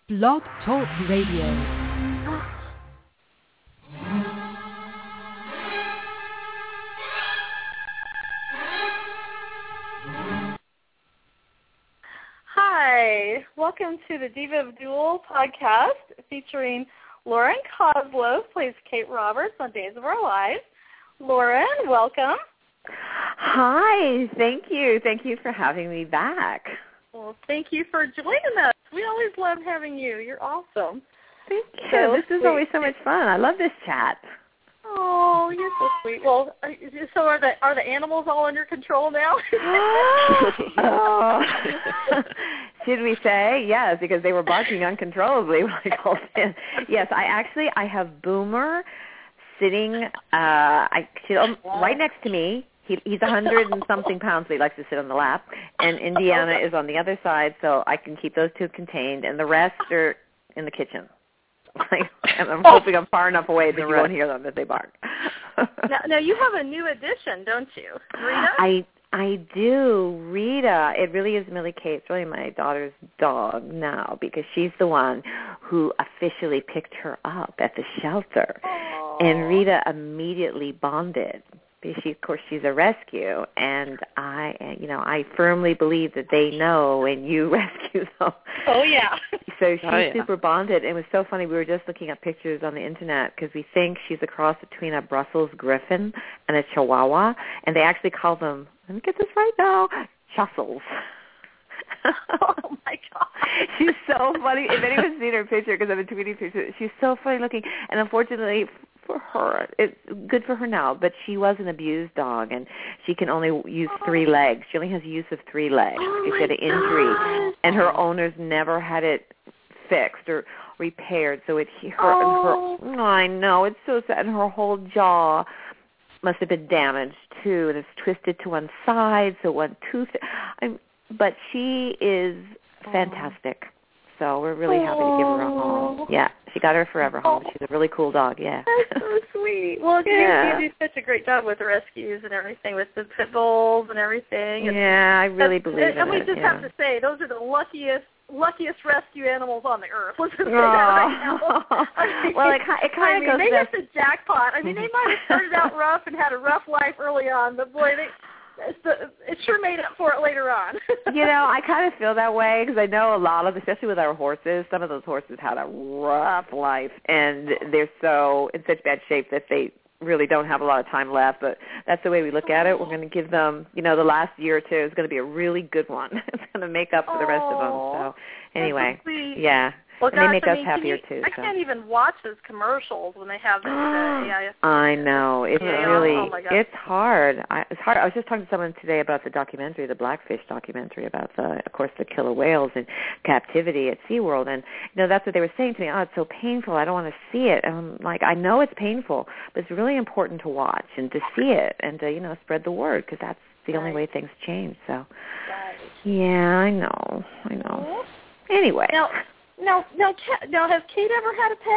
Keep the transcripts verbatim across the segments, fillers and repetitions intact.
Blog Talk Radio. Hi, welcome to the Diva of Duel podcast featuring Lauren Kozlov, plays Kate Roberts on Days of Our Lives. Lauren, welcome. Hi, thank you. Thank you for having me back. Well, thank you for joining us. We always love having you. You're awesome. Thank you. So this is sweet. always so much fun. I love this chat. Oh, you're so sweet. Well, are, so are the are the animals all under control now? oh. Should we say yes? Because they were barking uncontrollably when I called in. Yes, I actually I have Boomer sitting uh, I she's right next to me. He, he's a hundred and something pounds, but he likes to sit on the lap. And Indiana is on the other side, so I can keep those two contained. And the rest are in the kitchen. Like, and I'm hoping I'm far enough away that you won't hear them as they bark. now, now, you have a new addition, don't you, Rita? I I do. Rita, it really is Millie Kate. It's really my daughter's dog now because she's the one who officially picked her up at the shelter. Aww. And Rita immediately bonded. She, of course, she's a rescue, and I, you know, I firmly believe that they know when you rescue them. Oh, yeah. So she's oh, yeah. super bonded. It was so funny. We were just looking at pictures on the Internet because we think she's a cross between a Brussels Griffon and a Chihuahua, and they actually call them, let me get this right now, Chussels. Oh, my God. She's so funny. If anyone's seen her picture, because I've been tweeting pictures, she's so funny looking. And unfortunately for her, it's good for her now, but she was an abused dog, and she can only use three legs. She only has use of three legs. Oh she had an injury, God. and her owners never had it fixed or repaired. So it her, oh. her, I know, it's so sad. And her whole jaw must have been damaged, too, and it's twisted to one side, so one tooth. I'm, but she is fantastic. So we're really happy to give her a home. Yeah, she got her forever home. She's a really cool dog, yeah. That's so sweet. Well, yeah. you do such a great job with the rescues and everything, with the pit bulls and everything. And yeah, I really believe and, in and we it, just yeah. have to say, those are the luckiest luckiest rescue animals on the earth. Let's just say that right now. I mean, well, it, it kind I of mean, goes they back. hit the jackpot. I mean, they might have started out rough and had a rough life early on, but boy, they It's the, it sure made up for it later on. You know, I kind of feel that way because I know a lot of, especially with our horses, some of those horses had a rough life, and they're so in such bad shape that they really don't have a lot of time left. But that's the way we look at it. We're going to give them, you know, the last year or two is going to be a really good one. It's going to make up for the rest of them. So anyway, yeah. Well, and gosh, they make I us mean, happier, you, too. I so. can't even watch those commercials when they have the, the A I S. I know. It's yeah, really, oh my God. it's hard. I, it's hard. I was just talking to someone today about the documentary, the Blackfish documentary about, the, of course, the killer whales in captivity at SeaWorld. And, you know, that's what they were saying to me. Oh, it's so painful. I don't want to see it. And I'm like, I know it's painful, but it's really important to watch and to see it and to, you know, spread the word because that's the right. only way things change. So, right. yeah, I know. I know. Anyway. Now, Now, now, now, has Kate ever had a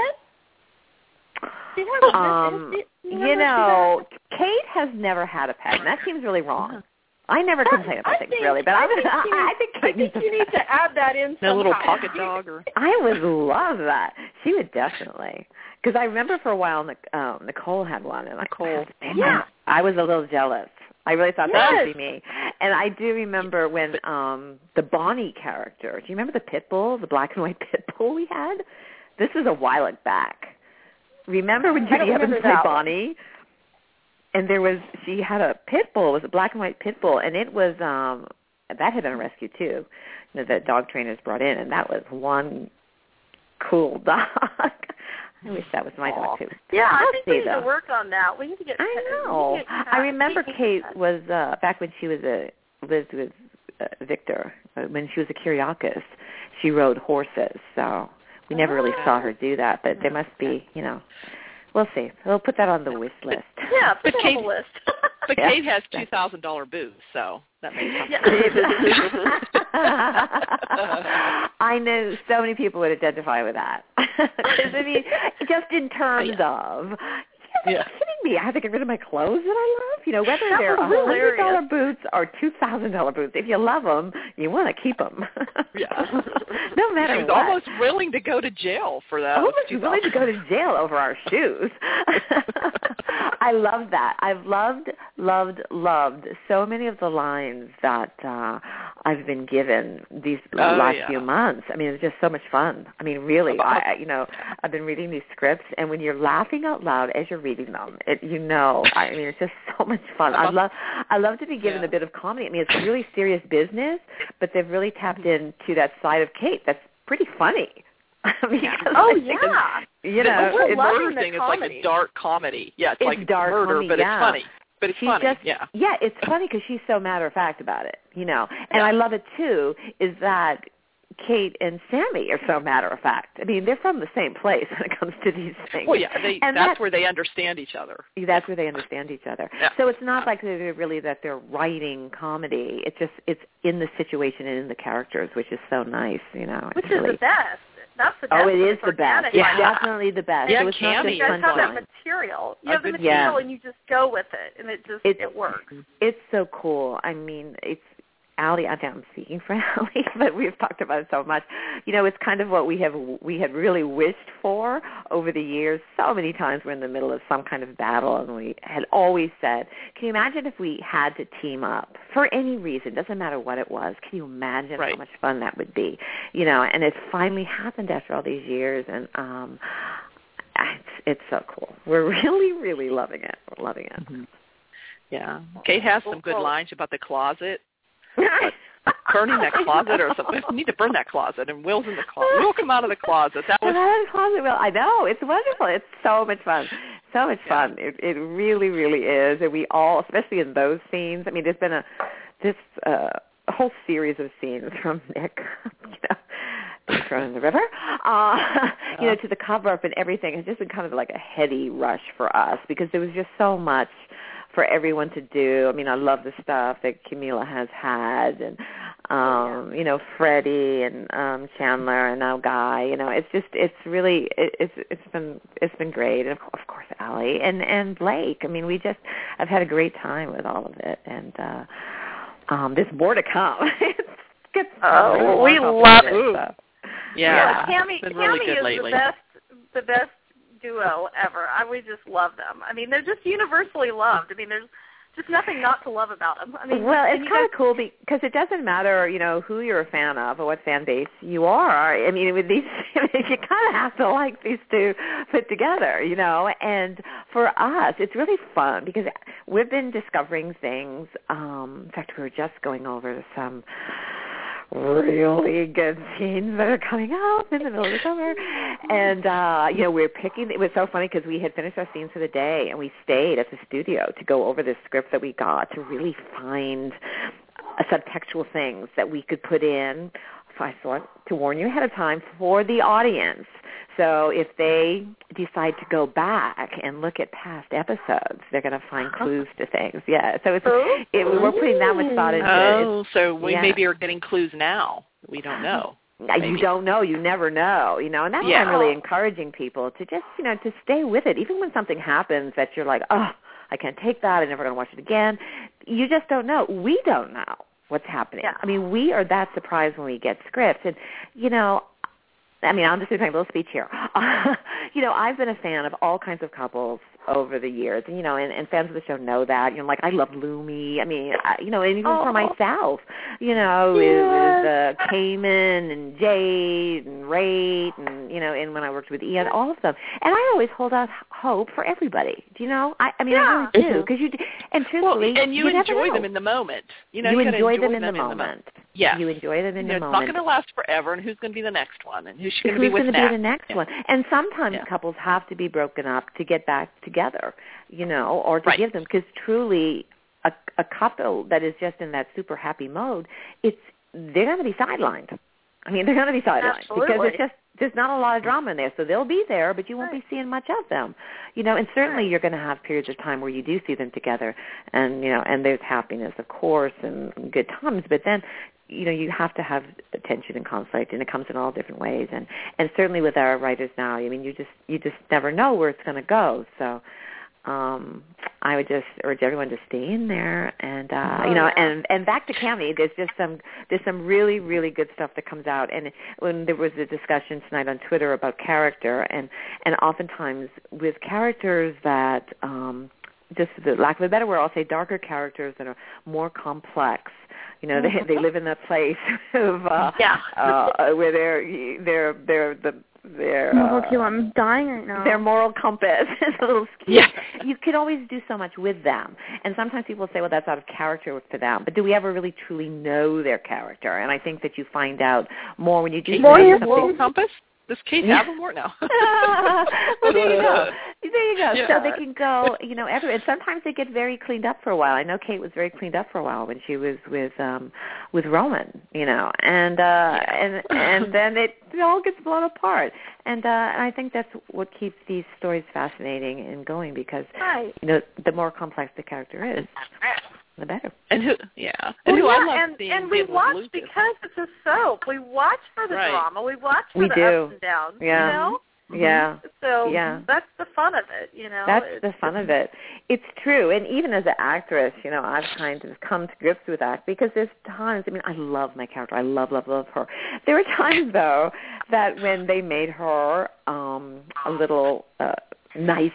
pet? She has, um, has she, you, you know, Kate has never had a pet, and that seems really wrong. I never complain about I things, think, really, but I, I, think I, you I think Kate I needs think you a need pet. to add that in somehow. A little pocket dog? Or I would love that. She would definitely. Because I remember for a while um, Nicole had one, and Nicole, yeah. I was a little jealous. I really thought yes. that would be me. And I do remember when um, the Bonnie character, do you remember the pit bull, the black and white pit bull we had? This is a while back. Remember when Judy Evans played Bonnie? And there was, she had a pit bull, it was a black and white pit bull, and it was, um, that had been a rescue too, you know, that dog trainers brought in, and that was one cool dog. I wish that was my dog too. Yeah, I I'll think see, we need though. to work on that. We need to get. I know. Get, uh, I remember Kate was uh, back when she was a lived with uh, Victor uh, when she was a Kyriakis. She rode horses, so we never really saw her do that. But there must be, you know, we'll see. We'll put that on the wish list. Yeah, put but that Kate, on the list. But yeah. Kate has two thousand dollar boots, so that makes sense. Yeah. I know so many people would identify with that. Because I mean, just in terms yeah. of, Yeah. Are you kidding me? I have to get rid of my clothes that I love? You know, whether That they're was one hundred dollars hilarious. boots or two thousand dollars boots, if you love them, you want to keep them. Yeah. No no matter she was what. almost willing to go to jail for that. Almost willing to go to jail over our shoes. I love that. I've loved, loved, loved so many of the lines that uh, I've been given these oh, last yeah. few months. I mean, it's just so much fun. I mean, really, I, you know, I've been reading these scripts, and when you're laughing out loud as you're reading them, it, you know, I mean, it's just so much fun. I love, I love to be given yeah. a bit of comedy. I mean, it's really serious business, but they've really tapped into that side of Kate that's pretty funny. Yeah. Oh yeah, you know, the, the loving murder the thing is comedy. like a dark comedy. Yeah, it's, it's like dark murder, comedy, but yeah. it's funny. But it's she's funny. Just, yeah, yeah, it's funny because she's so matter of fact about it. You know, and yeah. I love it too. Is that Kate and Sammy are so matter of fact. I mean, they're from the same place when it comes to these things. Well, yeah, they, and that's that, where they understand each other. That's where they understand each other. Yeah. So it's not like they're really that they're writing comedy. It's just it's in the situation and in the characters, which is so nice. You know, which it's is really, the best. That's the best. Oh, it is it's the best. organic. It's Yeah. definitely the best. Yeah, so it's not Cammy just You guys have that punchline. material. You A have the good- material, yeah. and you just go with it, and it just It's- it works. It's so cool. I mean, it's Allie. I think I'm speaking for Allie, but we've talked about it so much. You know, it's kind of what we have we had really wished for over the years. So many times we're in the middle of some kind of battle, and we had always said, "Can you imagine if we had to team up for any reason? Doesn't matter what it was. Can you imagine right. how much fun that would be?" You know, and it finally happened after all these years, and um, it's it's so cool. We're really, really loving it. We're loving it. Mm-hmm. Yeah, Kate has some good Well, lines about the closet. Burning that closet or something. We need to burn that closet, and Will's in the closet. Will come out of the closet. That was. Well, I know. It's wonderful. It's so much fun. So much Yeah. fun. It, it really, really is. And we all, especially in those scenes, I mean, there's been a this uh, a whole series of scenes from Nick, you know, being thrown in the river, uh, you know, to the cover-up and everything. It's just been kind of like a heady rush for us because there was just so much for everyone to do. I mean, I love the stuff that Camila has had, and um, you know, Freddie and um, Chandler and now Guy. You know, it's just, it's really, it, it's, it's been, it's been great, and of, of course, Allie and and Blake. I mean, we just, I've had a great time with all of it, and uh, um, there's more to come. It's, it's Oh, we love it. it so. Yeah, Cammy, it's been really Cammy good is lately. the best, the best duo ever. I we just love them. I mean, they're just universally loved. I mean, there's just nothing not to love about them. I mean, well, and it's you kind guys- of cool because it doesn't matter, you know, who you're a fan of or what fan base you are. I mean, with these, you kind of have to like these two put together, you know. And for us, it's really fun because we've been discovering things. Um, in fact, we were just going over some really good scenes that are coming up in the middle of the summer. And, uh, you know, we're picking, it was so funny because we had finished our scenes for the day and we stayed at the studio to go over this script that we got to really find uh, subtextual things that we could put in, so I thought, to warn you ahead of time for the audience. So if they decide to go back and look at past episodes, they're going to find clues to things. Yeah, so it's it, we're putting that much thought into it. Oh, so we yeah. maybe are getting clues now. We don't know. Maybe. You don't know. You never know. You know, and that's Yeah. why I'm really encouraging people to just, you know, to stay with it. Even when something happens that you're like, oh, I can't take that. I'm never going to watch it again. You just don't know. We don't know what's happening. Yeah. I mean, we are that surprised when we get scripts. And, you know, I mean, I'm just going to make a little speech here. Uh, you know, I've been a fan of all kinds of couples over the years, and you know, and, and fans of the show know that. You know, like I love Lumi. I mean, I, you know, and even oh. for myself, you know, yes. with uh, Cayman and Jade and Rate, and you know, and when I worked with Ian, all of them. And I always hold out hope for everybody. Do you know? I, I mean, Yeah. I really do because you. And truthfully, well, and you, you never enjoy know. them in the moment. You know, you you gotta enjoy, enjoy them in the them moment. Yeah, you enjoy them in you know, the it's moment. not going to last forever, and who's going to be the next one, and who's going to Who's be with going to next? be the next yeah. one? And sometimes Yeah. couples have to be broken up to get back together, you know, or to Right. give them, because truly a, a couple that is just in that super happy mode, it's they're going to be sidelined. I mean, they're going to be sidelined Absolutely. because it's just there's not a lot of drama in there, so they'll be there, but you won't Right. be seeing much of them, you know. And certainly Right. you're going to have periods of time where you do see them together, and you know, and there's happiness, of course, and good times. But then, you know, you have to have tension and conflict, and it comes in all different ways. And and certainly with our writers now, I mean, you just you just never know where it's going to go. So. um, I would just urge everyone to stay in there, and uh, oh, you know, yeah. and and back to Cami. There's just some there's some really really good stuff that comes out. And when there was a discussion tonight on Twitter about character, and and oftentimes with characters that um, just the lack of a better word, I'll say darker characters that are more complex. You know, they they live in that place of uh, yeah. uh, where they're they're they're the their moral uh, cue. I'm dying right now. Their moral compass is a little skewed. Yeah. You can always do so much with them, and sometimes people say, "Well, that's out of character for them." But do we ever really truly know their character? And I think that you find out more when you do More something. moral compass. Does Kate Yeah. have a more now? Well, there you go. There you go. Yeah. So they can go, you know, everywhere. And sometimes they get very cleaned up for a while. I know Kate was very cleaned up for a while when she was with um with Roman, you know, and uh and and then it, it all gets blown apart. And uh and I think that's what keeps these stories fascinating and going, because Right. you know, the more complex the character is, the better. And who? Yeah. And Well, who yeah, I love and, seeing and we did was watch Lucas. because it's a soap. We watch for the Right. drama. We watch for We the do. ups and downs. Yeah. You know? Yeah. So Yeah. that's the fun of it, you know. That's It's- the fun of it. It's true. And even as an actress, you know, I've kind of come to grips with that, because there's times, I mean, I love my character. I love, love, love her. There are times, though, that when they made her um, a little uh, nicer,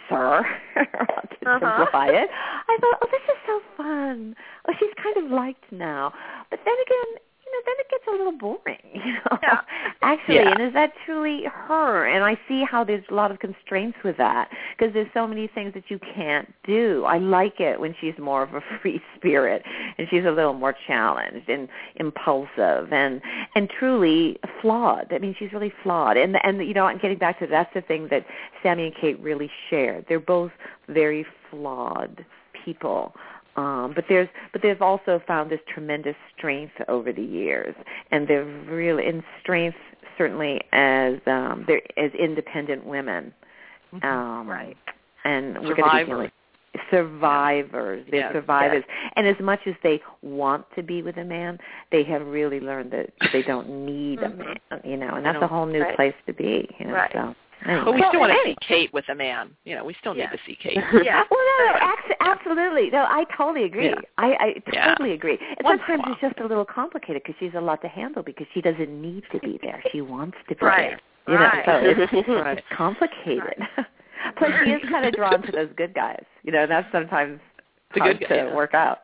to Uh-huh. simplify it, I thought, oh, this is so fun. Oh, she's kind of liked now. But then again, you know, then it gets a little boring, you know. Yeah. Actually, Yeah. and is that truly her? And I see how there's a lot of constraints with that, because there's so many things that you can't do. I like it when she's more of a free spirit and she's a little more challenged and impulsive and and truly flawed. I mean, she's really flawed. And and you know, and getting back to that's the thing that Sammy and Kate really shared. They're both very flawed people. Um, but there's, but they've also found this tremendous strength over the years, and they're really in strength certainly as um, they're as independent women, um, Right. And we're going to be dealing survivors. They're Yes. survivors, and as much as they want to be with a man, they have really learned that they don't need a man. You know, and that's a whole new Right. place to be. You know, Right. so. But we Well, still want to anyway. see Kate with a man. You know, we still need Yeah. to see Kate. Yeah. Well, no, no, abs- absolutely. No, I totally agree. Yeah. I, I Yeah. totally agree. And Once sometimes in a it's just a little complicated because she's a lot to handle, because she doesn't need to be there. She wants to be Right. there. You know, Right. so it's, Right. it's complicated. Plus, she is kind of drawn to those good guys. You know, that's sometimes The hard good to guy, yeah. work out.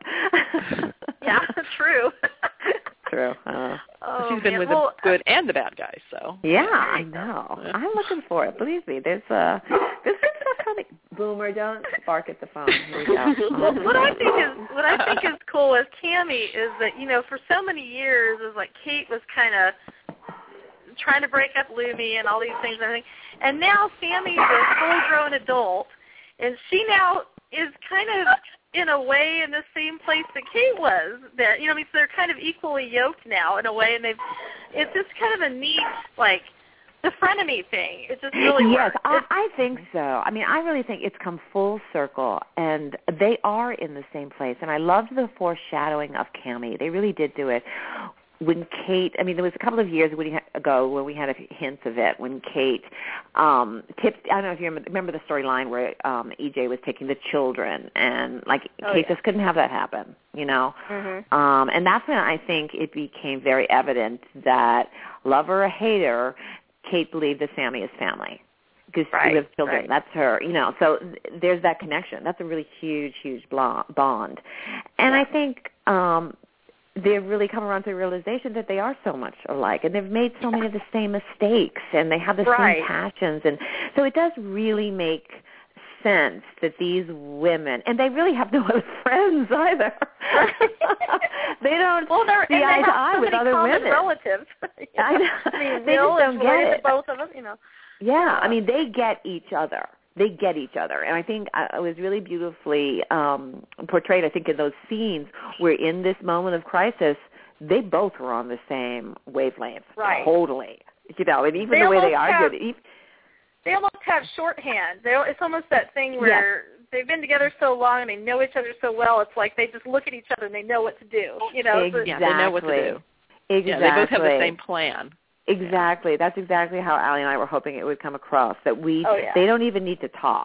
Yeah, true. True. Uh, Oh, She's been man. with well, the good and the bad guys, so. yeah, I know. Yeah. I'm looking for it. Believe me, there's uh, there's good stuff coming. Boomer, don't bark at the phone. Here we go. Well, what I think is what I think is cool with Cami is that, you know, for so many years, it was like Kate was kind of trying to break up Lumi and all these things and everything, and now Sammy's a full-grown adult, and she now is kind of in a way in the same place that Kate was. That, you know, I mean, so they're kind of equally yoked now in a way, and they've it's just kind of a neat, like, the frenemy thing. It just really yes, works. I, It's- I think so. I mean, I really think it's come full circle, and they are in the same place. And I loved the foreshadowing of Cami. They really did do it. When Kate, I mean, there was a couple of years ago when we had a hint of it, when Kate um, tipped, I don't know if you remember, remember the storyline where um, E J was taking the children, and, like, Oh, Kate yeah. just couldn't have that happen, you know? Mhm. Um, and that's when I think it became very evident that, lover or hater, Kate believed that Sammy is family, because Right, she lives children. right. That's her, you know. So th- there's that connection. That's a really huge, huge blo- bond. And I think um, they've really come around to the realization that they are so much alike, and they've made so many of the same mistakes, and they have the Right. same passions. And so it does really make sense that these women, and they really have no other friends either. They don't Well, they're see and eye they to have eye so with many other common women. relatives. I know. I mean, They Bill just is don't get related it. to both of them. You know. Yeah, I mean, they get each other. They get each other. And I think uh, it was really beautifully um, portrayed, I think, in those scenes where in this moment of crisis, they both were on the same wavelength. Right. Totally. You know, and even They the way they almost have- argued. Even, They almost have shorthand. They, it's almost that thing where they've been together so long and they know each other so well. It's like they just look at each other and they know what to do. You know. so- exactly. Yeah, they know what to do. Exactly. Yeah, they both have the same plan. Exactly. That's exactly how Allie and I were hoping it would come across, that we Oh, yeah. they don't even need to talk.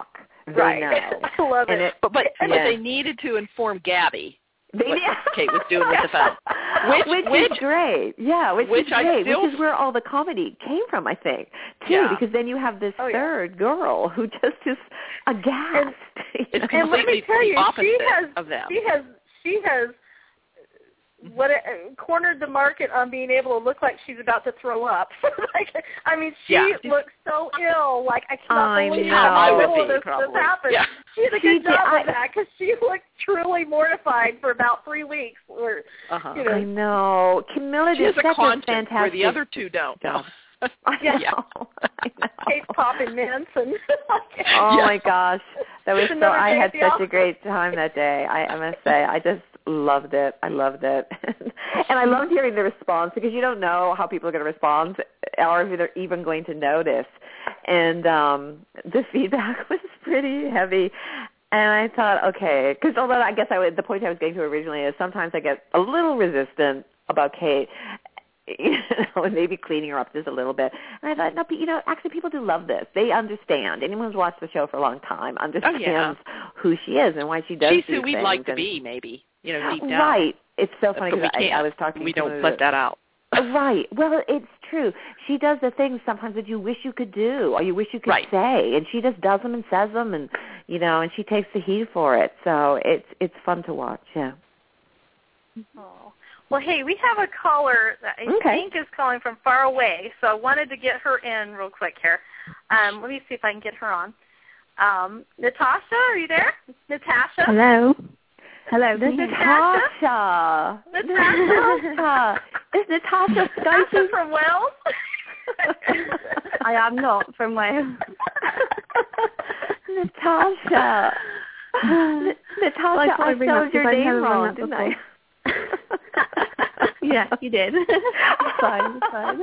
They right. know. I love and it. it. But but, Yeah. but they needed to inform Gabby They, what yeah. Kate was doing with the phone. Which, which, which is great. Yeah, which, which is I great. still- Which is where all the comedy came from, I think, too. Yeah. Because then you have this Oh, yeah. third girl who just is aghast. you It's know? And let me completely tell you, the opposite she has of them. she has she has what it, cornered the market on being able to look like she's about to throw up. like, I mean, she Yeah. looks so ill. Like I cannot I believe know. how I would middle be, of this, probably. this happened. Yeah. She did a She good did- job I- of that because she looked truly mortified for about three weeks. Or Uh-huh. you know, I know. Camilla She did has a such a conscience fantastic where the other two don't. job. I know. Yeah. I know. Kate's popping mints and. Oh Yeah. my gosh, that was It's so. another I day had at the such office. a great time that day. I, I must say, I just loved it. I loved it, and I loved hearing the response because you don't know how people are going to respond, or if they're even going to notice. And um the feedback was pretty heavy. And I thought, okay, because although I guess I would, the point I was getting to originally is sometimes I get a little resistant about Kate. You know, and maybe cleaning her up just a little bit. And I thought, no, you know, actually people do love this. They understand. Anyone who's watched the show for a long time understands Oh, yeah. who she is and why she does She's these who we'd things. like to and, be, maybe, you know, deep down. Right. It's so funny But we because I, can't. I was talking we to don't one of let the- that out. Right. Well, it's true. She does the things sometimes that you wish you could do or you wish you could Right. say, and she just does them and says them, and you know, and she takes the heat for it. So it's it's fun to watch. Yeah. Oh. Well, hey, we have a caller that I Okay. think is calling from far away, so I wanted to get her in real quick here. Um, let me see if I can get her on. Um, Natasha, are you there? Natasha? Hello. Hello. This can you is hear me? Natasha. Natasha? Natasha. Is Natasha Natasha Skype? from Wales? I am not from Wales. Natasha. N- Natasha, Well, I I, thought I'd ring up spelled your because I've name never rung wrong, that didn't I? Yeah, you did. It's fine, it's fine.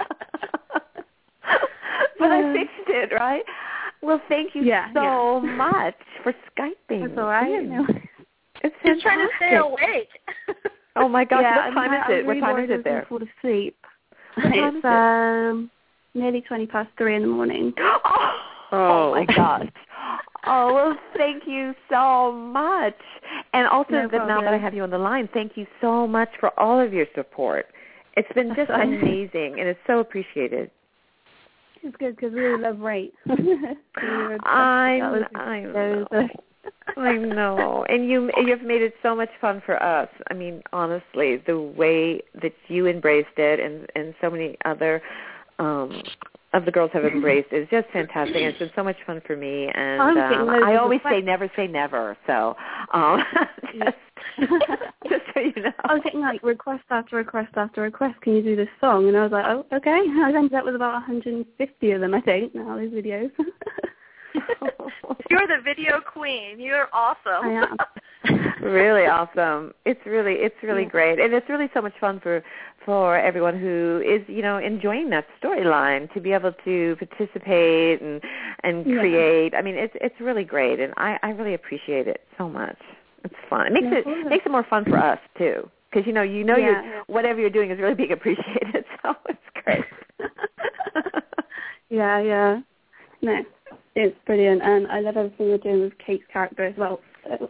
But I fixed it, right? Well, thank you Yeah, so yeah. much for Skyping. That's all right. No. It's She's trying to stay fantastic. awake. Oh my gosh, yeah, what time I, is I was it? What really time worried is I it was gonna there? fall asleep. What time it's is it? um nearly twenty past three in the morning. Oh, oh my gosh. Oh, well, thank you so much. And also, No that now that I problem. have you on the line, thank you so much for all of your support. It's been That's just fine. amazing, and it's so appreciated. It's good because we all love rate. I, I know. I know. And you, you've made it so much fun for us. I mean, honestly, the way that you embraced it and, and so many other um, of the girls have embraced it is just fantastic. And it's been so much fun for me. And I'm getting um, loads I of always say requests. never say never. So um, just, just so you know. I was getting like request after request after request. Can you do this song? And I was like, oh, okay. I ended up with about one hundred fifty of them, I think, now these videos. You're the video queen. You're awesome. I am. Really awesome. It's really it's really Yeah. great, and it's really so much fun for for everyone who is you know enjoying that storyline to be able to participate and and Yeah. create. I mean, it's it's really great, and I I really appreciate it so much. It's fun. It makes No it problem. makes it more fun for us too, because you know you know Yeah, you're yeah. whatever you're doing is really being appreciated. So it's great. yeah, yeah. No, it's brilliant, and I love everything you're doing with Kate's character as well. So.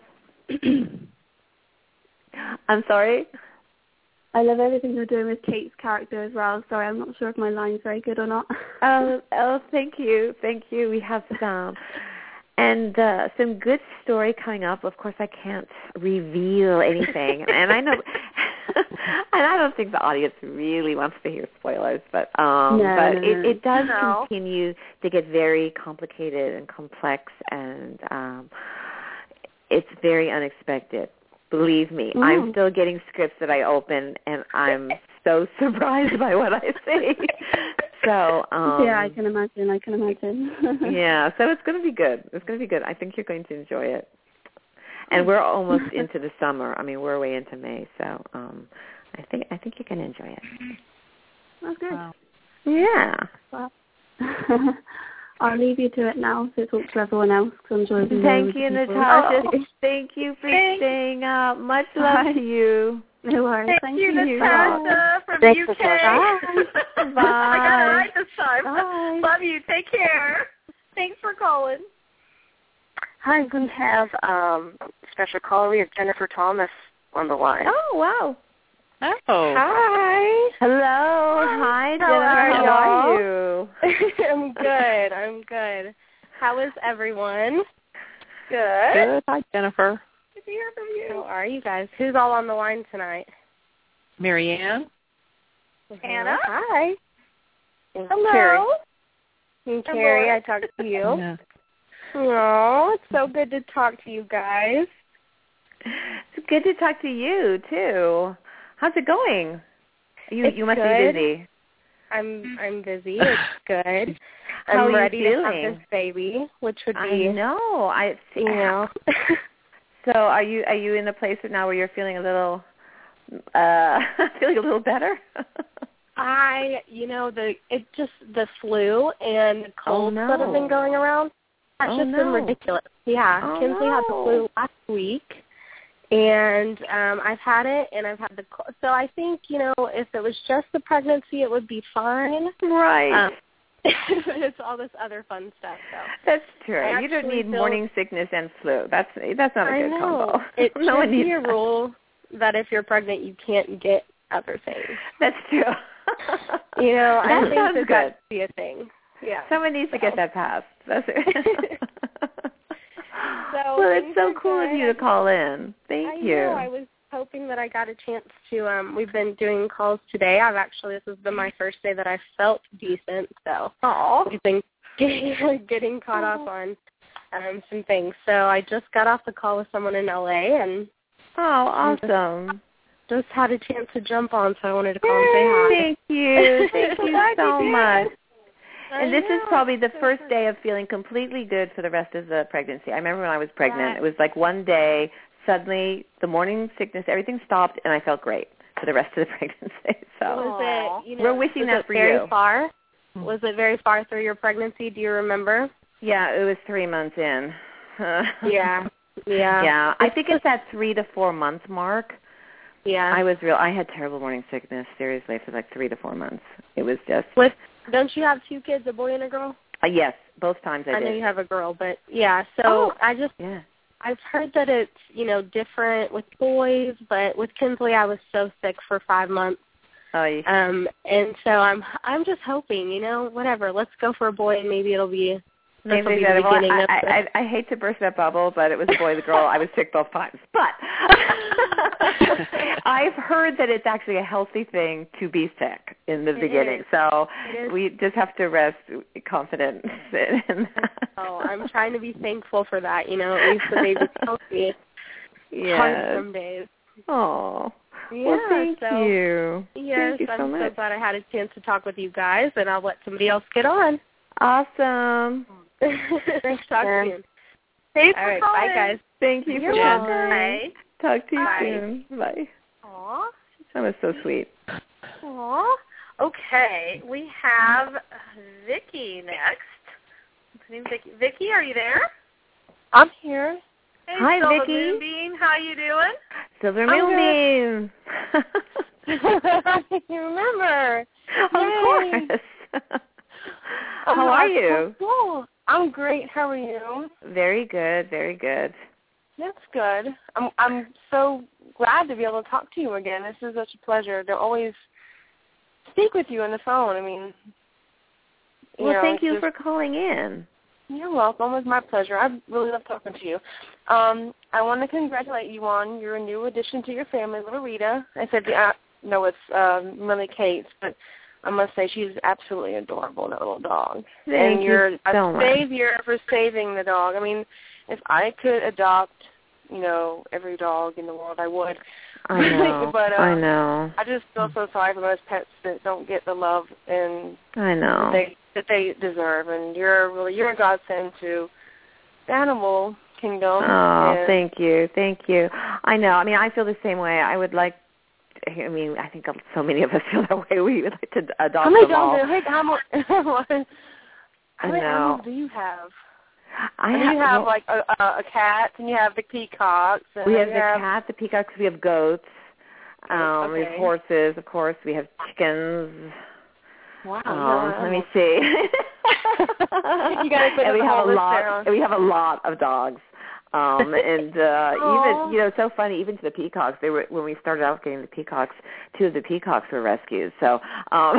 I'm sorry. I love everything you're doing with Kate's character as well. Sorry, I'm not sure if my line's very good or not. Oh, oh, thank you, thank you. We have some, and uh, some good story coming up. Of course, I can't reveal anything, and I know, and I don't think the audience really wants to hear spoilers, but um, No, but no, it, no. it does No. continue to get very complicated and complex, and um, it's very unexpected. Believe me, Mm. I'm still getting scripts that I open, and I'm so surprised by what I see. So um, yeah, I can imagine. I can imagine. yeah, so it's going to be good. It's going to be good. I think you're going to enjoy it. And we're almost into the summer. I mean, we're way into May, so um, I think I think you can enjoy it. That's good. Wow. Yeah. Well, I'll leave you to it now to talk to everyone else because I'm sure there's Thank loads you, of people. Natasha. Thank you for Thanks. staying up. Much love Bye. to you. No worries. Thank, Thank you, you. Natasha from Thanks, U K. Natasha. I got it right this time. Bye. Love you. Take care. Thanks for calling. Hi, we have um, special caller. We have Jennifer Thomas on the line. Oh, wow. Oh. Hi. Hello. Hi, How Jennifer. are How are you? I'm good. I'm good. How is everyone? Good. Good. Hi, Jennifer. Good to hear from you. How are you guys? Who's all on the line tonight? Marianne. Anna? Hi. And Hello. Carrie. And Hello. Carrie, I talked to you. Yeah. Oh, it's so good to talk to you guys. It's good to talk to you, too. How's it going? You It's you must good. be busy. I'm I'm busy. It's good. How I'm are you ready to have feeling? this baby, which would I be, know. I you know. So are you are you in the place now where you're feeling a little uh feeling a little better? I, you know, the it just the flu and the colds no. that have been going around. That's Oh, just no. been ridiculous. Yeah, Oh, Kinsley had the no. flu last week, and um I've had it, and I've had the cold. So I think, you know, if it was just the pregnancy, it would be fine. Right. Um, but it's all this other fun stuff, though. That's true. I You don't actually need feel- morning sickness and flu. That's that's not a I good know. combo. It no should one be needs a that. rule that if you're pregnant, you can't get other things. That's true. You know, I that think sounds that good. that should be a thing. Yeah. Someone needs to get that passed. That's it. So well, it's things so are cool of good. you to call in. Thank I you. know. I was hoping that I got a chance to. Um, we've been doing calls today. I've actually this has been my first day that I felt decent. So Aw. we've been getting, getting caught up on um, some things. So I just got off the call with someone in L A and Oh, awesome. just had a chance to jump on. So I wanted to call and say hi. Thank you. Thank you Glad so did. much. I And this is know. probably the So first fun. day of feeling completely good for the rest of the pregnancy. I remember when I was pregnant, Right. it was like one day, suddenly the morning sickness, everything stopped, and I felt great for the rest of the pregnancy. So Was it, you know, we're wishing was that it for very you. far? Was it very far through your pregnancy? Do you remember? Yeah, it was three months in. Yeah. Yeah. Yeah, I think it's that three to four month mark. Yeah. I was real. I had terrible morning sickness, seriously, for like three to four months. It was just. With don't you have two kids, a boy and a girl? Uh, yes, both times I, I did. know you have a girl, but yeah. So Oh. I just Yeah. I've heard that it's, you know, different with boys, but with Kinsley I was so sick for five months. Oh, you, Um and so I'm I'm just hoping, you know, whatever. Let's go for a boy and maybe it'll be this will Maybe be that- the well, beginning I, of the, I, I, I hate to burst that bubble, but it was a boy, the girl. I was sick both times. But I've heard that it's actually a healthy thing to be sick in the It beginning. is. So It is. we just have to rest confident in that. Oh, I'm trying to be thankful for that, you know, at least the baby's healthy. It's hard Yes. some days. Oh. Yeah, Well, thank so, you. Yes, thank you so I'm so much. glad I had a chance to talk with you guys, and I'll let somebody else get on. Awesome. Thanks, talk Yeah. soon. Thanks All for right, calling. bye, guys. Thank you You're for welcome. calling. Talk to you Bye. soon. Bye. Aw. That was so sweet. Aw. Okay, we have Vicky next. What's her name? Vicky. Vicky, are you there? I'm here. Hey, Hi, Silver Vicky. Moonbeam, how you doing? Silver I'm Moonbeam. You remember. Of Yay. course. Oh, How are that's you? so cool. I'm great. How are you? Very good, very good. That's good. I'm I'm so glad to be able to talk to you again. This is such a pleasure to always speak with you on the phone. I mean, you Well, know, thank it's you just- for calling in. You're welcome. It was my pleasure. I really love talking to you. Um, I want to congratulate you on your new addition to your family, little Rita. I said, I know it's um, Millie Kate's, but I must say she's absolutely adorable, that little dog. Thank and you you're so a much. savior for saving the dog. I mean, if I could adopt, you know, every dog in the world, I would. I know. but, uh, I know. I just feel so sorry for those pets that don't get the love and I know. that they that they deserve, and you're really you're a godsend to the animal kingdom. Oh, and thank you, thank you. I know. I mean, I feel the same way. I would like. I mean, I think so many of us feel that way. We would like to adopt How many them all. dogs? Do, how many, how I many know. animals do you have? I And have, you have well, like a, a, a cat, and you have the peacocks. And we have you the have, cat, the peacocks. We have goats. Um, We have Okay. horses, of course. We have chickens. Wow. Um, yeah, let me almost- see. You gotta put and we the have whole a list lot. down. And we have a lot of dogs. Um, and uh, even, you know, it's so funny, even to the peacocks, they were, when we started out getting the peacocks, two of the peacocks were rescued. So, um,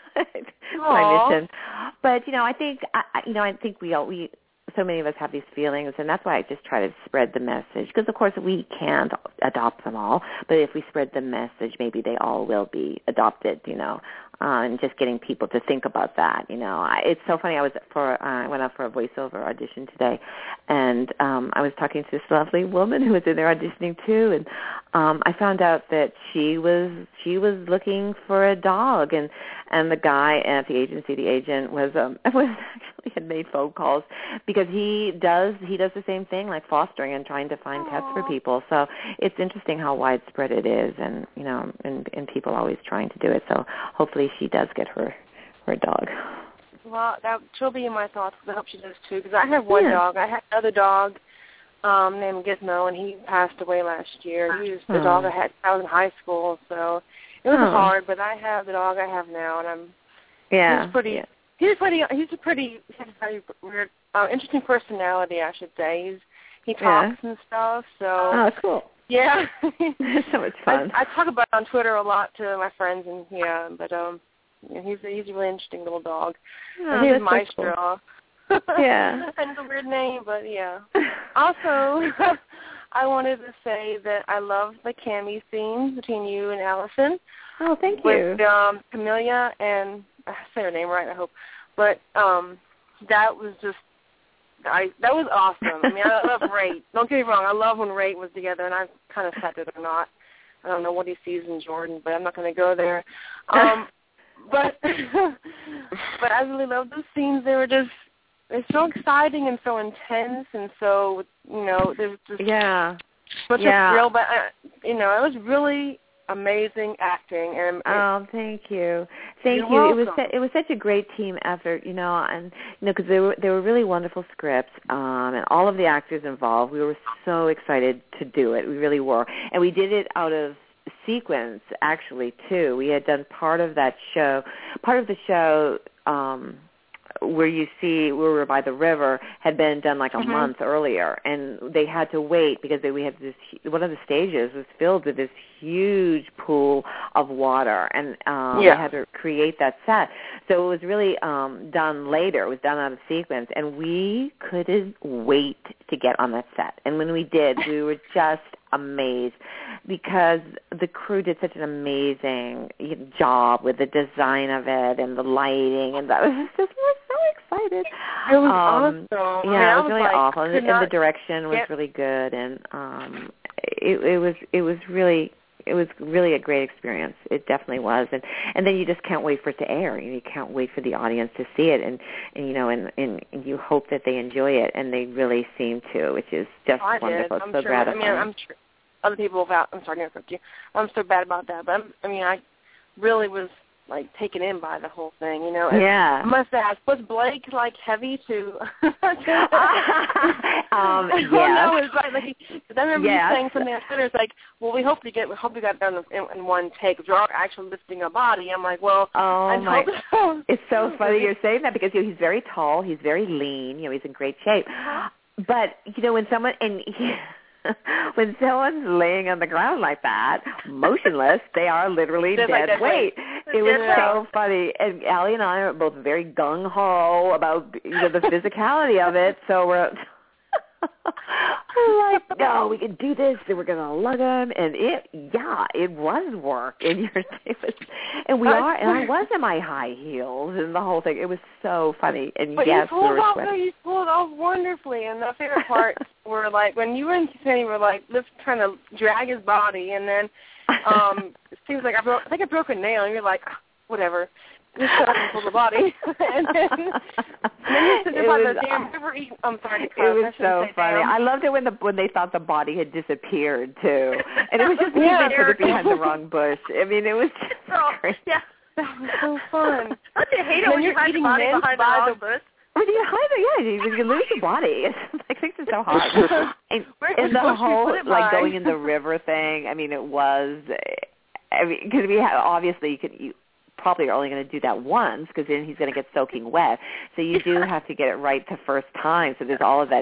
my mission. But, you know, I think, I, you know, I think we all, we, so many of us have these feelings, and that's why I just try to spread the message. Because, of course, we can't adopt them all, but if we spread the message, maybe they all will be adopted, you know, uh, and just getting people to think about that, you know. I, it's so funny. I was for uh, I went out for a voiceover audition today, and um, I was talking to this lovely woman who was in there auditioning too, and um, I found out that she was she was looking for a dog, and and the guy at the agency, the agent, was um, was actually had made phone calls because he does he does the same thing, like fostering and trying to find Aww. pets for people. So it's interesting how widespread it is, and you know, and, and people always trying to do it. So hopefully she does get her her dog. Well, that she'll be in my thoughts. I hope she does too, because I have one yeah. dog. I had another dog um, named Gizmo, and he passed away last year. He was the oh. dog I had. I was in high school, so it was oh. hard. But I have the dog I have now, and I'm yeah. He's pretty. Yeah. He's pretty. He's a pretty. He's a very weird, uh, interesting personality, I should say. He's he talks yeah. and stuff. So oh, cool. Yeah, it's so much fun. I, I talk about it on Twitter a lot to my friends, and yeah, but um, yeah, he's a, he's a really interesting little dog. Oh, and he's that's Maestro. So cool. Yeah, and it's a weird name, but yeah. Also, I wanted to say that I love the Cammy scene between you and Allison. Oh, thank with, you. With um, Camellia and I say her name right, I hope, but um, that was just. I that was awesome. I mean, I love Ray. Don't get me wrong. I love when Ray was together, and I kind of said it or not. I don't know what he sees in Jordan, but I'm not going to go there. Um, but but I really love those scenes. They were just they're so exciting and so intense, and so you know there's just yeah, such yeah. a thrill. But uh, you know, it was really amazing acting. And oh, thank you, thank You're you. welcome. It was su- it was such a great team effort, you know, and you know because they were they were really wonderful scripts, um, and all of the actors involved. We were so excited to do it. We really were, and we did it out of sequence actually too. We had done part of that show, part of the show. Um, where you see where we were by the river had been done like a mm-hmm. month earlier, and they had to wait because they, we had this one of the stages was filled with this huge pool of water, and um, yeah. they had to create that set. So it was really um, done later. It was done out of sequence, and we couldn't wait to get on that set. And when we did, we were just amazed because the crew did such an amazing job with the design of it and the lighting, and that was just we were so excited. It was um, awesome. Yeah, I it was, was really like, awful, and, and the direction was get... really good, and um, it, it was it was really. It was really a great experience. It definitely was, and and then you just can't wait for it to air. You can't wait for the audience to see it, and, and you know, and, and, and you hope that they enjoy it, and they really seem to, which is just I wonderful. Did. I'm so sure. gratifying. I mean, I'm sure other people have. I'm sorry to interrupt you. I'm so bad about that, but I'm, I mean, I really was like taken in by the whole thing, you know. And yeah. I must ask, was Blake like heavy to? um, I don't yeah. know. It's like, like cause I remember yes. you saying something on Twitter. It's like, well, we hope to get, we hope we got done in, in one take. We're actually lifting a body. I'm like, well, oh I my! hope so. It's so funny you're saying that because you know, he's very tall, he's very lean, you know, he's in great shape. Uh-huh. But you know, when someone and. He, when someone's laying on the ground like that, motionless, they are literally dead, like dead weight. weight. It was dead so weight. funny. And Allie and I are both very gung-ho about you know, the physicality of it, so we're we're like, no, we can do this, and we're going to lug him. And it, yeah, it was work. And, you're, it was, and we are, and I was in my high heels and the whole thing. It was so funny. And but yes, you pulled we were off, sweating. you pulled off wonderfully. And the favorite parts were like when you and Kenny were like lift, trying to drag his body, and then um, it seems like I broke, I think I broke a nail, and you're like, whatever. Just shut up and pull the body. and then, and then you said about the damn river eating. I'm sorry. It was so funny. Damn. I loved it when the when they thought the body had disappeared too, and it was just because yeah, they put it behind the wrong bush. I mean, it was just oh, crazy. Yeah, that was so fun. Don't you hate it when, when you hide the body behind the wrong bush? When you hide it, yeah, you, you lose your body. It's like makes it so hard. And, and the whole like going in the river thing. I mean, it was. I mean, because we have obviously you could. You, probably are only going to do that once because then he's going to get soaking wet. So you do have to get it right the first time. So there's all of that in,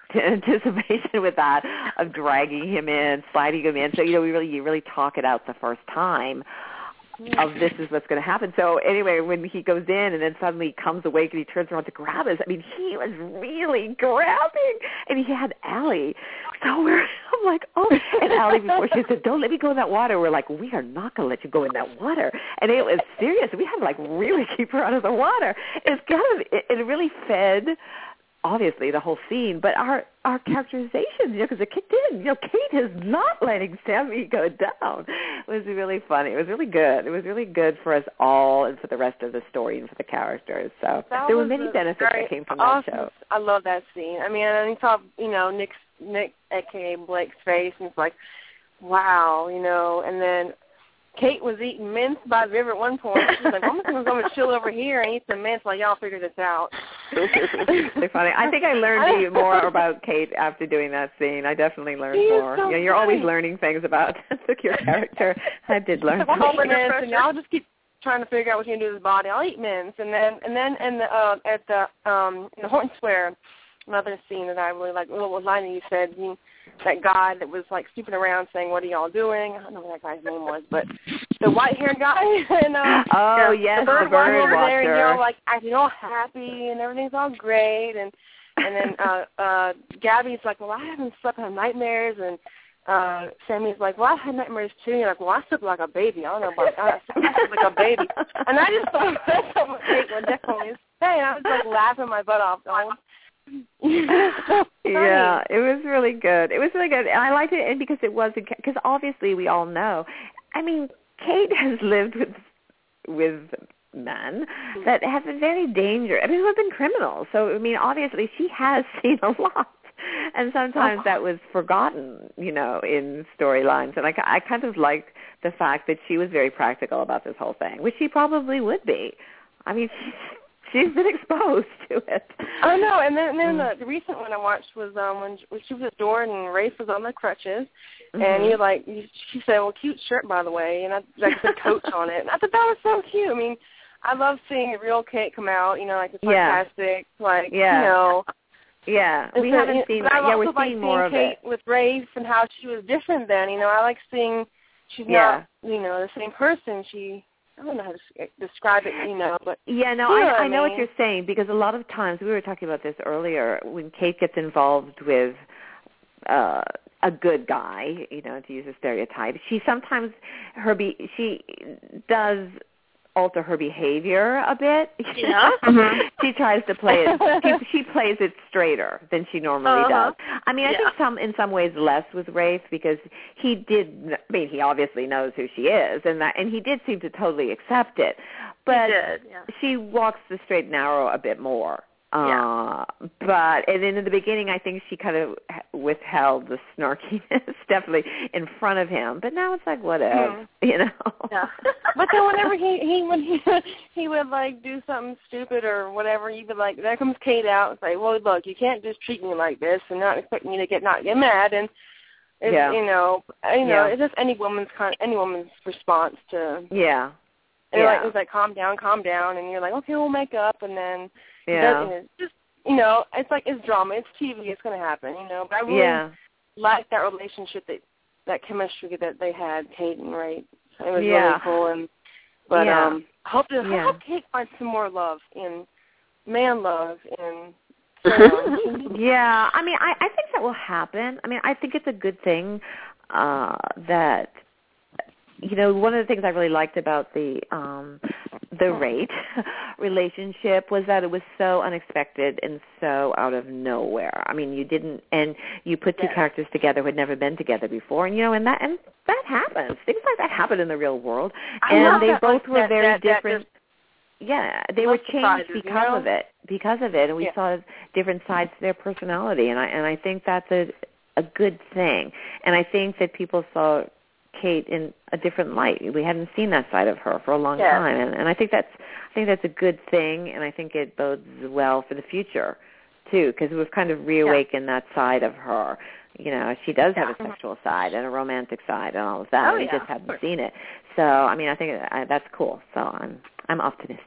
anticipation with that of dragging him in, sliding him in. So, you know, we really, you really talk it out the first time of this is what's going to happen. So anyway, when he goes in and then suddenly comes awake and he turns around to grab us, I mean, he was really grabbing. And he had Allie. So we're, I'm like, oh. And Allie, before she said, don't let me go in that water, we're like, we are not going to let you go in that water. And it was serious. We had to, like, really keep her out of the water. It's kind of, it, it really fed, obviously, the whole scene, but our, our characterization, you know, because it kicked in. You know, Kate is not letting Sammy go down. It was really funny. It was really good. It was really good for us all and for the rest of the story and for the characters. So that there were many benefits very that came from awesome. that show. I love that scene. I mean, and you saw, you know, Nick's, Nick, a k a. Blake's face, and it's like, wow, you know, and then Kate was eating mince by the river at one point. She was like, I'm just going to chill over here and eat some mince while y'all figure this out. It's funny. I think I learned more about Kate after doing that scene. I definitely learned she more. So you know, you're funny. always learning things about your character. I did learn so something. mince, and y'all just keep trying to figure out what you're going to do with his body. I'll eat mince. And then, and then in the, uh, at the, um, in the Horton Square, another scene that I really like, what was line that you said, you, that guy that was, like, snooping around saying, what are y'all doing? I don't know what that guy's name was, but the white-haired guy. and, uh, oh, the, yes, the bird, the bird over watcher. there, and, you know, like, acting all happy, and everything's all great. And and then uh, uh, Gabby's like, well, I haven't slept, I have nightmares. And uh, Sammy's like, well, I had nightmares, too. And you're like, well, I slept like a baby. I don't know about that. I slept like a baby. And I just thought that's what Kate would definitely say. And I was, like, laughing my butt off, going, yeah, it was really good. It was really good. And I liked it and because it was, because obviously we all know, I mean, Kate has lived with with men that have been very dangerous. I mean, who have been criminals. So, I mean, obviously she has seen a lot. And sometimes that was forgotten, you know, in storylines. And I, I kind of liked the fact that she was very practical about this whole thing, which she probably would be. I mean, she's She's been exposed to it. I know, and then, and then the, the recent one I watched was um, when, when she was at Jordan and Rafe was on the crutches, mm-hmm. and you're like, you, she said, well, cute shirt, by the way, and I like the coach on it. And I thought that was so cute. I mean, I love seeing a real Kate come out, you know, like the sarcastic, yeah. like, yeah. you know. Yeah, we so, haven't you know, seen that. Yeah, also we're like seeing more Kate of it. with Rafe and how she was different then. You know, I like seeing she's yeah. not, you know, the same person. She I don't know how to describe it, you know, but yeah, no, you know I, what I know mean. what you're saying because a lot of times we were talking about this earlier when Kate gets involved with uh, a good guy, you know, to use a stereotype. She sometimes her be she does alter her behavior a bit. Yeah. mm-hmm. She tries to play it. She, she plays it straighter than she normally uh-huh. does. I mean, I yeah. think some in some ways less with Rafe because he did. I mean, he obviously knows who she is, and that, and he did seem to totally accept it. But he did, yeah. she walks the straight and narrow a bit more. Yeah. Uh, but and then in the beginning, I think she kind of withheld the snarkiness definitely in front of him. But now it's like whatever, mm. you know. Yeah. But then whenever he he when he he would like do something stupid or whatever, you would like there comes Kate out and say, well, look, you can't just treat me like this and not expect me to get not get mad and. It's, yeah. you know, you know, yeah. it's just any woman's con- any woman's response to. Yeah. And yeah. like it's like calm down, calm down, and you're like, okay, we'll make up, and then. Yeah. And it's just you know, it's like it's drama, it's T V, it's going to happen, you know. But I really yeah. liked that relationship, that that chemistry that they had, Kate and Ray. It was yeah. really cool, and but yeah. um, I hope to, yeah. I hope Kate finds some more love in man love in. Um, yeah, I mean, I, I think that will happen. I mean, I think it's a good thing uh, that, you know, one of the things I really liked about the um, the Rate relationship was that it was so unexpected and so out of nowhere. I mean, you didn't, and you put two yes. characters together who had never been together before, and you know, and that and that happens. Things like that happen in the real world, I and they that, both like, were that, very that, different. That Yeah, they no were changed because you know? of it, because of it, and we yeah. saw different sides to their personality, and I and I think that's a a good thing, and I think that people saw Kate in a different light. We hadn't seen that side of her for a long yeah. time, and, and I think that's I think that's a good thing, and I think it bodes well for the future too, because we've kind of reawakened yeah. that side of her. You know, she does have yeah. a sexual side and a romantic side and all of that. Oh, we yeah, just haven't seen it. So, I mean, I think uh, that's cool. So I'm I'm optimistic.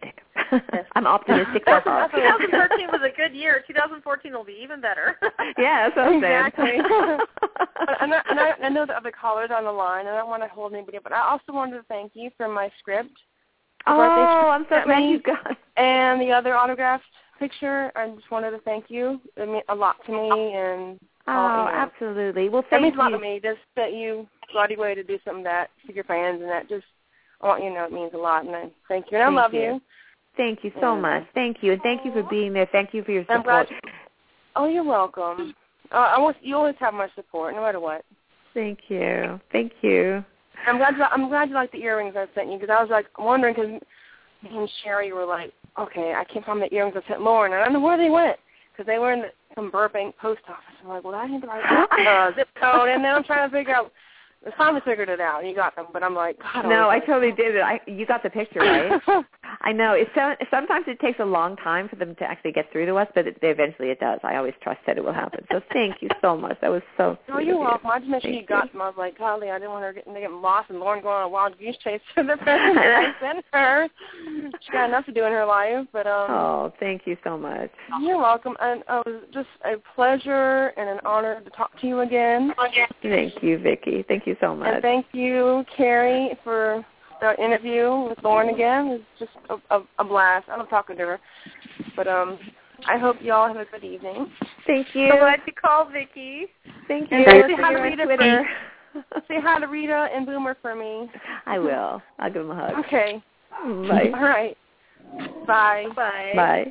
I'm optimistic for her. twenty thirteen was a good year. twenty fourteen will be even better. Yeah, so exactly. and I, and I, I know the other callers on the line, and I don't want to hold anybody, but I also wanted to thank you for my script. Oh, I'm so glad me, you got it. And the other autographed picture. I just wanted to thank you. It meant a lot to me, and oh, all, you know, absolutely. Well, that thank means you. a lot to me. Just that you go out of your way to do something that for your fans, and that just I want you to know it means a lot. And I thank you, and thank I love you. you. Thank you so and, much. Thank you, and thank you for being there. Thank you for your I'm glad support. you, oh, you're welcome. Uh, I want you always have my support, no matter what. Thank you. Thank you. I'm glad. You, I'm glad you like the earrings I sent you because I was like wondering because me and Sherry were like, okay, I can't find the earrings I sent Lauren. I don't know where they went because they were in the, some Burbank post office. I'm like, well, I need the right uh, zip code, and then I'm trying to figure out. I finally figured it out. You got them, but I'm like, God. No, I like, totally did it. I you got the picture, right? I know. It's so, sometimes it takes a long time for them to actually get through to us, but it, eventually it does. I always trust that it will happen. So thank you so much. That was so sweet. Oh, you're of welcome. you. I just made sure Thank you got them. I was like, golly, I didn't want her getting, getting lost and Lauren going on a wild goose chase for the present that I sent her. She got enough to do in her life, but um. Oh, thank you so much. You're welcome, and uh, it was just a pleasure and an honor to talk to you again. Thank you, Vicki. Thank you so much. And thank you, Carrie, for the interview with Lauren again. It was just a, a, a blast. I love talking to her. But um, I hope you all have a good evening. Thank you. So glad you called, Vicki. Thank you. And Say say hi to Rita Twitter. Say hi to Rita and Boomer for me. I will. I'll give them a hug. Okay. Bye. All right. Bye. Bye. Bye.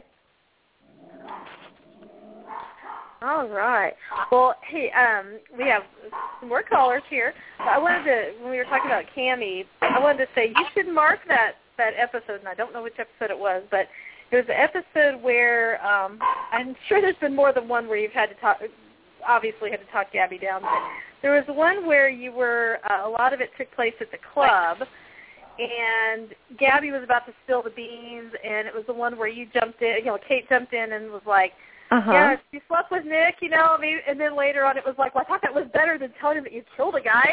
All right. Well, hey, um, we have some more callers here. I wanted to, when we were talking about Cammie, I wanted to say you should mark that, that episode, and I don't know which episode it was, but it was the episode where um, I'm sure there's been more than one where you've had to talk, obviously had to talk Gabby down, but there was one where you were, uh, a lot of it took place at the club, and Gabby was about to spill the beans, and it was the one where you jumped in, you know, Kate jumped in and was like, Uh-huh. yeah, she slept with Nick, you know, I mean, and then later on it was like, well, I thought that was better than telling him that you killed a guy.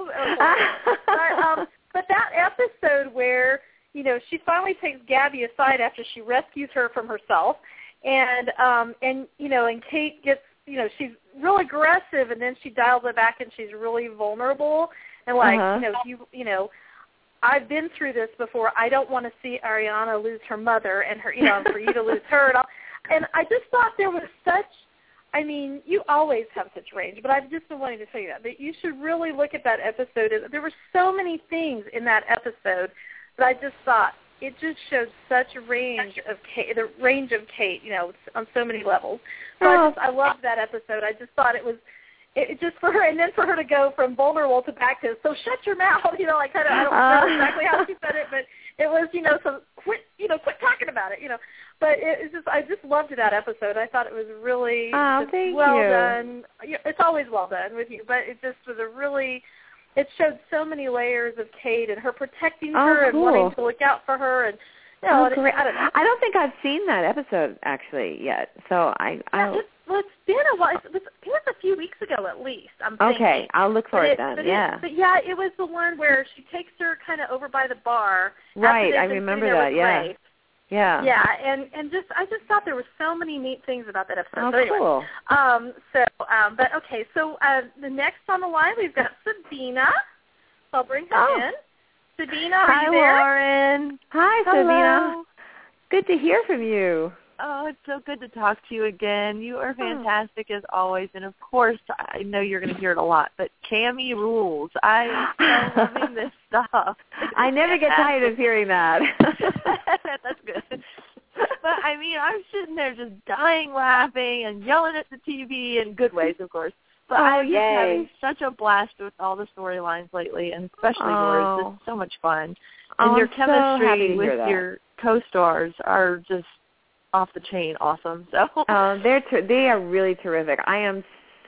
but, um, but that episode where, you know, she finally takes Gabby aside after she rescues her from herself, and, um, and you know, and Kate gets, you know, she's real aggressive, and then she dials it back, and she's really vulnerable, and like, Uh-huh. you know, you, you know, I've been through this before. I don't want to see Ariana lose her mother, and her, you know, for you to lose her, and all. And I just thought there was such, I mean, you always have such range, but I've just been wanting to tell you that, that you should really look at that episode. There were so many things in that episode that I just thought it just showed such a range of Kate, the range of Kate, you know, on so many levels. So I just, I loved that episode. I just thought it was, it just for her, and then for her to go from vulnerable to back to, so shut your mouth, you know, like kind of, I don't remember uh, exactly how she said it, but it was, you know, so quit, you know, quit talking about it, you know. But it, it's just, I just loved that episode. I thought it was really oh, thank well you. done. It's always well done with you, but it just was a really, it showed so many layers of Kate and her protecting oh, her cool. and wanting to look out for her, and you know, oh, and great. it, I don't know. I don't think I've seen that episode actually yet, so I. Yeah, I'll... it's, well, it's been a while. It was, it was a few weeks ago at least. I'm thinking. Okay, I'll look for but it, it then. but Yeah. It, but yeah, it was the one where she takes her kind of over by the bar. Right, after I they've been remember sitting there that. with Yeah. Ray. Yeah. Yeah, and and just I just thought there were so many neat things about that episode. Oh, so anyway, cool. Um, so, um, but okay, so uh, the next on the line we've got Sabina. I'll bring her Oh. in. Sabina, are Hi, you there? Lauren. Hi, Hello. Sabina. Good to hear from you. Oh, it's so good to talk to you again. You are fantastic as always, and of course, I know you're going to hear it a lot, but Cammie rules. I am so loving this stuff. I never get tired of hearing that. That's good. But, I mean, I'm sitting there just dying laughing and yelling at the T V in good ways, of course. But oh, I'm just yay. having such a blast with all the storylines lately, and especially oh. yours. It's so much fun. Oh, And your I'm so happy chemistry to with hear that. your co-stars are just off the chain awesome. So uh, they're ter- they are really terrific. I am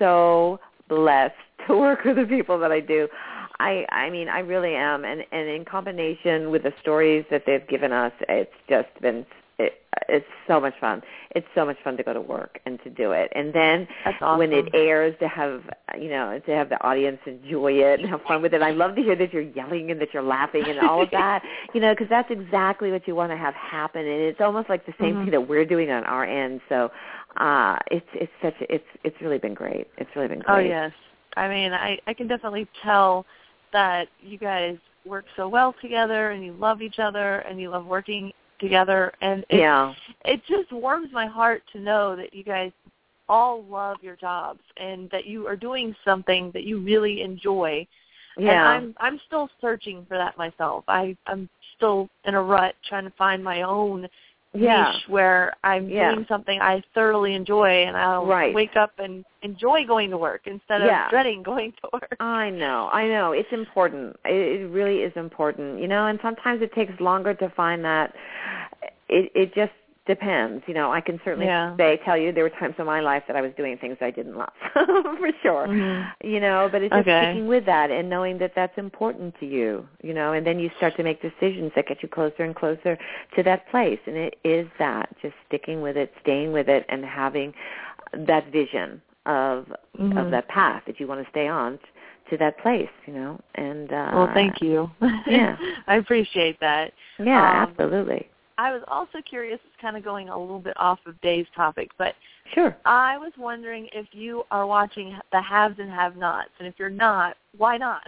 so blessed to work with the people that I do. I I mean, I really am. And, and in combination with the stories that they've given us, it's just been it, it's so much fun. It's so much fun to go to work and to do it. And then That's awesome. when it airs, to have, you know, to have the audience enjoy it and have fun with it. I love to hear that you're yelling and that you're laughing and all of that, you know, because that's exactly what you want to have happen. And it's almost like the same mm-hmm. thing that we're doing on our end. So uh, it's it's such a, it's it's really been great. It's really been great. Oh yes, I mean, I I can definitely tell that you guys work so well together, and you love each other, and you love working together, and it, yeah. it just warms my heart to know that you guys all love your jobs and that you are doing something that you really enjoy. Yeah. And I'm I'm still searching for that myself. I I'm still in a rut trying to find my own yeah. niche where I'm yeah. doing something I thoroughly enjoy, and I'll right. wake up and enjoy going to work instead of yeah. dreading going to work. I know, I know. It's important. It, it really is important, you know, and sometimes it takes longer to find that. It, it just depends. You know, I can certainly yeah. say, tell you there were times in my life that I was doing things I didn't love, for sure. Mm-hmm. You know, but it's just okay. sticking with that and knowing that that's important to you, you know, and then you start to make decisions that get you closer and closer to that place. And it is that, just sticking with it, staying with it, and having that vision of mm-hmm. of that path that you want to stay on to that place, you know. And uh, well, thank you. Yeah, I appreciate that. Yeah, um, absolutely. I was also curious, it's kind of going a little bit off of Dave's topic, but sure. I was wondering if you are watching the Haves and Have-Nots, and if you're not, why not?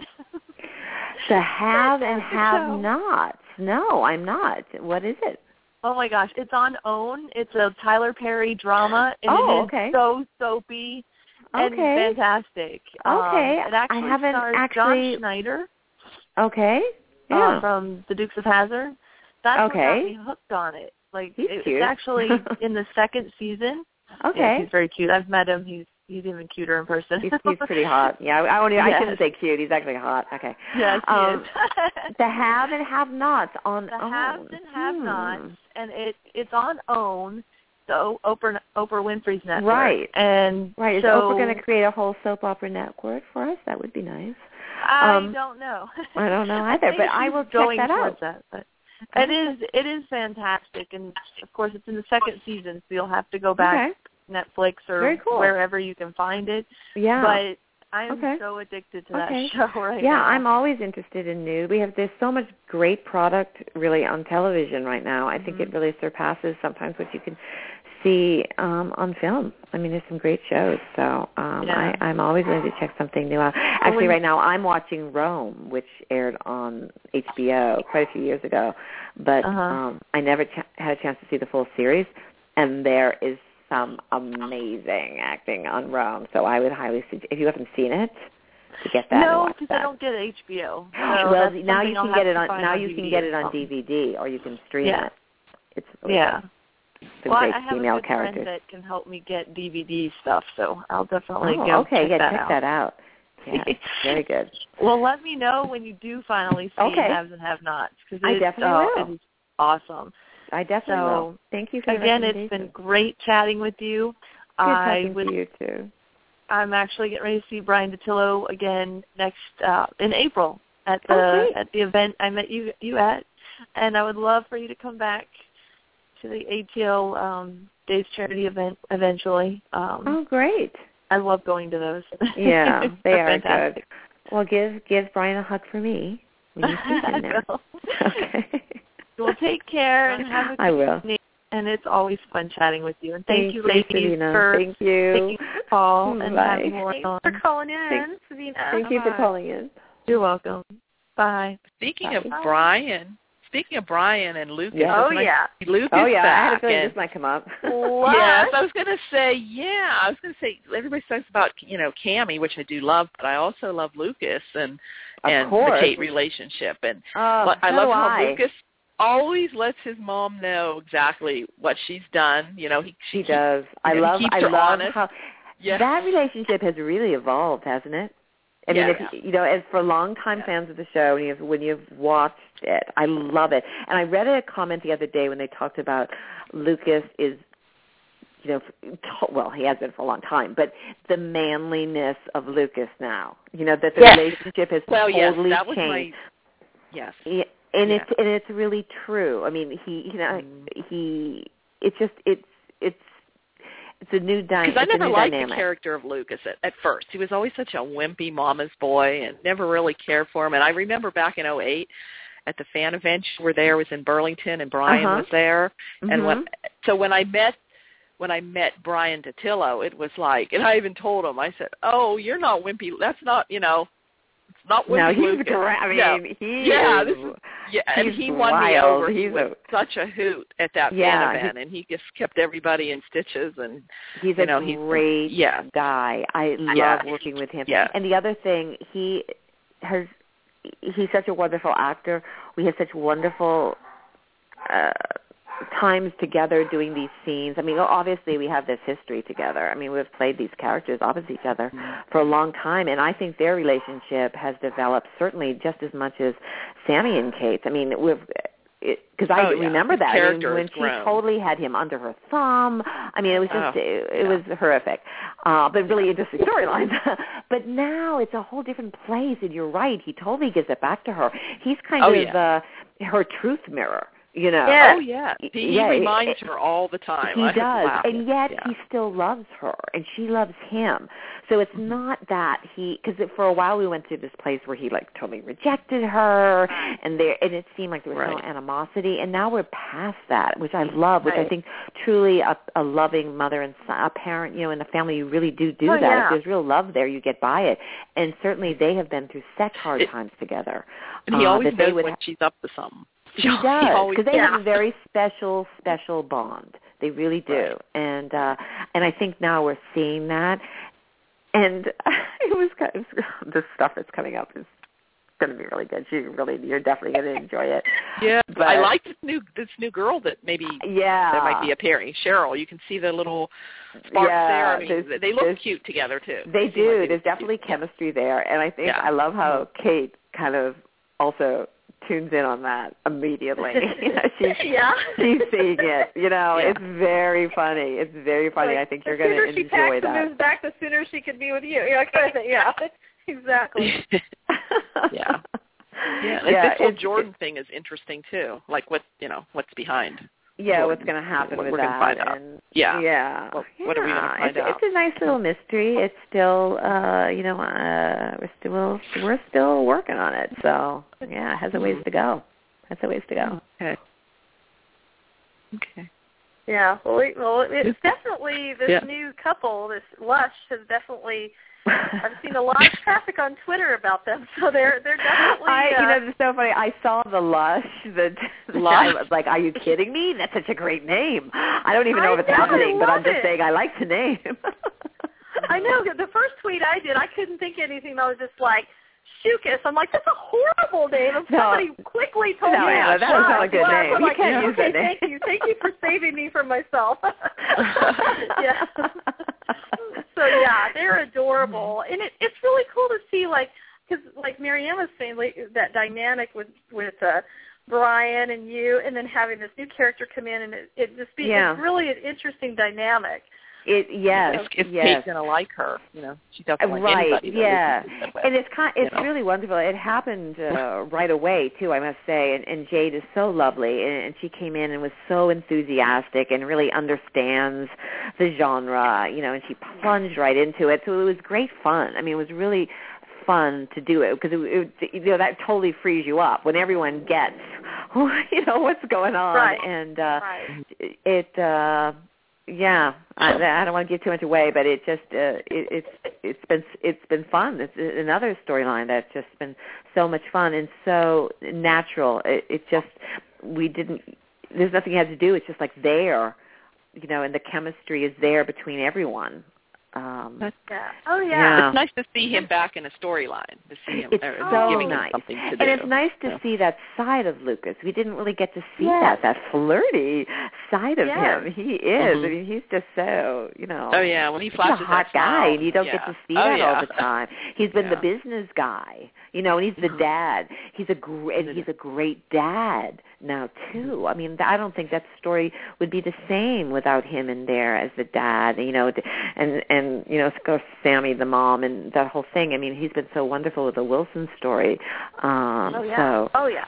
The Have and Have-Nots. No, I'm not. What is it? Oh, my gosh. It's on OWN. It's a Tyler Perry drama, and oh, it is okay. so soapy and okay. fantastic. Okay. Um, it actually I haven't stars actually... John Schneider. Okay. Yeah. Uh, from The Dukes of Hazzard. That's okay. what got me hooked on it. Like he's it, cute. It's actually in the second season. Okay. Yeah, he's very cute. I've met him. He's he's even cuter in person. he's, he's pretty hot. Yeah, I, I, yes. I shouldn't say cute. He's actually hot. Okay. Yes, he um, is. The Have and Have-Nots on the OWN. Haves and Have-Nots, hmm. and it it's on OWN, so Oprah Oprah Winfrey's network. Right. And right. Is so, Oprah going to create a whole soap opera network for us? That would be nice. I um, don't know. I don't know either, I but I will check that out. That, but it is it is fantastic, and of course it's in the second season, so you'll have to go back okay. to Netflix or cool. wherever you can find it. Yeah. But I'm okay. so addicted to okay. that show right yeah, now. Yeah, I'm always interested in new. We have there's so much great product really on television right now. I think mm-hmm. it really surpasses sometimes what you can see um, on film. I mean, there's some great shows, so um, yeah. I, I'm always going to check something new out. Actually, right now I'm watching Rome, which aired on H B O quite a few years ago, but uh-huh. um, I never ch- had a chance to see the full series, and there is some amazing acting on Rome, so I would highly suggest, if you haven't seen it, to get that. No, because I don't get H B O. So well, now you can get it on. Now on you D V D can get it on D V D, or you can stream yeah. it. It's really yeah. good. Some well, great I have female a good characters. friend that can help me get D V D stuff, so I'll definitely oh, go okay, check yeah, that check out. that out. Yeah, very good. Well, let me know when you do finally see okay. Haves and Have-Nots, because I definitely uh, will. it is awesome. I definitely so, will. Thank you for your again, it's been great chatting with you. Good I talking would, to you too. I'm actually getting ready to see Brian DiTillo again next uh, in April at the oh, at the event I met you you at, and I would love for you to come back to the A T L um, Days Charity event eventually. Um, oh, great! I love going to those. Yeah, they are fantastic. good. Well, give give Brian a hug for me when you see him there. Okay. Well, take care and have a good I will. evening. And it's always fun chatting with you. And thank, thank you, ladies, Savina. for thank you. taking the call and Bye. having more Thanks on. for calling in, Thank, Savina. thank you for calling in. You're welcome. Bye. Speaking Bye. of Brian, speaking of Brian and Lucas, Yeah. Oh, it's nice yeah. to see Lucas Oh, yeah, I had a back, feeling and- this might come up. What? Yes, I was going to say, yeah, I was going to say, everybody talks about, you know, Cammie, which I do love, but I also love Lucas and Of and course. the Kate relationship. And Oh, but I so love do how I. Lucas always lets his mom know exactly what she's done. You know, he She she does. I you know, he love. keeps I her love honest. how Yeah. that relationship has really evolved, hasn't it? I mean, Yeah. if, you know, as for longtime Yeah. fans of the show, when you've, when you've watched it, I love it. And I read a comment the other day when they talked about Lucas is, you know, well, he has been for a long time, but the manliness of Lucas now. You know, that the Yes. relationship has Well, yes, totally that was changed. my yes. Yeah, and yeah. it's and it's really true. I mean, he you know mm. he it's just it's it's it's a new dynamic. Because I never liked dynamic. the character of Lucas at, at first. He was always such a wimpy mama's boy and never really cared for him. And I remember back in oh eight at the fan event you were there, was in Burlington, and Brian uh-huh. was there. Mm-hmm. And when so when I met when I met Brian Totillo, it was like, and I even told him, I said, "Oh, you're not wimpy. That's not, you know, it's not wimpy." No, he's Lucas. great. I mean, yeah. he yeah, is, this is, yeah, and he's he won wild. me over. He's he was a, such a hoot at that yeah, fan event, and he just kept everybody in stitches. And he's you a know, great he's, yeah. guy. I love yeah. working with him. Yeah. And the other thing, he has he's such a wonderful actor. We have such wonderful uh, times together doing these scenes. I mean, obviously we have this history together. I mean, we've played these characters opposite each other for a long time, and I think their relationship has developed certainly just as much as Sammy and Kate's. I mean, we've because I oh, yeah. remember His that I mean, character when she grown. totally had him under her thumb. I mean, it was just Oh, it, it yeah. was horrific, uh, but really interesting storylines. But now it's a whole different place, and you're right. He totally gives it back to her. He's kind oh, of yeah. uh, her truth mirror. You know, Yeah. Oh yeah, he, yeah, he reminds it, her all the time. He I does, wow. and yet yeah. he still loves her, and she loves him. So it's mm-hmm. not that he, because for a while we went to this place where he like totally rejected her, and there, and it seemed like there was right. no animosity. And now we're past that, which I love, which right. I think truly a, a loving mother and son, a parent, you know, in the family, you really do do oh, that. Yeah. If there's real love there, you get by it. And certainly they have been through such hard it, times together. And he uh, always that they knows would when ha- she's up to something. He does, because they yeah. have a very special, special bond. They really do, right. and uh, and I think now we're seeing that. And it was kind of, the stuff that's coming up is going to be really good. You really, you're definitely going to enjoy it. Yeah, but I like this new this new girl that maybe yeah that might be appearing. Cheryl, you can see the little sparks yeah, there. I mean, there's, they look there's, cute together too. They They do. like There's definitely cute. chemistry yeah. there, and I think yeah. I love how Kate kind of also tunes in on that immediately. You know, she's, yeah. she's seeing it. You know, Yeah. it's very funny. It's very funny. Like, I think you're going to enjoy the sooner she packs that. and moves back, the sooner she could be with you. You know, kind of thing. Yeah, exactly. yeah. Yeah, and yeah, this whole it's, Jordan it's, thing is interesting too. Like what you know, what's behind? Yeah, Jordan. what's going to happen what with we're that? Gonna find out. And, yeah, yeah. Well, yeah. What are we going to find it's, out? It's a nice little mystery. It's still, uh, you know, uh, we're still we're still working on it. So yeah, it has a ways to go. Has a ways to go. Okay. Okay. Yeah. Well, we, well, it's definitely this yeah. new couple, this Lush, has definitely. I've seen a lot of traffic on Twitter about them, so they're they're definitely. I, uh, you know, it's so funny. I saw the Lush. The, the Lush. I was like, are you kidding me? That's such a great name. I don't even know I if it's know, happening, I but I'm love just it. saying I like the name. I know. The first tweet I did, I couldn't think of anything. I was just like, Shukas. I'm like, that's a horrible name. And No. somebody quickly told No, me Anna, that is not a good so I name. was You like, can't use okay, that name. thank you. Thank you for saving me from myself. yeah. So, yeah, they're adorable. And it, it's really cool to see, like, because, like Marianne was saying, like, that dynamic with, with uh, Brian and you, and then having this new character come in, and it, it just be Yeah. it's really an interesting dynamic. It yes, If, if yes. Kate's going to like her, you know, she doesn't like Right, anybody. that yeah, isn't that way, and it's kind, it's you know? really wonderful. It happened uh, right away too, I must say. And, and Jade is so lovely, and, and she came in and was so enthusiastic and really understands the genre, you know. And she plunged right into it, so it was great fun. I mean, it was really fun to do it because it, it, you know, that totally frees you up when everyone gets, you know, what's going on, Right. and uh, Right. it. Uh, Yeah, I, I don't want to give too much away, but it just uh, it, it's it's been it's been fun. It's another storyline that's just been so much fun and so natural. It, it just we didn't. There's nothing you had to do. It's just like there, you know, and the chemistry is there between everyone. Um, Yeah. Oh, yeah. Yeah. It's nice to see him back in a storyline. To see him, It's or so giving nice, him something to do. and it's nice to Yeah. see that side of Lucas. We didn't really get to see Yes. that that flirty side of Yes. him. He is. Mhm. I mean, he's just so you know. Oh yeah, when he He's flashes a hot that guy, smile, and you don't yeah. get to see oh, that yeah. all the time. He's been Yeah. the business guy, you know, and he's the Mhm. dad. He's a gr- and he's a great dad now too. I mean, I don't think that story would be the same without him in there as the dad, you know, and and you know, of course, Sammy the mom and that whole thing. I mean, he's been so wonderful with the Wilson story. Um, Oh, yeah. So oh, yeah.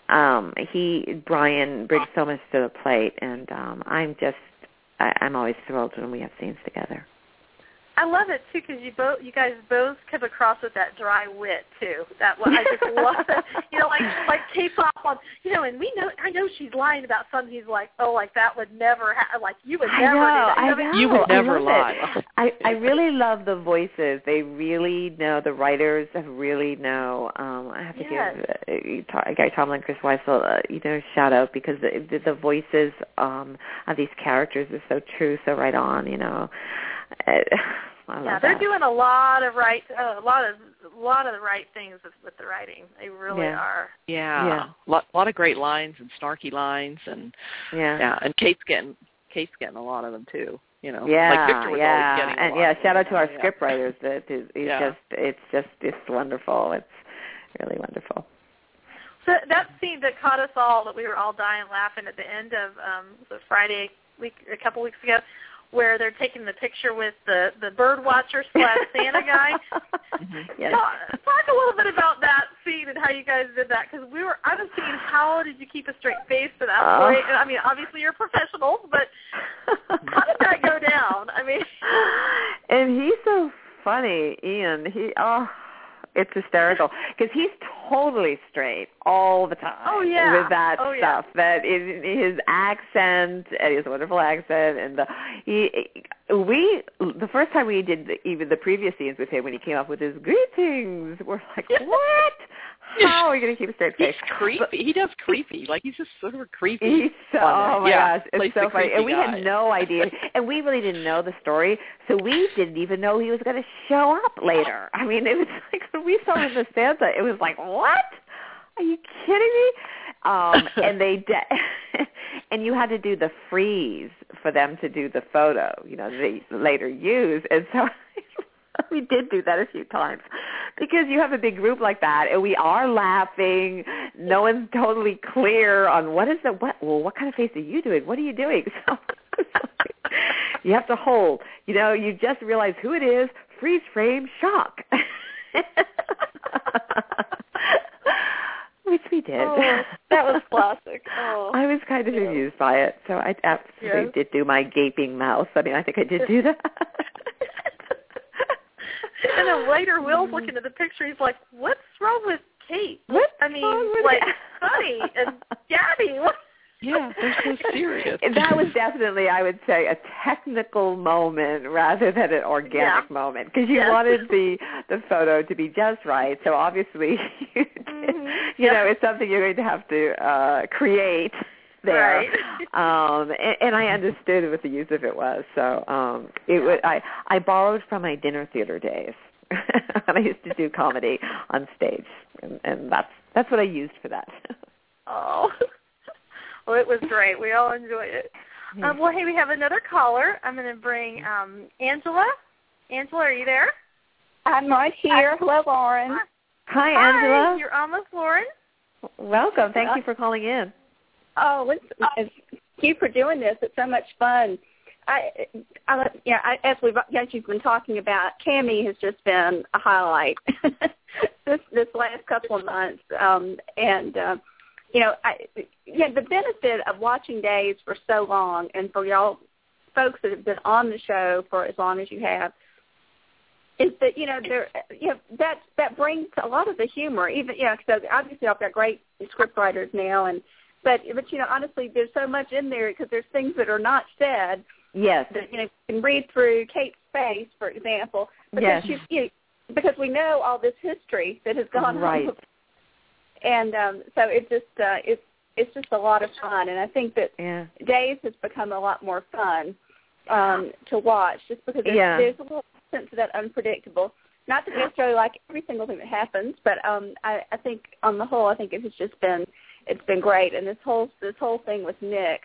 um, he Brian brings so much to the plate, and um, I'm just I, I'm always thrilled when we have scenes together. I love it too because you both, you guys both come across with that dry wit too. That I just love that. You know, like like K-pop on. You know, and we know. I know she's lying about something. He's like, oh, like that would never. Ha- like you would never I know, do that. You, know, I know. You would never I lie. I I really love the voices. They really know. The writers have really know. Um, I have to yes. give uh, Guy Tomlin, Chris Weisel, uh, you know, shout out because the the, the voices um, of these characters are so true, so right on. You know. Uh, I yeah, love they're that. doing a lot of right, uh, a lot of a lot of the right things with, with the writing. They really Yeah. are. Yeah, Yeah. a lot, lot of great lines and snarky lines, and Yeah. yeah, and Kate's getting Kate's getting a lot of them too. You know, Yeah, like Victor was yeah, always getting a and lot yeah, of them, shout out to you our know, yeah. script writers. That is, it's Yeah. just, it's just, it's wonderful. It's really wonderful. So that scene that caught us all, that we were all dying laughing at the end of um, the Friday week, a couple weeks ago, where they're taking the picture with the, the bird watcher slash Santa guy. Mm-hmm. Yes. Talk, talk a little bit about that scene and how you guys did that, because we were. I was thinking, how did you keep a straight face to that Oh. point? And, I mean, obviously you're professionals, but how did that go down? I mean, and he's so funny, Ian. He oh, it's hysterical because he's totally straight all the time. Oh, yeah. With that Oh, yeah. stuff, that is his accent, and his wonderful accent, and the he. We the first time we did the, even the previous scenes with him when he came up with his greetings, we're like, what? How are we going to keep a straight face? He's creepy. But, he does creepy. Like he's just sort of creepy. He's so, oh my yeah, gosh, it's so funny. And we guy. had no idea, and we really didn't know the story, so we didn't even know he was going to show up later. I mean, it was like when we saw him as Santa, it was like, what? Are you kidding me? Um, and they de- and you had to do the freeze for them to do the photo, you know, they later use, and so. We did do that a few times because you have a big group like that, and we are laughing. No one's totally clear on what is the what. Well, what kind of face are you doing? What are you doing? So you have to hold. You know, you just realize who it is. Freeze frame, shock. Which we did. Oh, that was classic. Oh. I was kind of yeah. amused by it, so I absolutely yes. did do my gaping mouth. I mean, I think I did do that. And then later, Will's looking at the picture. He's like, "What's wrong with Kate? What's I mean, wrong with like it? Sonny and Gabby." What? Yeah, they're so serious. That was definitely, I would say, a technical moment rather than an organic Yeah. moment because you Yes. wanted the the photo to be just right. So obviously, you, Mm-hmm. you know, it's something you're going to have to uh, create there. Right. um, and, and I understood what the use of it was. So um, it was, I I borrowed from my dinner theater days. I used to do comedy on stage, and, and that's that's what I used for that. Oh. Well, it was great. We all enjoyed it. Um, well, hey, we have another caller. I'm going to bring um, Angela. Angela, are you there? I'm right here. Hello, Lauren. Hi, Hi, Angela. you're on with Lauren. Welcome. Thank you for calling in. Oh, it's, it's, thank you for doing this. It's so much fun. I, I yeah, I, as we've as you've been talking about, Cammie has just been a highlight this this last couple of months, um, and uh, you know, I, yeah, the benefit of watching Days for so long, and for y'all folks that have been on the show for as long as you have, is that, you know, there, you know, that that brings a lot of the humor. Even, you know, so obviously I've got great script writers now, and but but you know, honestly, there's so much in there because there's things that are not said. Yes. That, you know, you can read through Kate's face, for example, because Yes. she's, you know, because we know all this history that has gone Right. on, and um, so it just uh, it's it's just a lot of fun, and I think that Yeah. Days has become a lot more fun um, to watch, just because there's, Yeah. there's a little sense of that unpredictable. Not to necessarily like every single thing that happens, but um, I, I think on the whole, I think it has just been it's been great, and this whole this whole thing with Nick.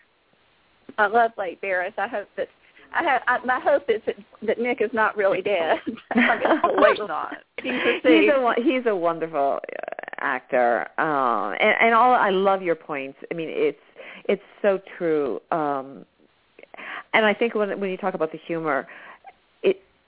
I love Blake Barris. I hope that I have. I, my hope is that, that Nick is not really dead. Wait, not. He's a he's a wonderful actor, um, and, and all. I love your points. I mean, it's it's so true. Um, and I think when when you talk about the humor, it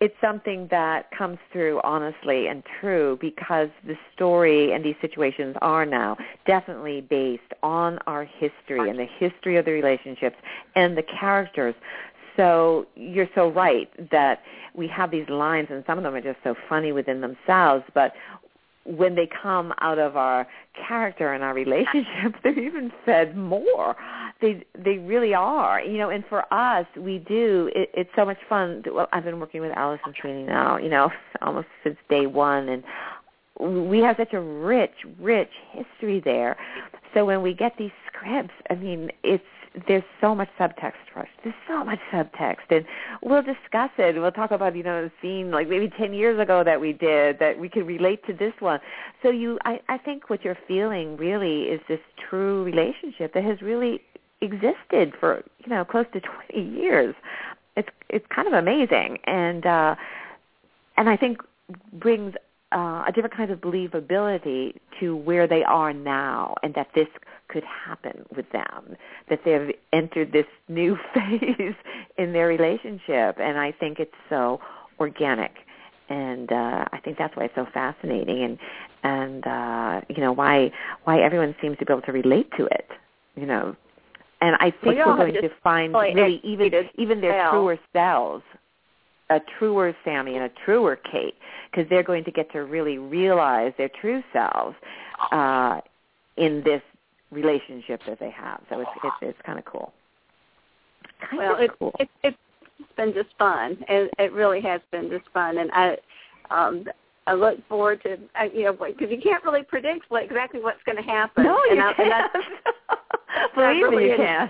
it's something that comes through honestly and true because the story and these situations are now definitely based on our history and the history of the relationships and the characters. So you're so right that we have these lines, and some of them are just so funny within themselves, but when they come out of our character and our relationship, they're even said more. They they really are, you know. And for us, we do. It, it's so much fun. Well, I've been working with Allison Sweeney now, you know, almost since day one, and we have such a rich, rich history there. So when we get these scripts, I mean, it's there's so much subtext for us. There's so much subtext, and we'll discuss it. We'll talk about, you know, a scene like maybe ten years ago that we did that we could relate to this one. So you, I, I think what you're feeling really is this true relationship that has really existed for, you know, close to twenty years. It's it's kind of amazing, and uh, and I think brings uh, a different kind of believability to where they are now, and that this could happen with them, that they've entered this new phase in their relationship. And I think it's so organic. And uh, I think that's why it's so fascinating, and, and uh, you know, why why everyone seems to be able to relate to it, you know. And I think well, we're going to find really even even their truer selves, a truer Sammy and a truer Kate, because they're going to get to really realize their true selves uh, in this relationship that they have. So it's it's, it's kind of cool. Kind well, of it, cool. It, it's been just fun. It, it really has been just fun, and I um, I look forward to uh, you know, because you can't really predict what, exactly what's going to happen. No, and you I, can't. Believe really me, you can't.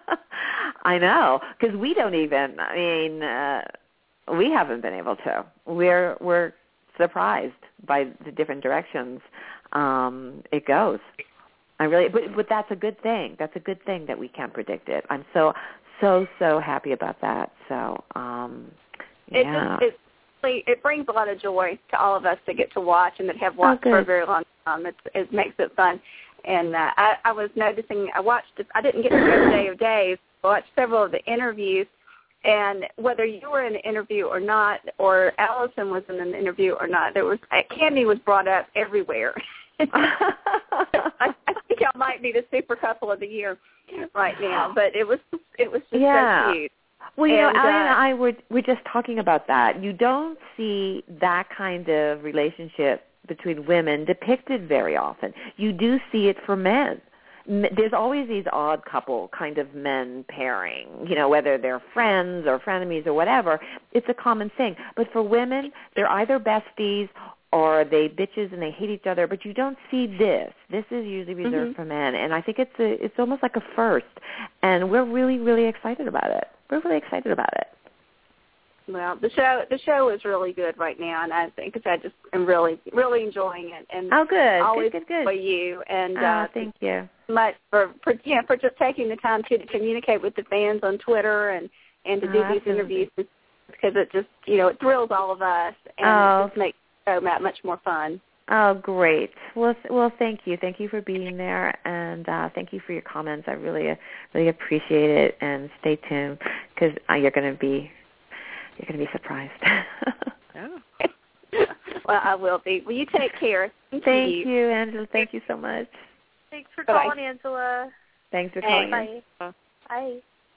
I know, because we don't even. I mean, uh, we haven't been able to. We're we're surprised by the different directions um, it goes. I really, but but that's a good thing. That's a good thing that we can't predict it. I'm so so so happy about that. So um, it yeah. just it, it brings a lot of joy to all of us to get to watch and that have watched oh, for a very long time. It, it makes it fun. And uh, I, I was noticing, I watched, I didn't get to go to Day of Days, I watched several of the interviews, and whether you were in an interview or not, or Allison was in an interview or not, there was, Cammy was brought up everywhere. I, I think I might be the super couple of the year right now, but it was, it was just yeah. so cute. Well, you and, know, Allie uh, and I were, we're just talking about that. You don't see that kind of relationship between women depicted very often. You do see it for men. There's always these odd couple kind of men pairing, you know, whether they're friends or frenemies or whatever. It's a common thing. But for women, they're either besties or they bitches and they hate each other, but you don't see this. This is usually reserved mm-hmm. for men, and I think it's a, it's almost like a first, and we're really, really excited about it. We're really excited about it. Well, the show the show is really good right now, and I think I just am really really enjoying it. And oh, good, always good, good, for you, and oh, uh, thank you much for for yeah for just taking the time to, to communicate with the fans on Twitter and and to oh, do absolutely. these interviews, because it just you know it thrills all of us, and oh. it just makes the show that much more fun. Oh, great. Well, well, thank you. Thank you for being there, and uh, thank you for your comments. I really, uh, really appreciate it. And stay tuned, because uh, you're going to be, you're going to be surprised. Oh. Well, I will be. Well, you take care. Thank, thank you. you, Angela. Thank you so much. Thanks for Bye-bye. calling, Angela. Thanks for Hey, calling. Bye. in. Bye.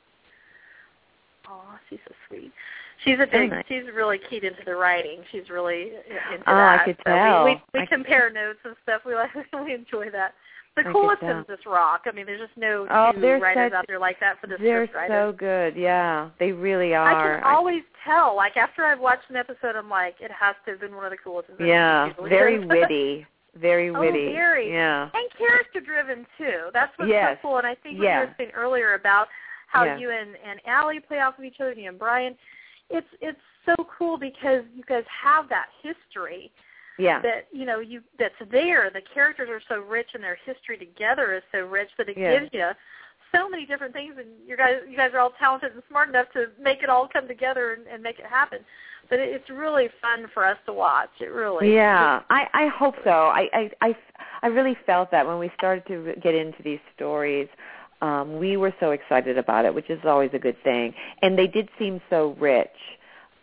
Oh, she's so sweet. She's a big. nice. She's really keyed into the writing. She's really into Oh, that. I could so tell. We, we, we I compare notes and stuff. We like. We enjoy that. The I could Coolistons tell. just rock. I mean, there's just no Oh, two they're writers such- out there like that for this They're script writer. so good. Yeah, they really I are. can always tell. Like after I've watched an episode, I'm like, it has to have been one of the Coolistons. Yeah, Usually very is. witty. Very Oh, witty. very. Yeah. And character-driven, too. That's what's Yes. so cool. And I think what Yeah. you were saying earlier about how Yeah. you and, and Allie play off of each other, you and Brian, it's it's so cool because you guys have that history Yeah. that, you know, you that's there. The characters are so rich and their history together is so rich that it Yeah. gives you so many different things. And you guys you guys are all talented and smart enough to make it all come together and, and make it happen. But it, it's really fun for us to watch. It really. Yeah, I, I hope so. I, I, I, I really felt that when we started to get into these stories, um, we were so excited about it, which is always a good thing. And they did seem so rich.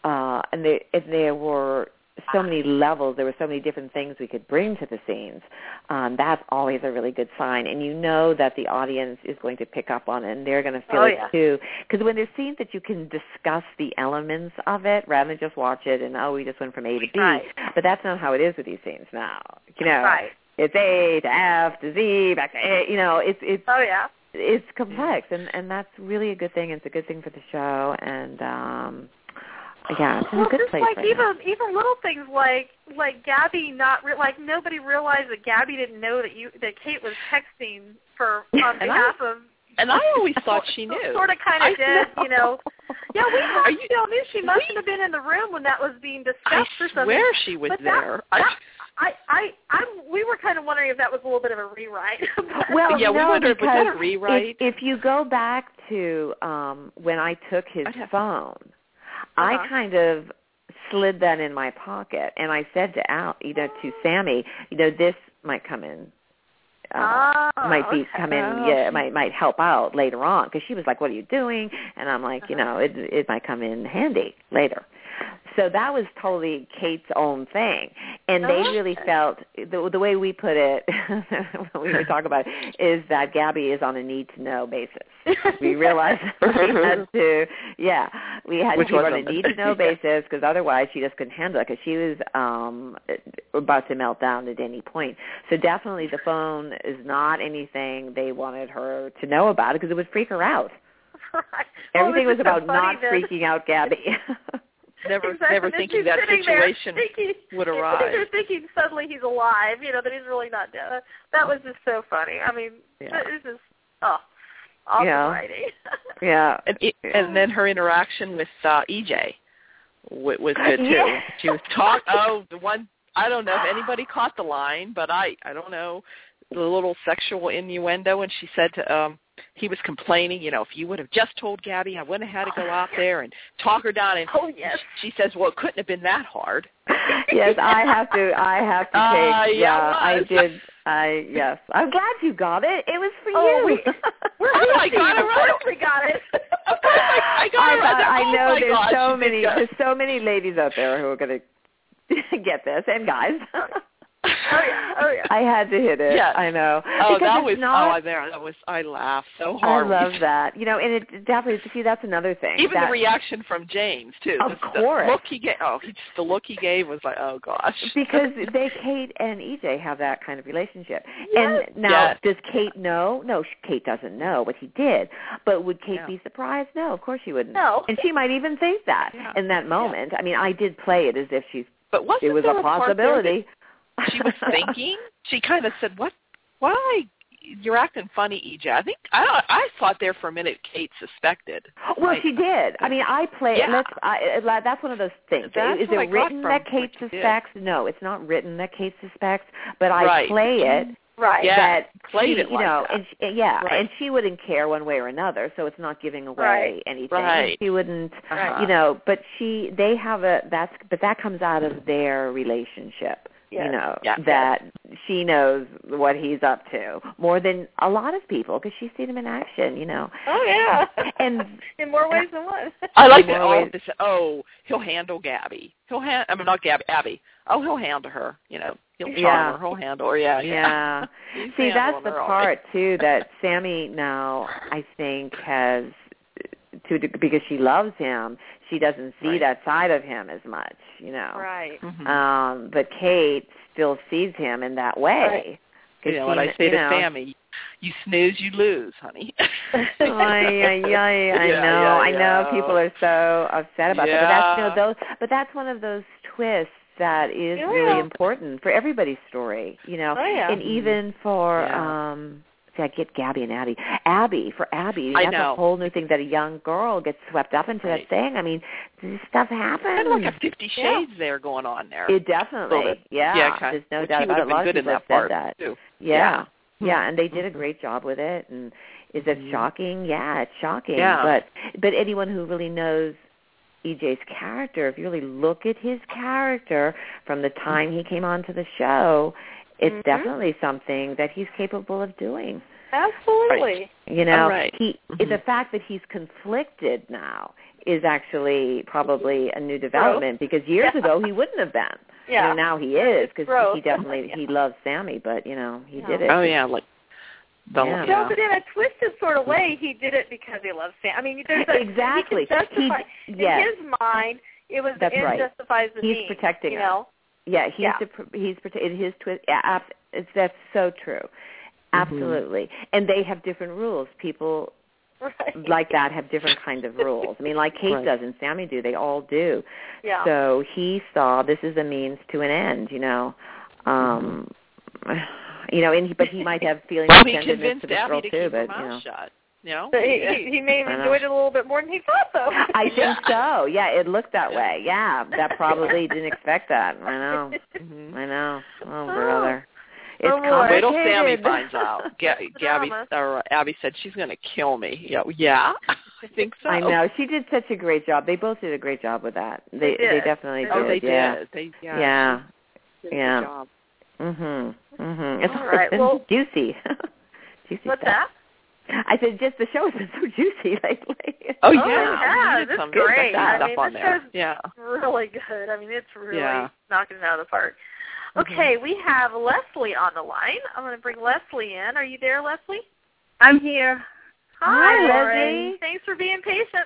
uh, and, there, and there were so many levels, there were so many different things we could bring to the scenes. Um, that's always a really good sign. And you know that the audience is going to pick up on it, and they're going to feel oh, it yeah. too. Because when there's scenes that you can discuss the elements of it rather than just watch it and, oh, we just went from A to B. Right. But that's not how it is with these scenes now. You know, Right. it's A to F to Z, back to A. You know, it's it's Oh, yeah. it's complex, and, and that's really a good thing. It's a good thing for the show, and um, yeah, it's in well, a good just place like right even now. even little things like like Gabby not re- like nobody realized that Gabby didn't know that you that Kate was texting for on And behalf I, of. And I always thought she knew. Sort of, kind of did, know. you know. Yeah, we Are thought you, she all knew. She must we, have been in the room when that was being discussed I or something. swear she was but there. That, that, I, I, I'm. We were kind of wondering if that was a little bit of a rewrite. Well, yeah, no, we wondered, was that a because rewrite? If, if you go back to um, when I took his phone, I Uh-huh. kind of slid that in my pocket, and I said to Al, you know, to Sammy, you know, this might come in. Uh, oh, might be okay. come in, Oh, yeah, she- it might might help out later on, because she was like, "What are you doing?" And I'm like, Uh-huh. you know, it it might come in handy later. So that was totally Kate's own thing, and they Oh, really okay. felt the the way we put it when we were talking about it is that Gabby is on a need to know basis. We realized we had to, yeah, we had Which to keep her on a wasn't- need to know basis, because otherwise she just couldn't handle it, because she was um about to melt down at any point. So definitely the phone is not anything they wanted her to know about, because it would freak her out. Right. Well, Everything it was just so about funny not that- freaking out Gabby. Never, exactly. never And thinking she's that sitting there situation thinking, would she's arise. sitting there thinking suddenly he's alive, you know, that he's really not dead. That was just so funny. I mean, Yeah. it was just, oh, awesome Yeah. writing. Yeah. And, it, and then her interaction with uh, E J w- was good too. Yeah. She was talk. Oh, the one. I don't know if anybody caught the line, but I, I don't know the little sexual innuendo. And she said to um, he was complaining. You know, if you would have just told Gabby, I wouldn't have had to go out there and talk her down. And Oh, yes. she, she says, well, it couldn't have been that hard. Yes, I have to. I have to take. Uh, yeah, yeah, I it was. did. I yes. I'm glad you got it. It was for Oh, you. we- We're Oh, I happy. got it Of right. course we got it. I got I, it right. I, I Oh, know my there's gosh, so you many. did good. There's so many ladies out there who are going to get this, and guys. Oh, yeah. Oh, yeah. I had to hit it. Yes. I know. Oh, because that it's was not, oh, there. That was I laughed so I hard. love that. You know, and it definitely. See, that's another thing. Even that, the reaction from James too. Of the, course. The look he gave. Oh, he just the look he gave was like, oh gosh. Because they, Kate and E J have that kind of relationship. Yes. And now, Yes. does Kate know? No, sh- Kate doesn't know what he did. But would Kate No. be surprised? No, of course she wouldn't. No. And she might even think that Yeah. in that moment. I mean, I did play it as if she's. But wasn't It was there a part there possibility. that she was thinking. She kind of said, "What? Why? You're acting funny, E J." I think I don't, I thought there for a minute Kate suspected. Well, Like, she did. I mean, I play. Yeah. Let's. I, I- that's one of those things. That's Is what it I got written from that what Kate you did. suspects? No, it's not written that Kate suspects. But I Right. play it. Right. Yeah. That played she, it you like know, that. and she, yeah, Right. and she wouldn't care one way or another, so it's not giving away Right. anything. Right. She wouldn't, Uh-huh. you know, but she, they have a that's, but that comes out of their relationship. Yes. You know, Yeah. that she knows what he's up to more than a lot of people because she's seen him in action. You know, Oh, yeah. and in more ways than one. I like In that. more Oh, ways. this, oh, he'll handle Gabby. He'll hand. I mean, not Gabby. Abby. Oh, he'll handle her. You know, he'll charm Yeah. her. He'll handle her. Yeah. Yeah. He's See, that's handling the her all part right. too that Sammy now I think has to because she loves him. She doesn't see Right. that side of him as much, you know. Right. Mhm. Um, but Kate still sees him in that way. Right. 'Cause You know she what I kn- say you to know, Sammy? You snooze, you lose, honey. Ay, ay, ay, I Yeah, know, yeah, I know. yeah. People are so upset about that, but that's you know Yeah. those. But that's one of those twists that is Oh, really yeah. important for everybody's story, you know, Oh, yeah. and even for Yeah. um. See, I get Gabby and Abby. Abby for Abby, I that's know. a whole new thing that a young girl gets swept up into Right. that thing. I mean, this stuff happens. Kind of like a Fifty Shades there going on there. It definitely, Little bit. yeah. Yeah, kind There's no which doubt he would about it. have A lot been of good in people that have part said that. too. Yeah. Yeah. Yeah, and they did a great job with it. And is it Mhm. shocking? Yeah, it's shocking. Yeah. But but anyone who really knows E J's character, if you really look at his character from the time he came onto the show, it's Mhm. definitely something that he's capable of doing. Absolutely. You know, Right. he Mhm. the fact that he's conflicted now is actually probably a new development because years yeah. ago he wouldn't have been. Yeah. You know, now he is because he definitely yeah. he loves Sammy, but you know he yeah. did it. Oh yeah, like the yeah. No, but in a twisted sort of way, he did it because he loves Sam. I mean, there's a, exactly. He can justify, he, yes. in his mind, it was That's the end right. justifies the He's means. protecting you her. know? Yeah, he's yeah. The, he's in his twist. Yeah, it's, that's so true. Absolutely. Mm-hmm. And they have different rules. People right. like that have different kinds of rules. I mean, like Kate right. does and Sammy do. They all do. Yeah. So he saw this is a means to an end. You know. Um, mm-hmm. You know, and he, but he might have feelings well, of he tenderness to this girl to too. Keep but her mouth you know. Shut. You know? So he, he, he may have enjoyed it a little bit more than he thought, though. I think so. Yeah, it looked that way. Yeah, that probably didn't expect that. I know. Mm-hmm. I know. Oh, brother. It's oh, complicated. Wait till Sammy finds out. G- Gabby or Abby said she's going to kill me. Yeah, yeah, I think so. I know. She did such a great job. They both did a great job with that. They they, did. they definitely they did. Oh, they yeah. did. They yeah. Yeah. They did yeah. a good job. Mhm. Mhm. It's all right. been well, juicy. juicy what's stuff. that? I said, just the show has been so juicy lately. Oh, yeah. yeah. Yeah, some it's great. Good I stuff mean, on this there. show's yeah. really good. I mean, it's really yeah. knocking it out of the park. Okay, mm-hmm. we have Leslie on the line. I'm going to bring Leslie in. Are you there, Leslie? I'm here. Hi, Hi Leslie. Thanks for being patient.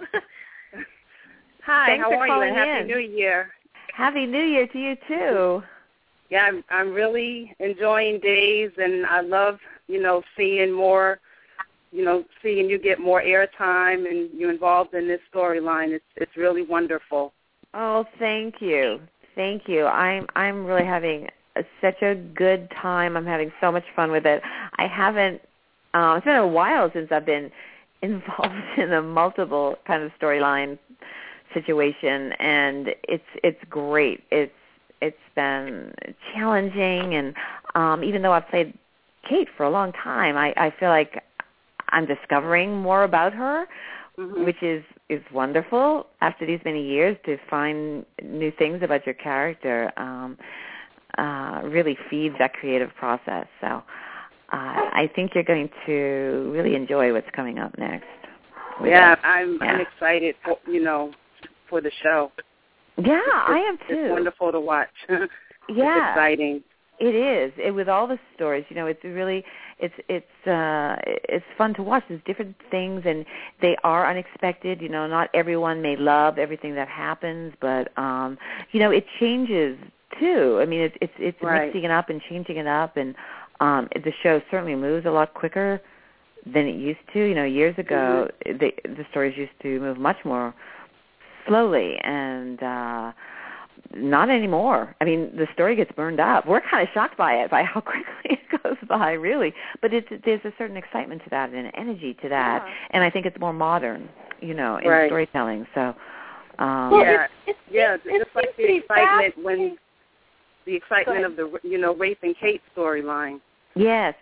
Hi, Thanks how for are you? And Happy in. New Year. Happy New Year to you, too. Yeah, I'm, I'm really enjoying Days, and I love, you know, seeing more, you know, seeing you get more airtime and you involved in this storyline. It's it's really wonderful. Oh, thank you. Thank you. I'm I'm really having a, such a good time. I'm having so much fun with it. I haven't, uh, it's been a while since I've been involved in a multiple kind of storyline situation, and it's it's great. It's it's been challenging, and um, even though I've played Kate for a long time, I, I feel like I'm discovering more about her, mm-hmm. which is, is wonderful after these many years to find new things about your character. Um, uh, really feeds that creative process. So uh, I think you're going to really enjoy what's coming up next. Yeah, it. I'm yeah. I'm excited for, you know, for the show. Yeah, it's, I am too. It's wonderful to watch. Yeah, it's exciting. It is. It, with all the stories, you know, it's really, it's it's uh, it's fun to watch. There's different things, and they are unexpected. You know, not everyone may love everything that happens, but um, you know, it changes too. I mean, it's it's it's right. mixing it up and changing it up, and um, the show certainly moves a lot quicker than it used to. You know, years ago, mm-hmm. the the stories used to move much more slowly, and uh, not anymore. I mean, the story gets burned up. We're kind of shocked by it, by how quickly it goes by, really. But it's, there's a certain excitement to that and energy to that, yeah. and I think it's more modern, you know, in right. storytelling. So, um, well, yeah, it's, it's, yeah, it's, just it's like the excitement fast. when the excitement of the you know Rafe and Kate storyline. Yes.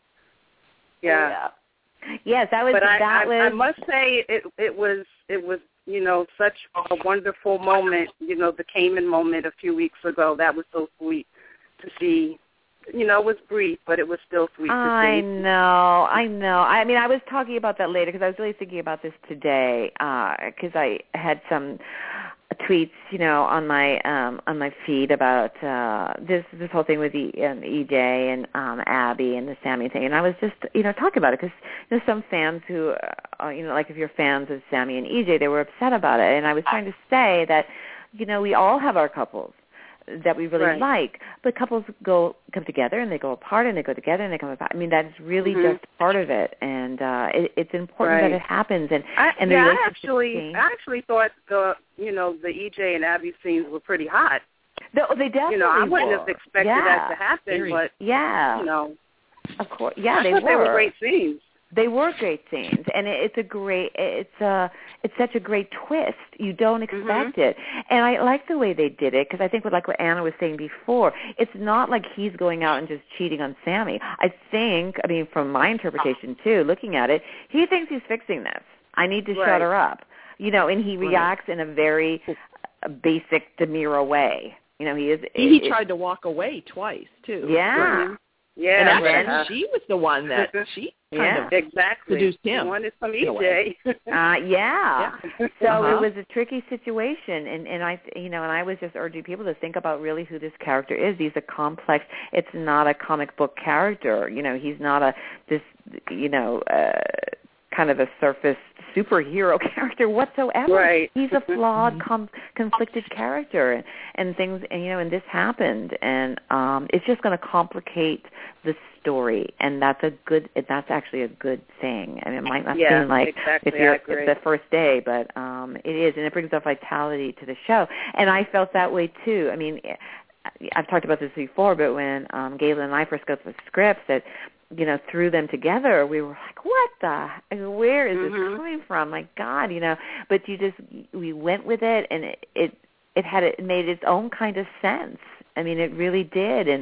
Yeah. yeah. Yes, that was but I, that I, was. I must say it it was it was you know such a wonderful moment. You know, the Cayman moment a few weeks ago. That was so sweet to see. You know, it was brief, but it was still sweet to I see. know, I know. I mean, I was talking about that later because I was really thinking about this today because uh, I had some tweets, you know, on my um, on my feed about uh, this this whole thing with E, um, E J and um, Abby and the Sammy thing, and I was just, you know, talking about it because there's some fans who, uh, you know, like if you're fans of Sammy and E J, they were upset about it, and I was trying to say that, you know, we all have our couples that we really right. like, but couples go come together and they go apart and they go together and they come apart. I mean, that's really mm-hmm. just part of it, and uh, it, it's important right. that it happens. And I, and the yeah, I relationship actually, change. I actually thought the you know the E J and Abby scenes were pretty hot. No, they definitely. You know, I wouldn't were. have expected yeah. that to happen, but yeah, you know, of course, yeah, I they thought were. they were great scenes. They were great scenes, and it, it's a great, it's a, it's such a great twist. You don't expect mm-hmm. it, and I like the way they did it because I think, what, like what Anna was saying before, it's not like he's going out and just cheating on Sammy. I think, I mean, from my interpretation too, looking at it, he thinks he's fixing this. I need to right. shut her up, you know, and he right. reacts in a very uh, basic, demure way. You know, he is. He, it, he tried to walk away twice too. Yeah. Right. Yeah, and actually, right. she was the one that she kind Yeah. of exactly. seduced He him. wanted some in a E way. J. Uh, yeah. Yeah. So Uh-huh. it was a tricky situation, and and I, you know, and I was just urging people to think about really who this character is. He's a complex. It's not a comic book character. You know, he's not a this, you know, uh, kind of a surface superhero character whatsoever. Right. He's a flawed, com- conflicted character, and, and things. And you know, and this happened, and um, it's just going to complicate the story, and that's a good. That's actually a good thing. I mean, it might not Yeah, seem like exactly. if you're I agree. it's the first day, but um, it is, and it brings a vitality to the show. And I felt that way too. I mean, I've talked about this before, but when um, Galen and I first got the scripts, that you know, threw them together, we were like, what the, I mean, where is mm-hmm. this coming from? My God, you know, but you just, we went with it, and it, it, it had, it made its own kind of sense. I mean, it really did, and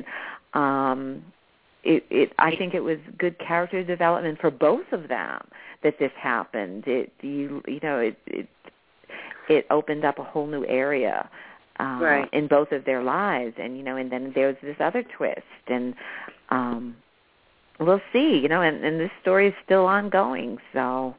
um, it, it, I think it was good character development for both of them that this happened. It, you, you know, it, it, it opened up a whole new area uh, right. in both of their lives, and, you know, and then there was this other twist, and, um, we'll see, you know, and, and this story is still ongoing, so.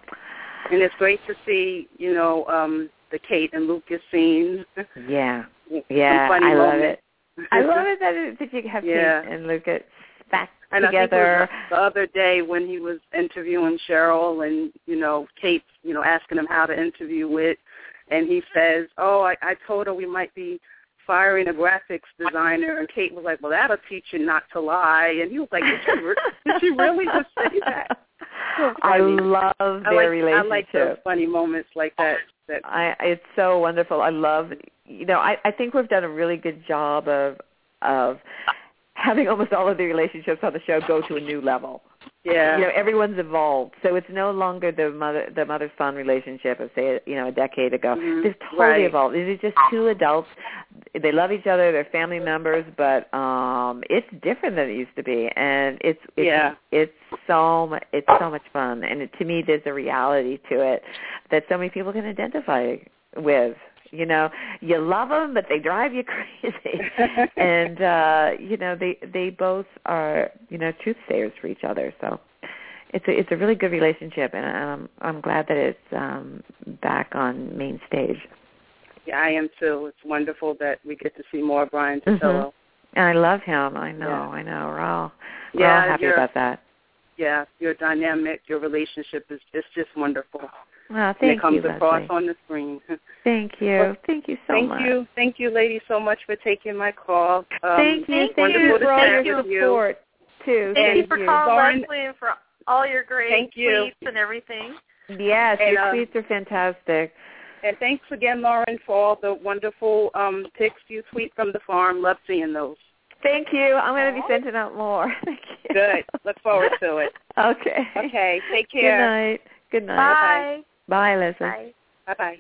And it's great to see, you know, um, the Kate and Lucas scenes. Yeah, yeah, funny I love moments. it. I love it that, it, that you have yeah. Kate and Lucas back and together. I think it was the other day when he was interviewing Cheryl, and, you know, Kate, you know, asking him how to interview with, and he says, oh, I, I told her we might be firing a graphics designer, and Kate was like, well, that'll teach you not to lie. And he was like, did she, re- did she really just say that? So I funny. love I their like, relationship. I like those funny moments like that. that I, it's so wonderful. I love, you know, I, I think we've done a really good job of of having almost all of the relationships on the show go to a new level. Yeah. You know, everyone's evolved, so it's no longer the mother the mother son relationship of, say, you know, a decade ago. Mm-hmm. It's totally right. evolved. These are just two adults. They love each other. They're family members, but um, it's different than it used to be, and it's it's yeah. it's so mu- it's so much fun. And it, to me, there's a reality to it that so many people can identify with. You know, you love them, but they drive you crazy. and, uh, you know, they they both are, you know, truth sayers for each other. So it's a, it's a really good relationship, and I'm, I'm glad that it's um, back on main stage. Yeah, I am too. It's wonderful that we get to see more of Brian Totillo. Mm-hmm. And I love him. I know, yeah. I know. We're all, we're yeah, all happy about that. Yeah, your dynamic, your relationship is it's just wonderful. Well, thank and it comes you, across Leslie. on the screen. Thank you. Well, thank you so thank much. Thank you. Thank you, ladies, so much for taking my call. Um, thank you. Thank you for all your support, too. Thank, thank you for you. calling, Lauren, Leslie, and for all your great thank you. tweets and everything. Yes, and, your uh, tweets are fantastic. And thanks again, Lauren, for all the wonderful um, pics you tweet from the farm. Love seeing those. Thank you. I'm going to be sending out more. Thank you. Good. Look forward to it. Okay. Okay. Take care. Good night. Good night. Bye. Bye, Leslie. Bye. Bye-bye.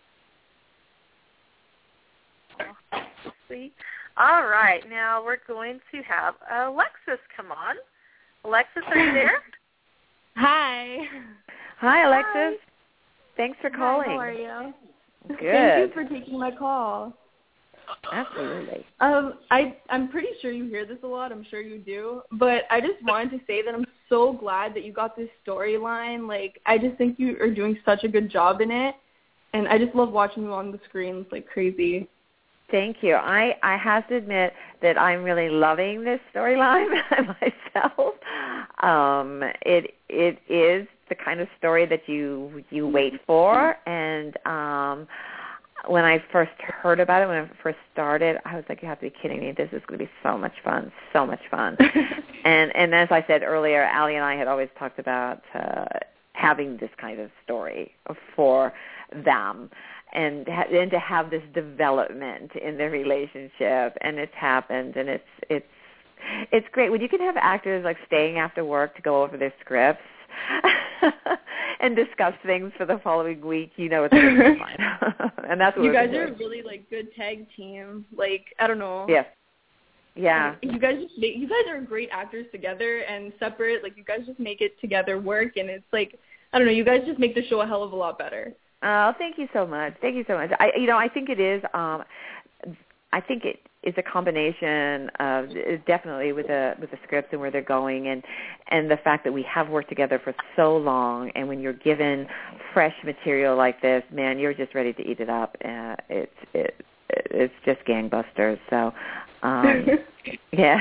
See? All right. Now we're going to have Alexis come on. Alexis, are you there? Hi. Hi, Alexis. Hi. Thanks for calling. Hi, how are you? Good. Thank you for taking my call. Absolutely. Um, I I'm pretty sure you hear this a lot. I'm sure you do, but I just wanted to say that I'm so glad that you got this storyline. Like, I just think you are doing such a good job in it, and I just love watching you on the screens like crazy. Thank you. I, I have to admit that I'm really loving this storyline myself. Um, it it is the kind of story that you you wait for, and um, when I first heard about it, when I first started, I was like, you have to be kidding me. This is going to be so much fun, so much fun. and and as I said earlier, Allie and I had always talked about uh, having this kind of story for them. And, and to have this development in their relationship, and it's happened, and it's it's it's great when you can have actors like staying after work to go over their scripts and discuss things for the following week. You know, it's going to be fine. And that's what you guys doing. are a really like good tag team. Like, I don't know. Yeah. Yeah. You guys just make, you guys are great actors together and separate. Like, you guys just make it together work, and it's like, I don't know. You guys just make the show a hell of a lot better. Oh, thank you so much. Thank you so much. I, you know, I think it is. Um, I think it is a combination of definitely with the with the scripts and where they're going, and and the fact that we have worked together for so long. And when you're given fresh material like this, man, you're just ready to eat it up. Uh, it's it, it's just gangbusters. So, um, yeah.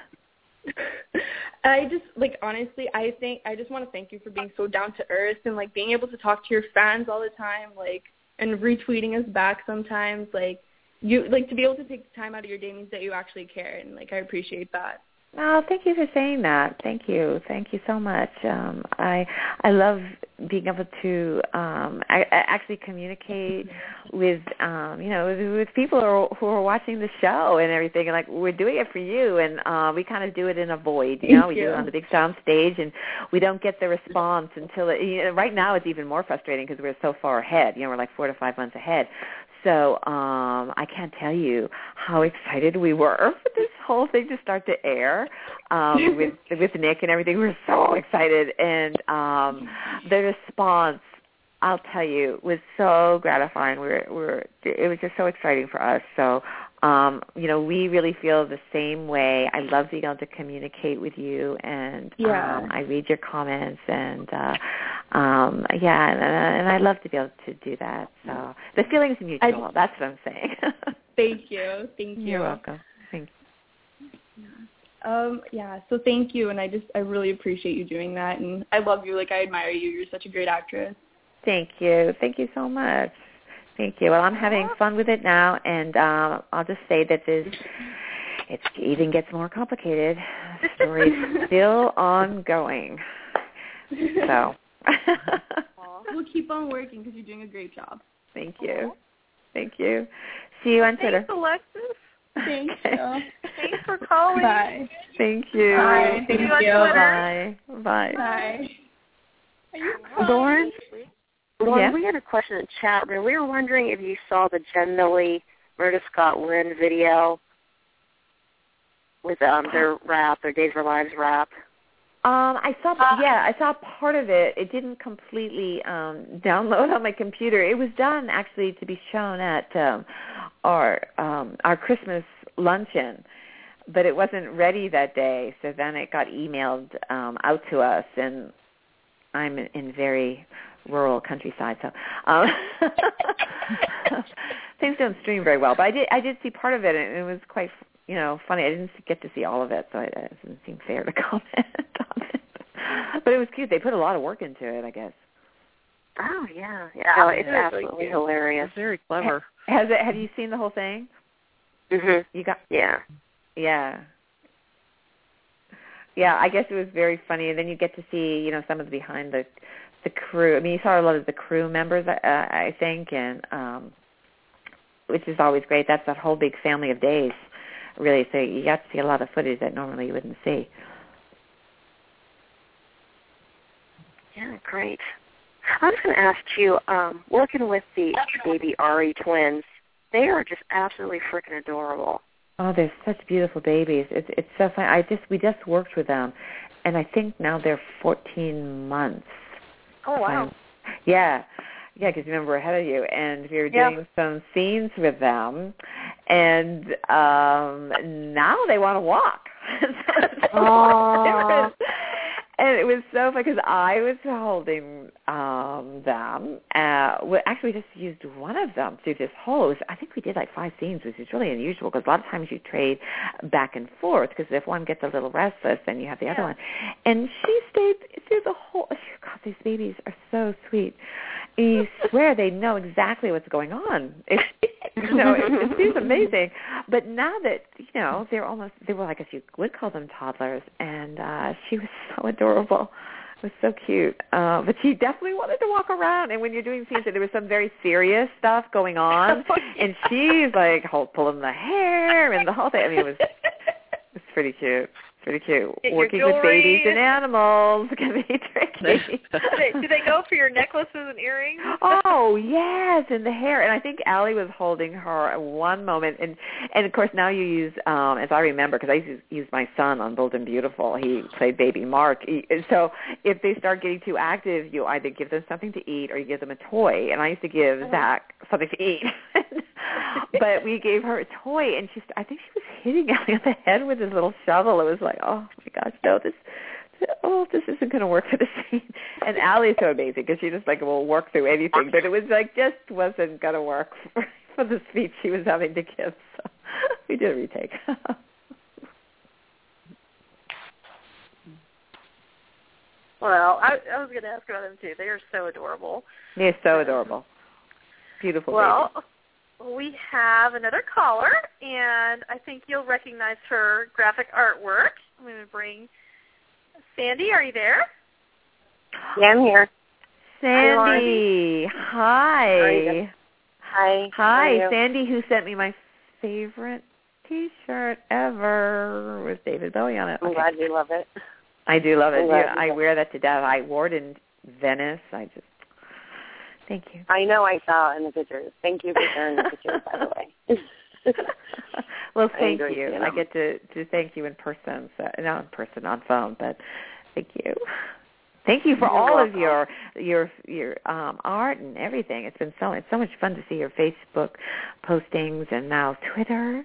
I just, like, honestly, I think, I just want to thank you for being so down to earth and, like, being able to talk to your fans all the time, like, and retweeting us back sometimes, like, you, like, to be able to take the time out of your day means that you actually care, and, like, I appreciate that. Oh, thank you for saying that. Thank you. Thank you so much. Um, I I love being able to um, I, I actually communicate with um, you know with, with people who are, who are watching the show and everything. And like we're doing it for you, and uh, we kind of do it in a void. You know, Thank we you. do it on the big sound stage, and we don't get the response until it, you know, right now it's even more frustrating because we're so far ahead. You know, we're like four to five months ahead. So um, I can't tell you how excited we were for this whole thing to start to air um, with with Nick and everything. We were so excited, and um, the response, I'll tell you, was so gratifying. We were, we were, it was just so exciting for us. So, um, you know, we really feel the same way. I love being able to communicate with you, and yeah. um, I read your comments, and uh, um, yeah, and, and I love to be able to do that. So the feeling's mutual. I, That's what I'm saying. Thank you. Thank you. You're welcome. Thank you. Um, yeah, so thank you, and I just, I really appreciate you doing that, and I love you, like, I admire you. You're such a great actress. Thank you. Thank you so much. Thank you. Well, I'm having fun with it now, and um, I'll just say that this, it even gets more complicated. The story's still ongoing. So. We'll keep on working because you're doing a great job. Thank you. Thank you. See you on Twitter. Thanks, Alexis. Thank okay. you. Thanks for calling. Bye. Thank you. Bye. Thank you. Bye. Bye. Bye. Are you Lauren? Lauren, yeah? we had a question in the chat room. We were wondering if you saw the Jen Millie, Murda Scott Lynn video with um, their rap, their Days of Our Lives rap. Um, I saw, yeah, I saw part of it. It didn't completely um, download on my computer. It was done actually to be shown at um, our um, our Christmas luncheon, but it wasn't ready that day. So then it got emailed um, out to us, and I'm in very rural countryside, so um, things don't stream very well. But I did I did see part of it, and it was quite, you know, funny. I didn't get to see all of it, so it doesn't seem fair to comment on it. But it was cute. They put a lot of work into it, I guess. Oh yeah, yeah. Oh, it's absolutely hilarious. It's very clever. Has it? Have you seen the whole thing? Mhm. You got? Yeah. Yeah. Yeah. I guess it was very funny, and then you get to see, you know, some of the behind the the crew. I mean, you saw a lot of the crew members, uh, I think, and um, which is always great. That's that whole big family of Days, really. So you got to see a lot of footage that normally you wouldn't see. Yeah, great. I was going to ask you, um, working with the baby Ari twins, they are just absolutely freaking adorable. Oh, they're such beautiful babies. It's it's so fun. I just we just worked with them, and I think now they're fourteen months. Oh wow! Um, yeah, yeah. Because remember, we're ahead of you, and we were doing yep. some scenes with them, and um now they want to walk. So it's so different. And it was so funny because I was holding um, them. Uh, we actually just used one of them through this whole. Was, I think we did like five scenes, which is really unusual because a lot of times you trade back and forth because if one gets a little restless, then you have the yeah. other one. And she stayed through the whole. God, these babies are so sweet. And you swear they know exactly what's going on. It, you know, it, it seems amazing. But now that you know, they're almost. They were like, if you would call them toddlers, and uh, she was so adorable. It was so cute. Uh, but she definitely wanted to walk around. And when you're doing scenes, there was some very serious stuff going on, and she's like whole, pulling the hair and the whole thing. I mean, it was it was pretty cute. Pretty cute. Get Working with babies and animals can be tricky. do, they, do they go for your necklaces and earrings? Oh, yes, and the hair. And I think Allie was holding her at one moment. And, and of course, now you use, um, as I remember, because I used to use my son on Bold and Beautiful. He played Baby Mark. He, so if they start getting too active, you either give them something to eat or you give them a toy. And I used to give mm-hmm. Zach something to eat. but we gave her a toy, and she, I think she was hitting Allie on the head with his little shovel. It was like, oh my gosh, no, this, oh, this isn't going to work for the scene. And Allie's so amazing because she just like will work through anything, but it was like just wasn't going to work for, for the speech she was having to give. So we did a retake. Well, I, I was going to ask about them too. They are so adorable. They're so adorable. Beautiful well, babies. Well, we have another caller, and I think you'll recognize her graphic artwork. I'm going to bring Sandy. Are you there? Yeah, I'm here. Sandy, hi. Hi. Hi, Sandy, who sent me my favorite T-shirt ever with David Bowie on it. I'm okay. glad you love it. I do love it. Love Yeah, I wear that to death. I wore it in Venice. I just, thank you. I know I saw in the pictures. Thank you for sharing the pictures, by the way. Well, thank I you. I get to, to thank you in person. So, not in person, on phone, but thank you. Thank you for You're all welcome. of your your your um, art and everything. It's been so it's so much fun to see your Facebook postings and now Twitter.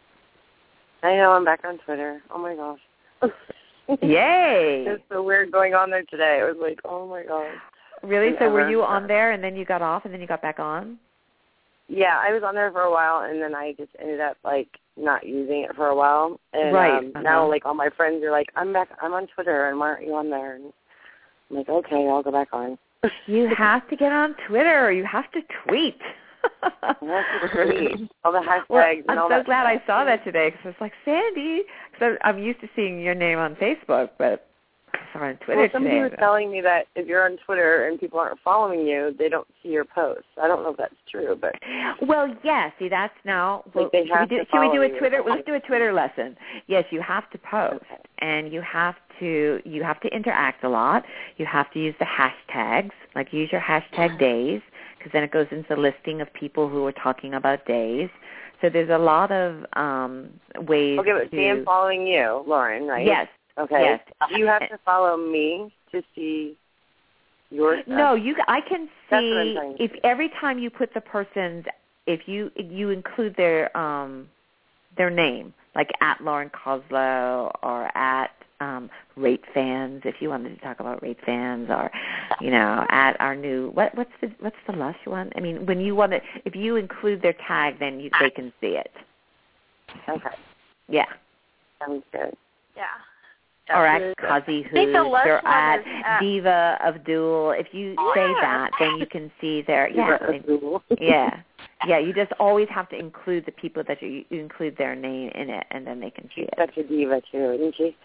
I know, I'm back on Twitter. Oh, my gosh. Yay! It's so weird going on there today. It was like, oh, my gosh. Really? And so were ever. you on there and then you got off and then you got back on? Yeah, I was on there for a while, and then I just ended up, like, not using it for a while. And right. um, uh-huh. now, like, all my friends are like, I'm back. I'm on Twitter, and why aren't you on there? And I'm like, okay, I'll go back on. You have to get on Twitter. You have to tweet. I have to tweet. All the hashtags well, and I'm all so that glad stuff. I saw that today because it's like, Sandy. So I'm used to seeing your name on Facebook, but I saw it on Twitter well, somebody today. was telling me that if you're on Twitter and people aren't following you, they don't see your posts. I don't know if that's true, but well, yes. See, that's now. Well, like they have should we do, to should we follow do a you. Twitter? Well, let's do a Twitter lesson. Yes, you have to post, okay. and you have to you have to interact a lot. You have to use the hashtags, like use your hashtag days, because then it goes into the listing of people who are talking about days. So there's a lot of um, ways. Okay, but to, see, I'm following you, Lauren, right? Yes. Okay. Yes. Do you have to follow me to see your stuff? No, you. I can That's what I'm see trying to if see. every time you put the person's, if you you include their um their name, like at Lauren Koslow or at um Rate Fans, if you wanted to talk about Rate Fans, or you know at our new what what's the what's the Lush one? I mean, when you want to, if you include their tag, then you, they can see it. Okay. Yeah. Sounds good. Yeah. Or at Kazi Hoods, or at, at Diva of Duel. If you yeah. say that, then you can see their yeah, Diva of Duel. yeah, yeah. You just always have to include the people that you, you include their name in it, and then they can see She's it. such a diva too, isn't she?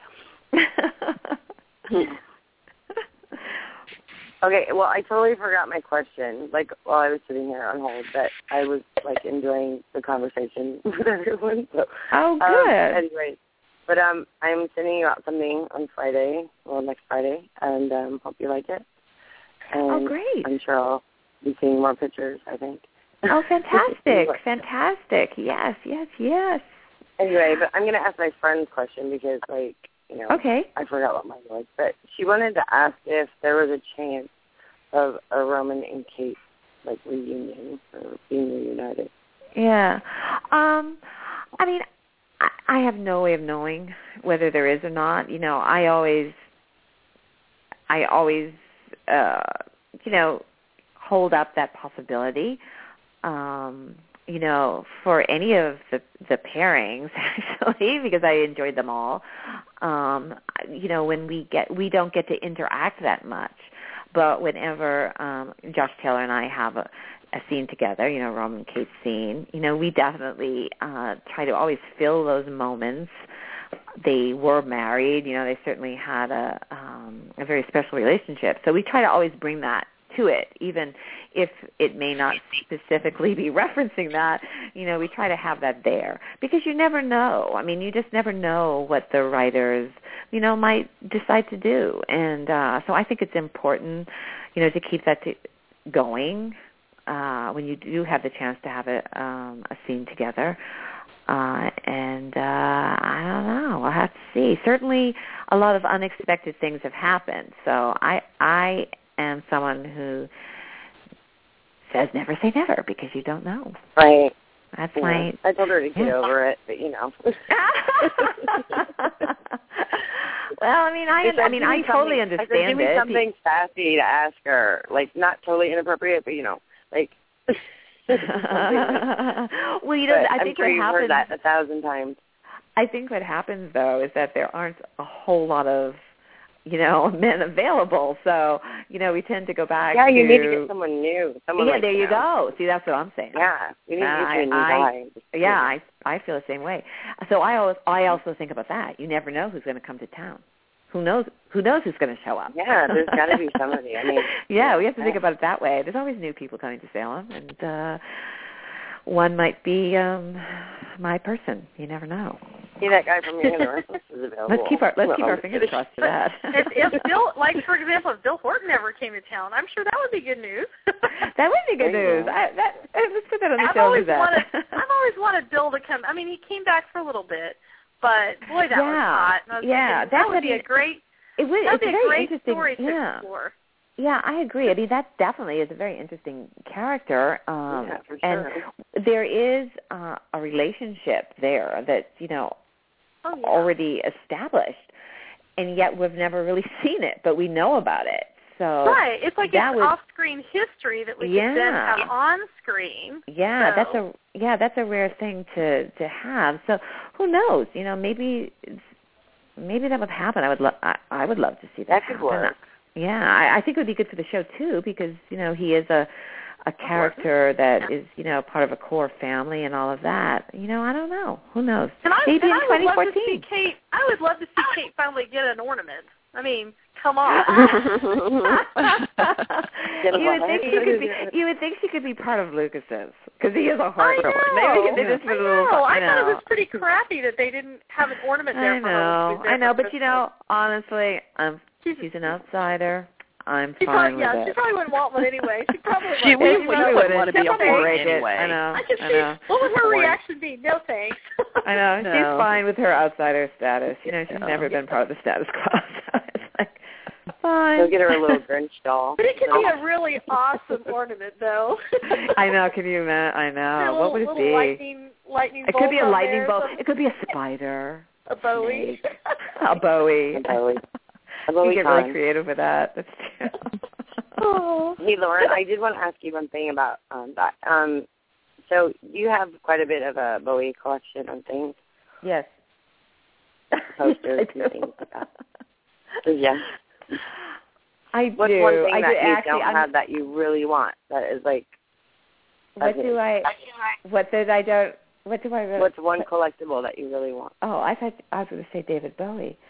Okay, well, I totally forgot my question. Like while I was sitting here on hold, that I was like enjoying the conversation with everyone. So, oh, good. Um, anyway. But um, I'm sending you out something on Friday, well, next Friday, and um, hope you like it. And oh, great. I'm sure I'll be seeing more pictures, I think. Oh, fantastic. Fantastic. Yes, yes, yes. Anyway, but I'm going to ask my friend's question because, like, you know, okay. I forgot what mine was. But she wanted to ask if there was a chance of a Roman and Kate, like, reunion or being reunited. Yeah. Um, I mean, I have no way of knowing whether there is or not. You know, I always, I always, uh, you know, hold up that possibility. Um, you know, for any of the the pairings, actually, because I enjoyed them all. Um, you know, when we get, we don't get to interact that much, but whenever um, Josh Taylor and I have a a scene together, you know, Roman and Kate's scene, you know, we definitely uh, try to always fill those moments. They were married, you know, they certainly had a um, a very special relationship. So we try to always bring that to it, even if it may not specifically be referencing that, you know, we try to have that there. Because you never know. I mean, you just never know what the writers, you know, might decide to do. And uh, so I think it's important, you know, to keep that to going. Uh, when you do have the chance to have a, um, a scene together. Uh, and uh, I don't know. We'll have to see. Certainly a lot of unexpected things have happened. So I I am someone who says never say never because you don't know. Right. That's yeah. my. I told her to get yeah. over it, but you know. Well, I mean, I, I, I mean, I totally understand I said, give me it. something sassy to ask her, like not totally inappropriate, but you know, like. Well, you know, but I I'm think sure what you've happens. heard that a thousand times. I think what happens though is that there aren't a whole lot of, you know, men available. So, you know, we tend to go back. Yeah, you to, need to get someone new. Someone yeah, like, there you, you know, go. See, that's what I'm saying. Yeah, you need uh, to get you a new I, guy. Yeah, I I feel the same way. So I always I also think about that. You never know who's going to come to town. Who knows? Who knows who's going to show up? Yeah, there's got to be somebody. I mean, yeah, we have to yeah. think about it that way. There's always new people coming to Salem, and uh, one might be um, my person. You never know. See, that guy from the other is available. Let's keep our let's well, keep our fingers crossed for that. if, if Bill, like for example, if Bill Horton ever came to town, I'm sure that would be good news. That would be good news. I, that, let's put that on the I've show. Always that. wanted, I've always wanted Bill to come. I mean, he came back for a little bit, but boy, that yeah. was hot. And I was yeah, thinking, that would be a great. It would. That'd It's be a very great interesting story to yeah. explore. Yeah, I agree. I mean, that definitely is a very interesting character. Um, yeah, for sure. And there is uh, a relationship there that's, you know, oh, yeah. already established, and yet we've never really seen it, but we know about it. So right. It's like that it's would, off-screen history that we yeah. could then have on-screen. Yeah, so. that's a yeah, that's a rare thing to to have. So who knows? You know, maybe it's, maybe that would happen. I would lo- I, I would love to see that, that happen. could work. Yeah, I, I think it would be good for the show too, because you know he is a a character that is you know part of a core family and all of that. You know, I don't know. Who knows? And I, Maybe and in I would twenty fourteen. love to see Kate. I would love to see Kate finally get an ornament. I mean, come on. you would think she could be. You would think she could be part of Lucas's, because he is a hard I know. Maybe we could do this for I a little. know. I, I know. thought it was pretty crappy that they didn't have an ornament there I for her. know. I know, but you know, honestly, um, she's an outsider. I'm she fine probably, with yeah, it. she probably wouldn't want one anyway. She probably She, wouldn't. we, she we probably wouldn't want to be a She'll boy break it. anyway. I know. I could I see. know. What would her Boy. reaction be? No thanks. I know. No. She's fine with her outsider status. You know, she's Yeah. never been part of the status quo. So it's like, fine. Go get her a little Grinch doll. But it could be a really awesome ornament, though. I know. Can you imagine? I know. Little, What would it little be? Lightning, lightning It could be a bolt on lightning there, bolt. some- It could be a spider. A Bowie. A Bowie. A Bowie. A You Bowie get time. really creative with that. That's true. Oh. Hey, Lauren, I did want to ask you one thing about um, that. Um, so you have quite a bit of a Bowie collection on things, Yes. posters I and things like that. So, yeah. I What's do. one thing I that do. you Actually, don't I'm, have that you really want? That is like. What okay. do I? What did I don't? What do I really? What's one collectible that you really want? Oh, I thought I was going to say David Bowie.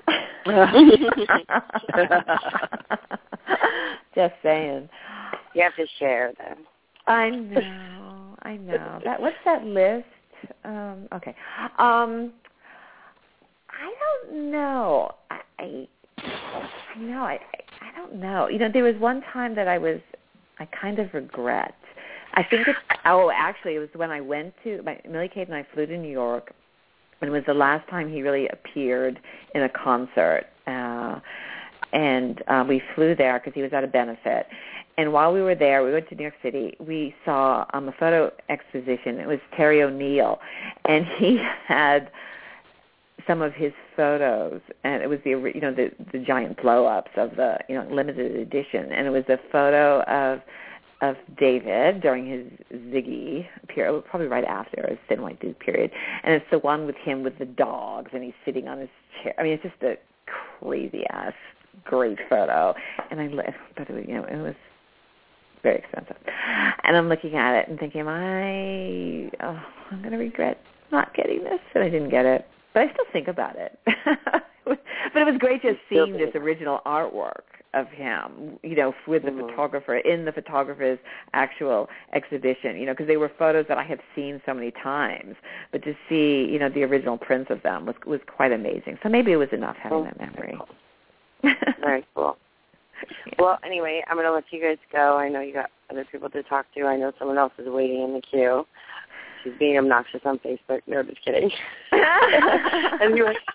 Just saying. You have to share them. I know. I know. That what's that list? Um, okay. Um, I don't know. I, I, I know. I, I don't know. You know, there was one time that I was. I kind of regret. I think it's. Oh, actually, it was when I went to. My Millie Kate and I flew to New York. And it was the last time he really appeared in a concert. Uh, and uh, we flew there because he was at a benefit. And while we were there, we went to New York City. We saw um, a photo exposition. It was Terry O'Neill. And he had some of his photos. And it was the, you know, the, the giant blow-ups of the, you know, limited edition. And it was a photo of of David during his Ziggy period, probably right after his Thin White Duke period, and it's the one with him with the dogs, and he's sitting on his chair. I mean, it's just a crazy ass great photo, and I, but it, you know, it was very expensive, and I'm looking at it and thinking, I, oh, I'm going to regret not getting this, and I didn't get it, but I still think about it. But it was great just seeing this original artwork of him, you know, with the mm-hmm. photographer, in the photographer's actual exhibition, you know, because they were photos that I have seen so many times. But to see, you know, the original prints of them was was quite amazing. So maybe it was enough having oh, that memory. Cool. Very cool. Yeah. Well, anyway, I'm going to let you guys go. I know you got other people to talk to. I know someone else is waiting in the queue. She's being obnoxious on Facebook. No, just kidding. Anyway.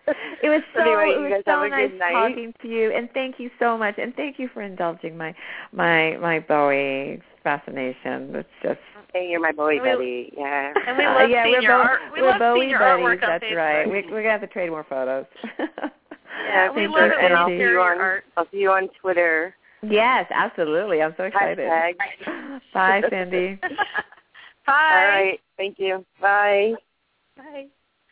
It was so, anyway, it you was guys so have a nice good night. talking to you, and thank you so much, and thank you for indulging my my my Bowie fascination. It's just. Hey, you're my Bowie we, buddy. Yeah. And we love uh, yeah, seeing we're your Bo- art. We we're love Bowie seeing your buddies. artwork on That's Facebook. right. We, we're gonna have to trade more photos. Yeah, we Thank love you, it and when I'll you see share you your on. art. I'll see you on Twitter. Yes, absolutely. I'm so excited. Hashtag. Bye, Cindy. Bye. All right. Thank you. Bye. Bye.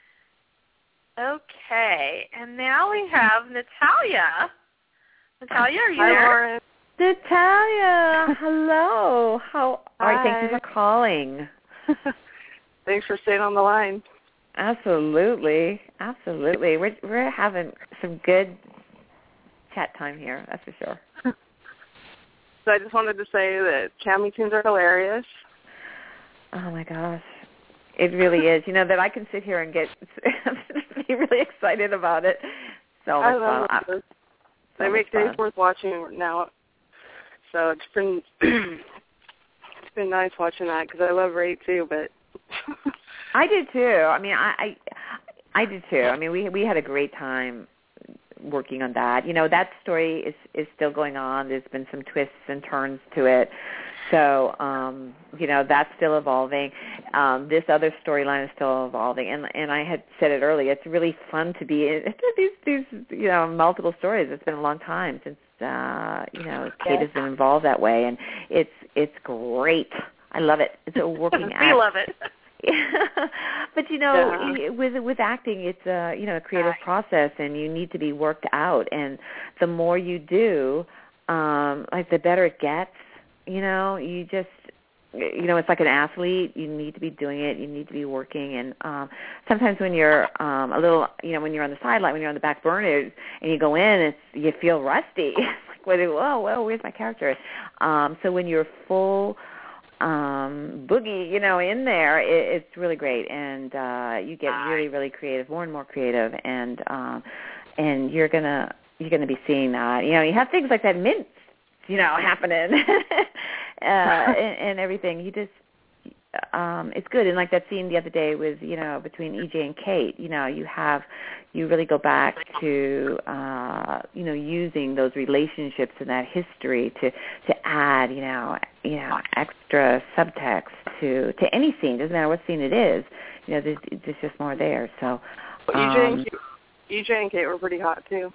Okay, and now we have Natalia. Natalia, are you Hi, there? Lauren. Natalia, hello. How are you? Thank you for calling. Thanks for staying on the line. Absolutely, absolutely. We're we're having some good chat time here. That's for sure. So I just wanted to say that Cammy tunes are hilarious. Oh my gosh, it really is. You know that I can sit here and get be really excited about it. So much I love fun. them. So They make much days fun. worth watching now. So it's been it's been nice watching that because I love Ray too. But I do too. I mean, I, I I do too. I mean, we we had a great time working on that. You know, that story is is still going on. There's been some twists and turns to it. So, um, you know, that's still evolving. Um, this other storyline is still evolving. And and I had said it earlier, it's really fun to be in these, these you know, multiple stories. It's been a long time since, uh, you know, Kate has been involved that way. And it's it's great. I love it. It's a working act. We love it. But you know, Yeah. with with acting, it's a you know a creative process, and you need to be worked out. And the more you do, um, like the better it gets. You know, you just you know, it's like an athlete. You need to be doing it. You need to be working. And um, sometimes when you're um, a little, you know, when you're on the sideline, when you're on the back burner, and you go in, it's you feel rusty. It's like, whether, whoa, whoa, where's my character? Um, so when you're full. Um, boogie, you know, in there, it, it's really great, and uh, you get really, really creative, more and more creative, and um, and you're gonna you're gonna be seeing that. You know, you have things like that Mint, you know, happening, uh, and, and everything. You just, um, it's good, and like that scene the other day with you know between E J and Kate. You know, you have you really go back to uh, you know using those relationships and that history to to add you know. you know, extra subtext to, to any scene. Doesn't matter what scene it is. You know, there's, there's just more there. So, um, E J and Kate, E J and Kate were pretty hot too.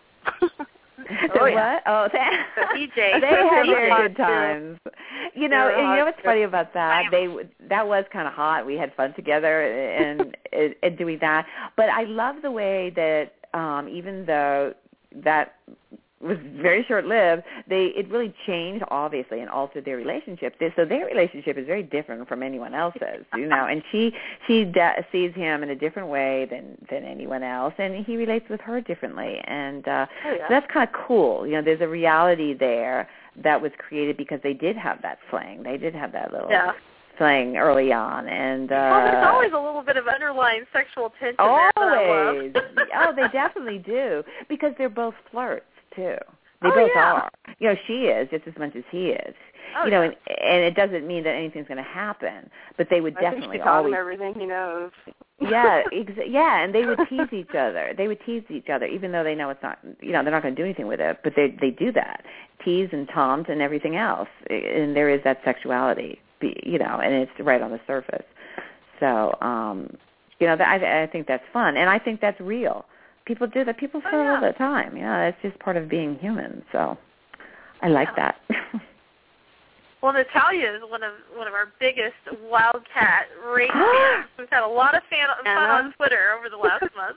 Oh yeah. What? Oh, that, E J. They had very good times. You know, and you know what's funny about that? They that was kind of hot. We had fun together and, and, and doing that. But I love the way that um, even though that was very short-lived, they it really changed, obviously, and altered their relationship. They, so their relationship is very different from anyone else's, you know. And she she de- sees him in a different way than than anyone else, and he relates with her differently. And uh, oh, yeah. so that's kind of cool. You know, there's a reality there that was created because they did have that fling. They did have that little yeah. fling early on, and uh, well, there's always a little bit of underlying sexual tension always. there that I love. Oh, they definitely do because they're both flirts too. They oh, both yeah. are. You know, she is just as much as he is. Oh, you know, yeah. and, and it doesn't mean that anything's going to happen, but they would I definitely think she taught always. him everything he knows. yeah, ex- yeah, and they would tease each other. They would tease each other, even though they know it's not. You know, they're not going to do anything with it, but they they do that, tease and taunt and everything else, and there is that sexuality. You know, and it's right on the surface. So, um, you know, that, I, I think that's fun, and I think that's real. People do that. People flirt oh, yeah. all the time. You know, that's just part of being human. So, I like yeah. that. Well, Natalia is one of one of our biggest Wildcat Ray fans. We've had a lot of fan, fun on Twitter over the last month.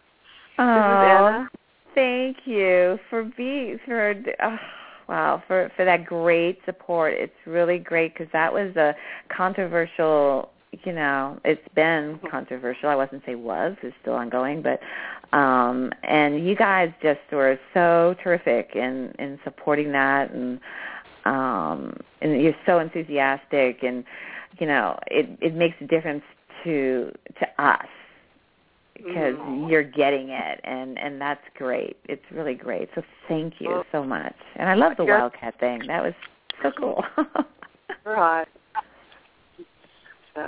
Oh, thank you for being for oh, wow for for that great support. It's really great because that was a controversial. You know, it's been controversial. I wasn't say was. It's still ongoing, but um, and you guys just were so terrific in in supporting that, and um, and you're so enthusiastic, and you know, it it makes a difference to to us because mm. you're getting it, and and that's great. It's really great. So thank you so much, and I love the Wildcat thing. That was so cool. Right. So.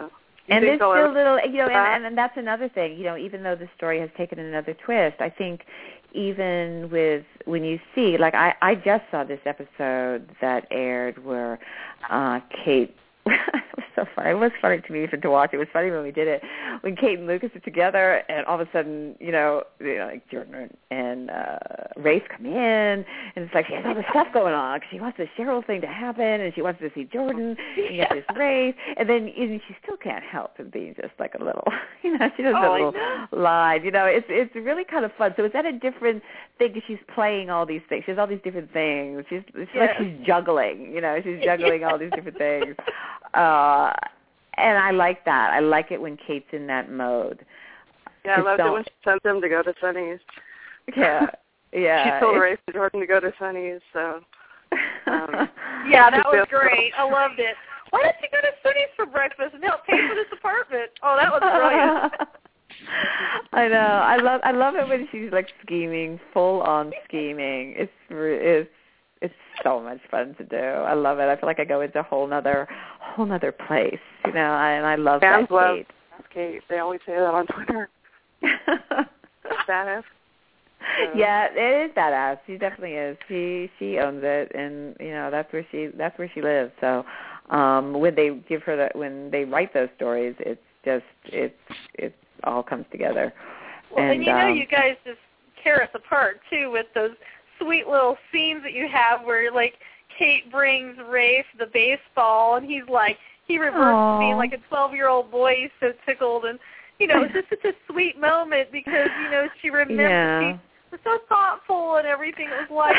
and there's still ever- little, you know, and, and that's another thing, you know, even though the story has taken another twist, I think even with, when you see, like I, I just saw this episode that aired where uh, Kate, it was so funny. It was funny to me even to watch. It was funny when we did it, when Kate and Lucas are together, and all of a sudden, you know, you know like Jordan and uh, Rafe come in, and it's like she has all this stuff going on because she wants the Cheryl thing to happen, and she wants to see Jordan, and you have this Rafe, and then and she still can't help but being just like a little, you know, she does oh, that little line, you know. It's it's really kind of fun. So it's at a different thing because she's playing all these things. She has all these different things. She's it's yeah. like she's juggling, you know, she's juggling all these different things. Uh, and I like that. I like it when Kate's in that mode. Yeah, I loved it when she sent them to go to Sunny's. Yeah, yeah. She told Rafe and Jordan to go to Sunny's, so. Um, yeah, that was great. I loved it. Why don't you go to Sunny's for breakfast and help pay for this apartment? Oh, that was brilliant. I know. I love. I love it when she's like scheming, full on scheming. It's it's it's so much fun to do. I love it. I feel like I go into a whole nother whole nother place, you know. And I love Fans that love Kate. Kate. They always say that on Twitter. Badass. Yeah, it is badass. She definitely is. She she owns it, and you know that's where she that's where she lives. So um, when they give her that, when they write those stories, it's just it's it all comes together. Well, and, and you know, um, you guys just tear us apart too with those sweet little scenes that you have where like Kate brings Rafe the baseball, and he's like he reverts to being like a twelve-year-old boy. He's so tickled, and you know, it's just such a sweet moment because you know she remembers. Yeah. She, was so thoughtful and everything. It was like,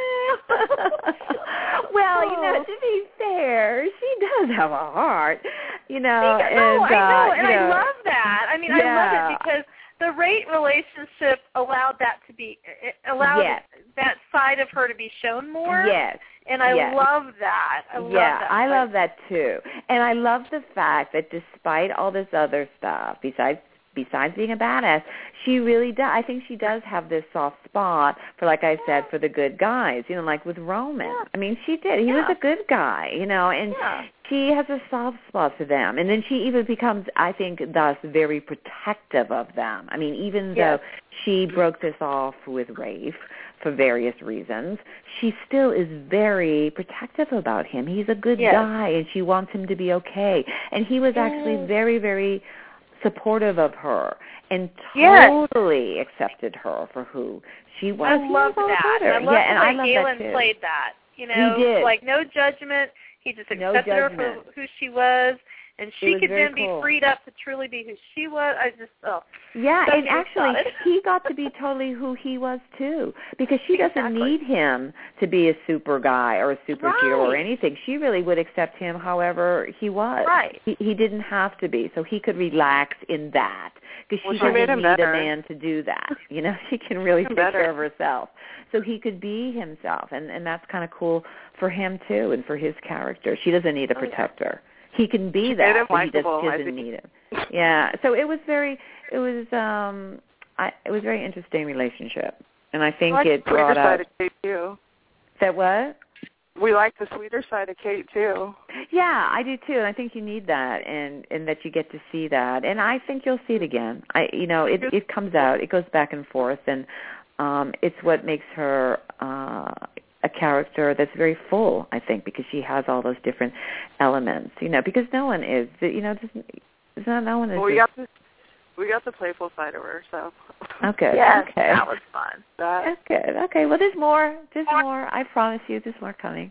well, you know, to be fair, she does have a heart, you know. Because, and, no, I know, uh, and you know, I love that. I mean, yeah. I love it because the rate relationship allowed that to be, it allowed yes. that side of her to be shown more. Yes. And I yes. love that. I love yeah, that. I love that too. And I love the fact that despite all this other stuff, besides besides being a badass, she really does. I think she does have this soft spot for, like I said, for the good guys. You know, like with Roman. Yeah. I mean, she did. He yeah. was a good guy. You know, and yeah. she has a soft spot for them. And then she even becomes, I think, thus very protective of them. I mean, even yes. though she broke this off with Rafe for various reasons, she still is very protective about him. He's a good yes. guy, and she wants him to be okay. And he was actually mm. very, very supportive of her and yes. totally accepted her for who she was. I love that. Her. I love yeah, the way and I Galen that played that. You know, he did. like no judgment. He just no accepted her judgment. for who she was, and she could then cool. be freed up to truly be who she was. I just, oh. Yeah, so and actually, he got to be totally who he was, too, because she exactly. doesn't need him to be a super guy or a superhero right. or anything. She really would accept him however he was. Right. He, he didn't have to be, so he could relax in that, because well, she, she doesn't made him need better. a man to do that. You know, she can really take better. care of herself. So he could be himself, and, and that's kind of cool for him, too, and for his character. She doesn't need a protector. He can be she that, made him but he, just, likable, he doesn't need him. Yeah, so it was very, it was, um, I, it was a very interesting relationship, and I think I like it the sweeter brought side out. of Kate too. That what? We like the sweeter side of Kate too. Yeah, I do too, and I think you need that, and and that you get to see that, and I think you'll see it again. I, you know, it it comes out, it goes back and forth, and um, it's what makes her. Uh, a character that's very full, I think, because she has all those different elements, you know, because no one is, you know, just, no, no one is. Well, we just, got the we got the playful side of her, so. Okay. Yes, okay. that was fun. That. That's good. Okay, well, there's more. There's more. I promise you, there's more coming.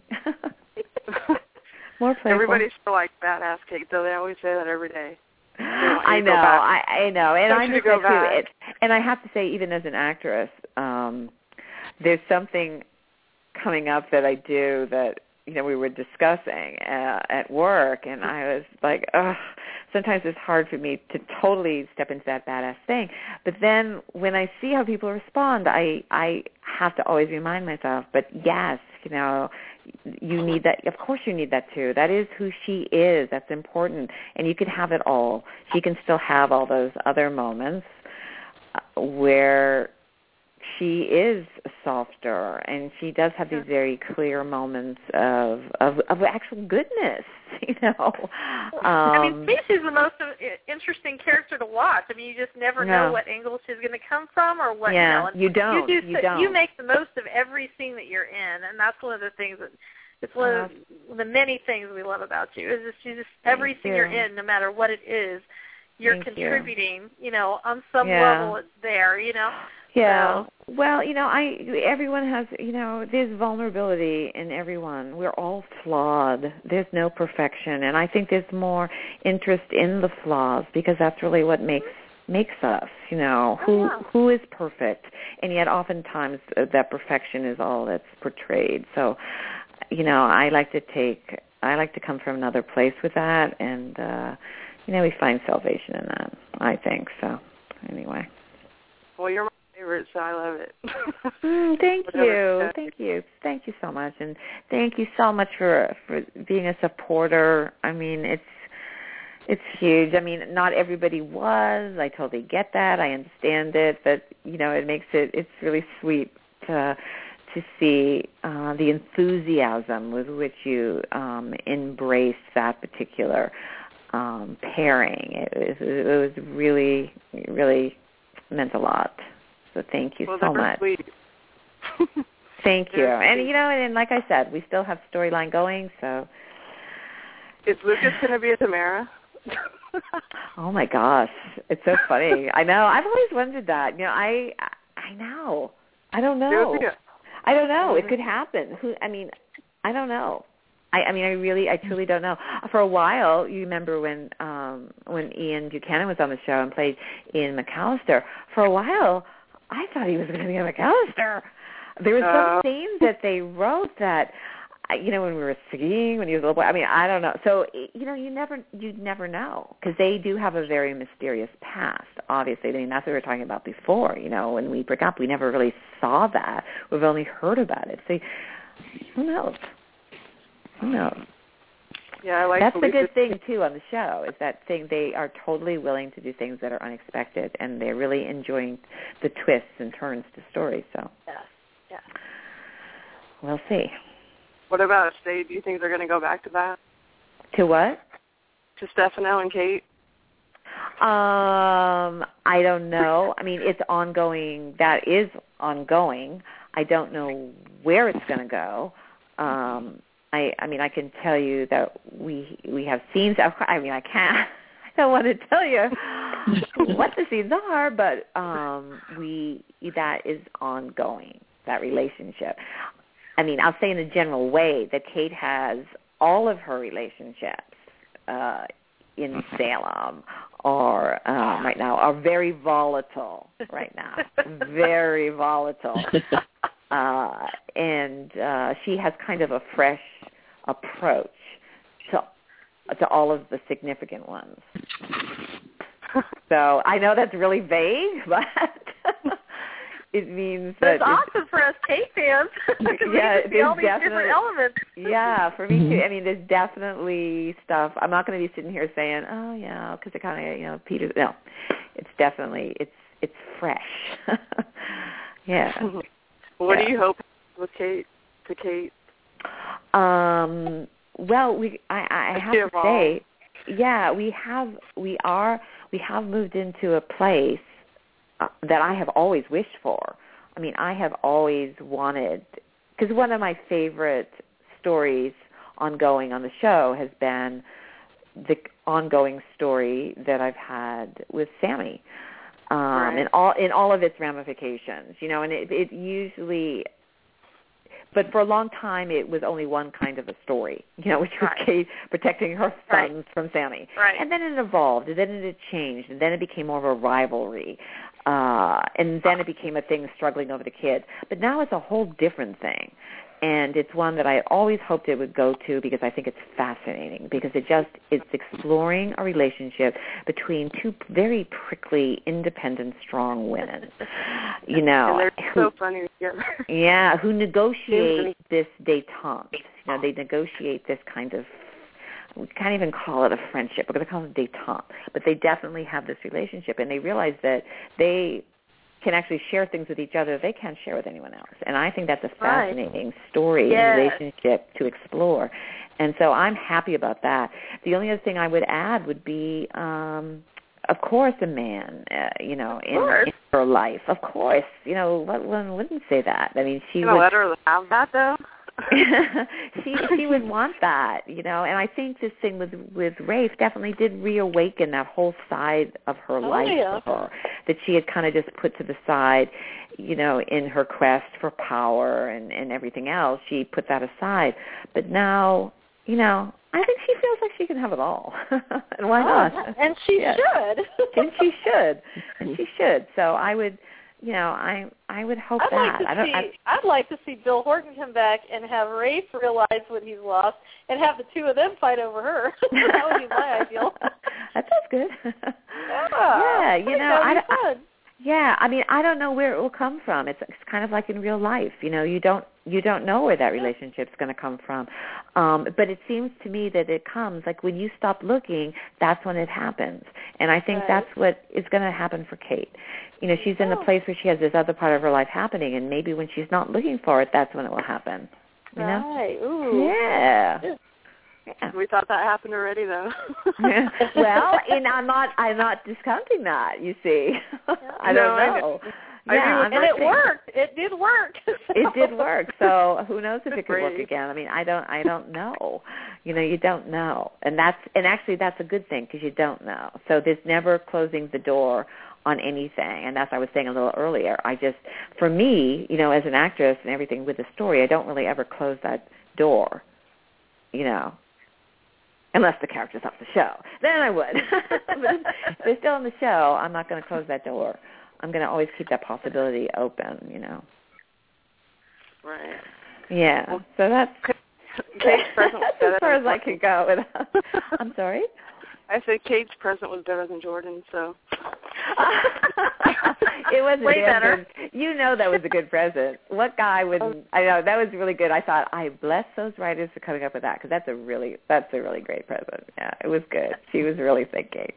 More playful. Everybody still likes badass Kate, though. They always say that every day. I know. I, I know, and I miss that too. It, and I have to say, even as an actress, um, there's something coming up that I do that, you know, we were discussing uh, at work, and I was like, ugh, sometimes it's hard for me to totally step into that badass thing. But then when I see how people respond, I I have to always remind myself, but yes, you know, you need that. Of course you need that too. That is who she is. That's important. And you can have it all. She can still have all those other moments where she is softer, and she does have these very clear moments of of, of actual goodness, you know. Um, I mean, Stacey's the most interesting character to watch. I mean, you just never no. know what angle she's going to come from or what. Yeah, you know, and you don't. You, do, you don't. You make the most of every scene that you're in, and that's one of the things that it's one uh, of the many things we love about you. Is just you just every scene you. you're in, no matter what it is, you're Thank contributing. You. you know, on some yeah. level, it's there. You know. Yeah. So. Well, you know, I everyone has, you know, there's vulnerability in everyone. We're all flawed. There's no perfection, and I think there's more interest in the flaws because that's really what makes makes us, you know, who oh, yeah. who is perfect, and yet oftentimes that perfection is all that's portrayed. So, you know, I like to take I like to come from another place with that, and uh, you know, we find salvation in that, I think. So, anyway. Well, you're my favorite, so I love it. mm, thank you, thank you, thank you so much, and thank you so much for for being a supporter. I mean, it's it's huge. I mean, not everybody was. I totally get that. I understand it, but you know, it makes it. It's really sweet to to see uh, the enthusiasm with which you um, embrace that particular um, pairing. It was, it was really, really meant a lot. So thank you well, so much. Sweet. Thank you. And, you know, and like I said, we still have storyline going, so. Is Lucas going to be a Tamara? Oh, my gosh. It's so funny. I know. I've always wondered that. You know, I I know. I don't know. I don't know. It could happen. Who? I mean, I don't know. I, I mean, I really, I truly don't know. For a while, you remember when um, when Ian Buchanan was on the show and played Ian McAllister. For a while, I thought he was going to be a McAllister. There were some uh. scenes that they wrote that, you know, when we were skiing, when he was a little boy. I mean, I don't know. So, you know, you never, you never know because they do have a very mysterious past. Obviously, I mean, that's what we were talking about before. You know, when we break up, we never really saw that. We've only heard about it. So, who knows? Who knows? Yeah, I like. That's the good thing too on the show is that thing they are totally willing to do things that are unexpected, and they're really enjoying the twists and turns to stories. So, yes, yes, we'll see. What about State? Do you think they're going to go back to that? To what? To Stefano and Kate? Um, I don't know. I mean, it's ongoing. That is ongoing. I don't know where it's going to go. Um, I, I mean, I can tell you that we we have scenes. I mean, I can't. I don't want to tell you what the scenes are, but um, we that is ongoing. That relationship. I mean, I'll say in a general way that Kate has all of her relationships uh, in Salem or um, right now are very volatile right now, very volatile. Uh, and uh, she has kind of a fresh approach to to all of the significant ones. So I know that's really vague, but it means that it's awesome for us Kate fans. Yeah, we see all these different elements. Yeah, for me too. I mean, there's definitely stuff. I'm not going to be sitting here saying, "Oh, yeah," because it kind of, you know, Peter. No, it's definitely it's it's fresh. Yeah. What yeah. do you hope with Kate? To Kate? Um. Well, we I, I have to say, yeah, we have we are we have moved into a place uh, that I have always wished for. I mean, I have always wanted, because one of my favorite stories ongoing on the show has been the ongoing story that I've had with Sammy, um, right. in all in all of its ramifications. You know, and it, it usually. But for a long time, it was only one kind of a story, you know, which was right. Kate protecting her sons right. from Sammy. Right. And then it evolved, and then it changed, and then it became more of a rivalry. Uh, and then it became a thing struggling over the kids. But now it's a whole different thing. And it's one that I always hoped it would go to because I think it's fascinating, because it just it's exploring a relationship between two very prickly, independent, strong women. You know, and they're who, so funny together. Yeah, who negotiate this détente. You know, they negotiate this kind of, we can't even call it a friendship. We're going to call it détente. But they definitely have this relationship, and they realize that they can actually share things with each other they can't share with anyone else. And I think that's a Right. fascinating story Yes. and relationship to explore. And so I'm happy about that. The only other thing I would add would be, um, of course, a man, uh, you know, in, in her life. Of course. You know, what one wouldn't say that? I mean, she You would gonna let her have that, though? she she would want that, you know, and I think this thing with with Rafe definitely did reawaken that whole side of her Oh, life yeah. for her that she had kind of just put to the side, you know, in her quest for power and and everything else. She put that aside, but now, you know, I think she feels like she can have it all, and why Oh, not? and she Yeah. should. and she should, and she should. So I would. You know, I I would hope I'd that. like to I don't. see. I, I'd like to see Bill Horton come back and have Rafe realize what he's lost, and have the two of them fight over her. That would be my ideal. that sounds good. Yeah, yeah, you think know, that I, would be I, fun. yeah. I mean, I don't know where it will come from. It's it's kind of like in real life. You know, you don't you don't know where that relationship's going to come from. Um, but it seems to me that it comes like when you stop looking, that's when it happens. And I think Right. that's what is going to happen for Kate. You know, she's in a Oh. place where she has this other part of her life happening, and maybe when she's not looking for it, that's when it will happen. You know? Right. Ooh. Yeah. Yeah. We thought that happened already, though. well, and I'm not I'm not discounting that, you see. I No, don't I know. I yeah, agree with I'm And not it saying- worked. It did work. It did work. So who knows if it could work Brave. again? I mean, I don't I don't know. You know, you don't know. And that's and actually that's a good thing because you don't know. So there's never closing the door on anything. And that's what I was saying a little earlier. I just for me, you know, as an actress and everything with the story, I don't really ever close that door. You know. Unless the character's off the show. Then I would. But if they're still on the show, I'm not going to close that door. I'm going to always keep that possibility open, you know. Right. Yeah. So that's, Kate's present was that's better as far than as I could go with I'm sorry? I said Kate's present was better than Jordan's, so. It was a Way damn better. good. You know that was a good present. What guy wouldn't? I know that was really good. I thought I bless those writers for coming up with that because that's a really that's a really great present. Yeah, it was good. She was really thinking.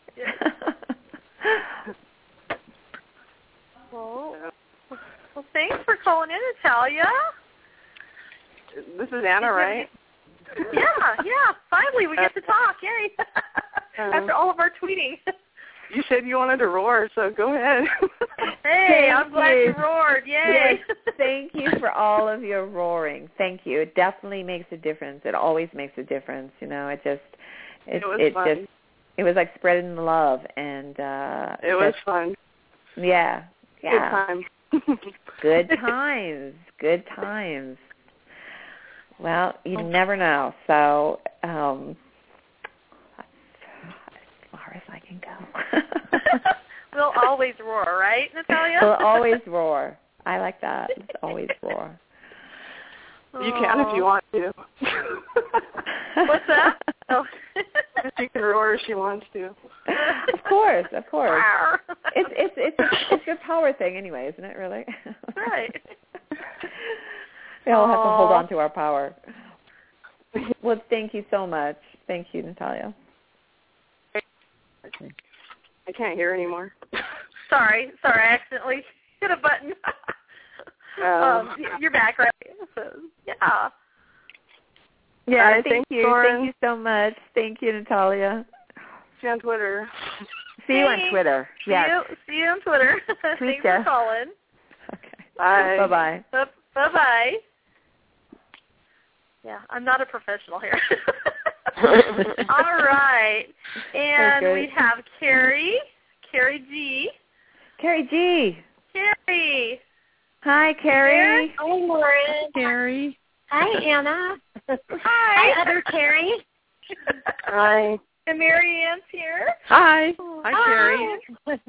well, well, thanks for calling in, Natalia. This is Anna, right? Yeah, yeah. Finally, we get to talk. Yay! After all of our tweeting. You said you wanted to roar, so go ahead. Hey, Thank I'm glad you. you roared. Yay! Yes, thank you for all of your roaring. Thank you. It definitely makes a difference. It always makes a difference. You know, it just it, It was it fun. just it was like spreading the love and uh It was just- fun. Yeah. Good Yeah. time. Good times. Good times. Well, you never know. So, um that's as far as I can go. We'll always roar, right, Natalia? We'll always roar. I like that. Let's always roar. You can if you want to. What's that? Oh. She can roar if she wants to. Of course, of course. It's it's it's it's your power thing anyway, isn't it? Really? Right. We all have to hold Aw. on to our power. Well, thank you so much. Thank you, Natalia. I can't hear anymore. Sorry, sorry, I accidentally hit a button. Oh. um, you're back, right? So, yeah. Yeah, All right, thank thanks, you. Lauren. Thank you so much. Thank you, Natalia. See you on Twitter. See you on Hey, Twitter. See Yes. you, see you on Twitter. Tweet Thanks ya. for calling. Okay. Bye. Bye-bye. Bye bye. Yeah, I'm not a professional here. All right, and Okay. we have Carrie, Carrie G. Carrie G. Carrie. Hi, Carrie. Hi, Lauren. Carrie. Hi, Anna. Hi. Hi, other Carrie. Hi. And Mary Ann's here. Hi. Hi, Carrie.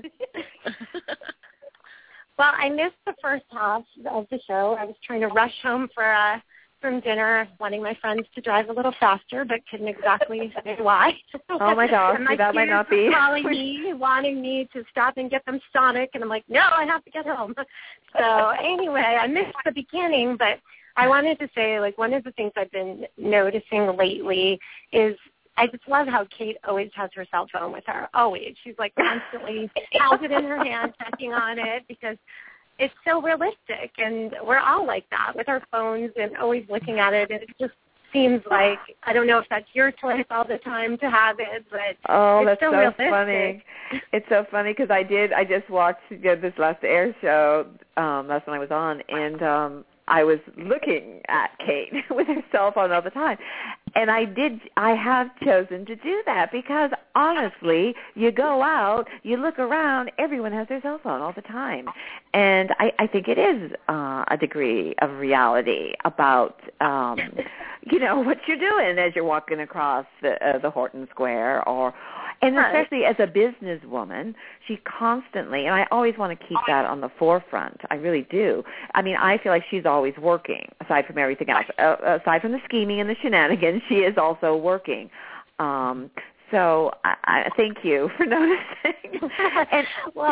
Well, I missed the first half of the show. I was trying to rush home for uh, from dinner, wanting my friends to drive a little faster, but couldn't exactly say why. Oh, my gosh. And my That might kids not be. were calling me, wanting me to stop and get them Sonic, and I'm like, no, I have to get home. So anyway, I missed the beginning, but I wanted to say, like, one of the things I've been noticing lately is I just love how Kate always has her cell phone with her. Always, she's like constantly has it in her hand, checking on it because it's so realistic, and we're all like that with our phones and always looking at it. And it just seems like, I don't know if that's your choice all the time to have it, but oh, it's that's so, so realistic. funny. It's so funny because I did. I just watched you know, this last air show. Um, that's when I was on, and um, I was looking at Kate with her cell phone all the time. And I did, I have chosen to do that because honestly, you go out, you look around, everyone has their cell phone all the time. And I, I think it is uh, a degree of reality about, um, you know, what you're doing as you're walking across the, uh, the Horton Square or, and especially as a businesswoman, she constantly, and I always want to keep that on the forefront. I really do. I mean, I feel like she's always working, aside from everything else. Uh, aside from the scheming and the shenanigans, she is also working. Um, so I, I thank you for noticing. and, well,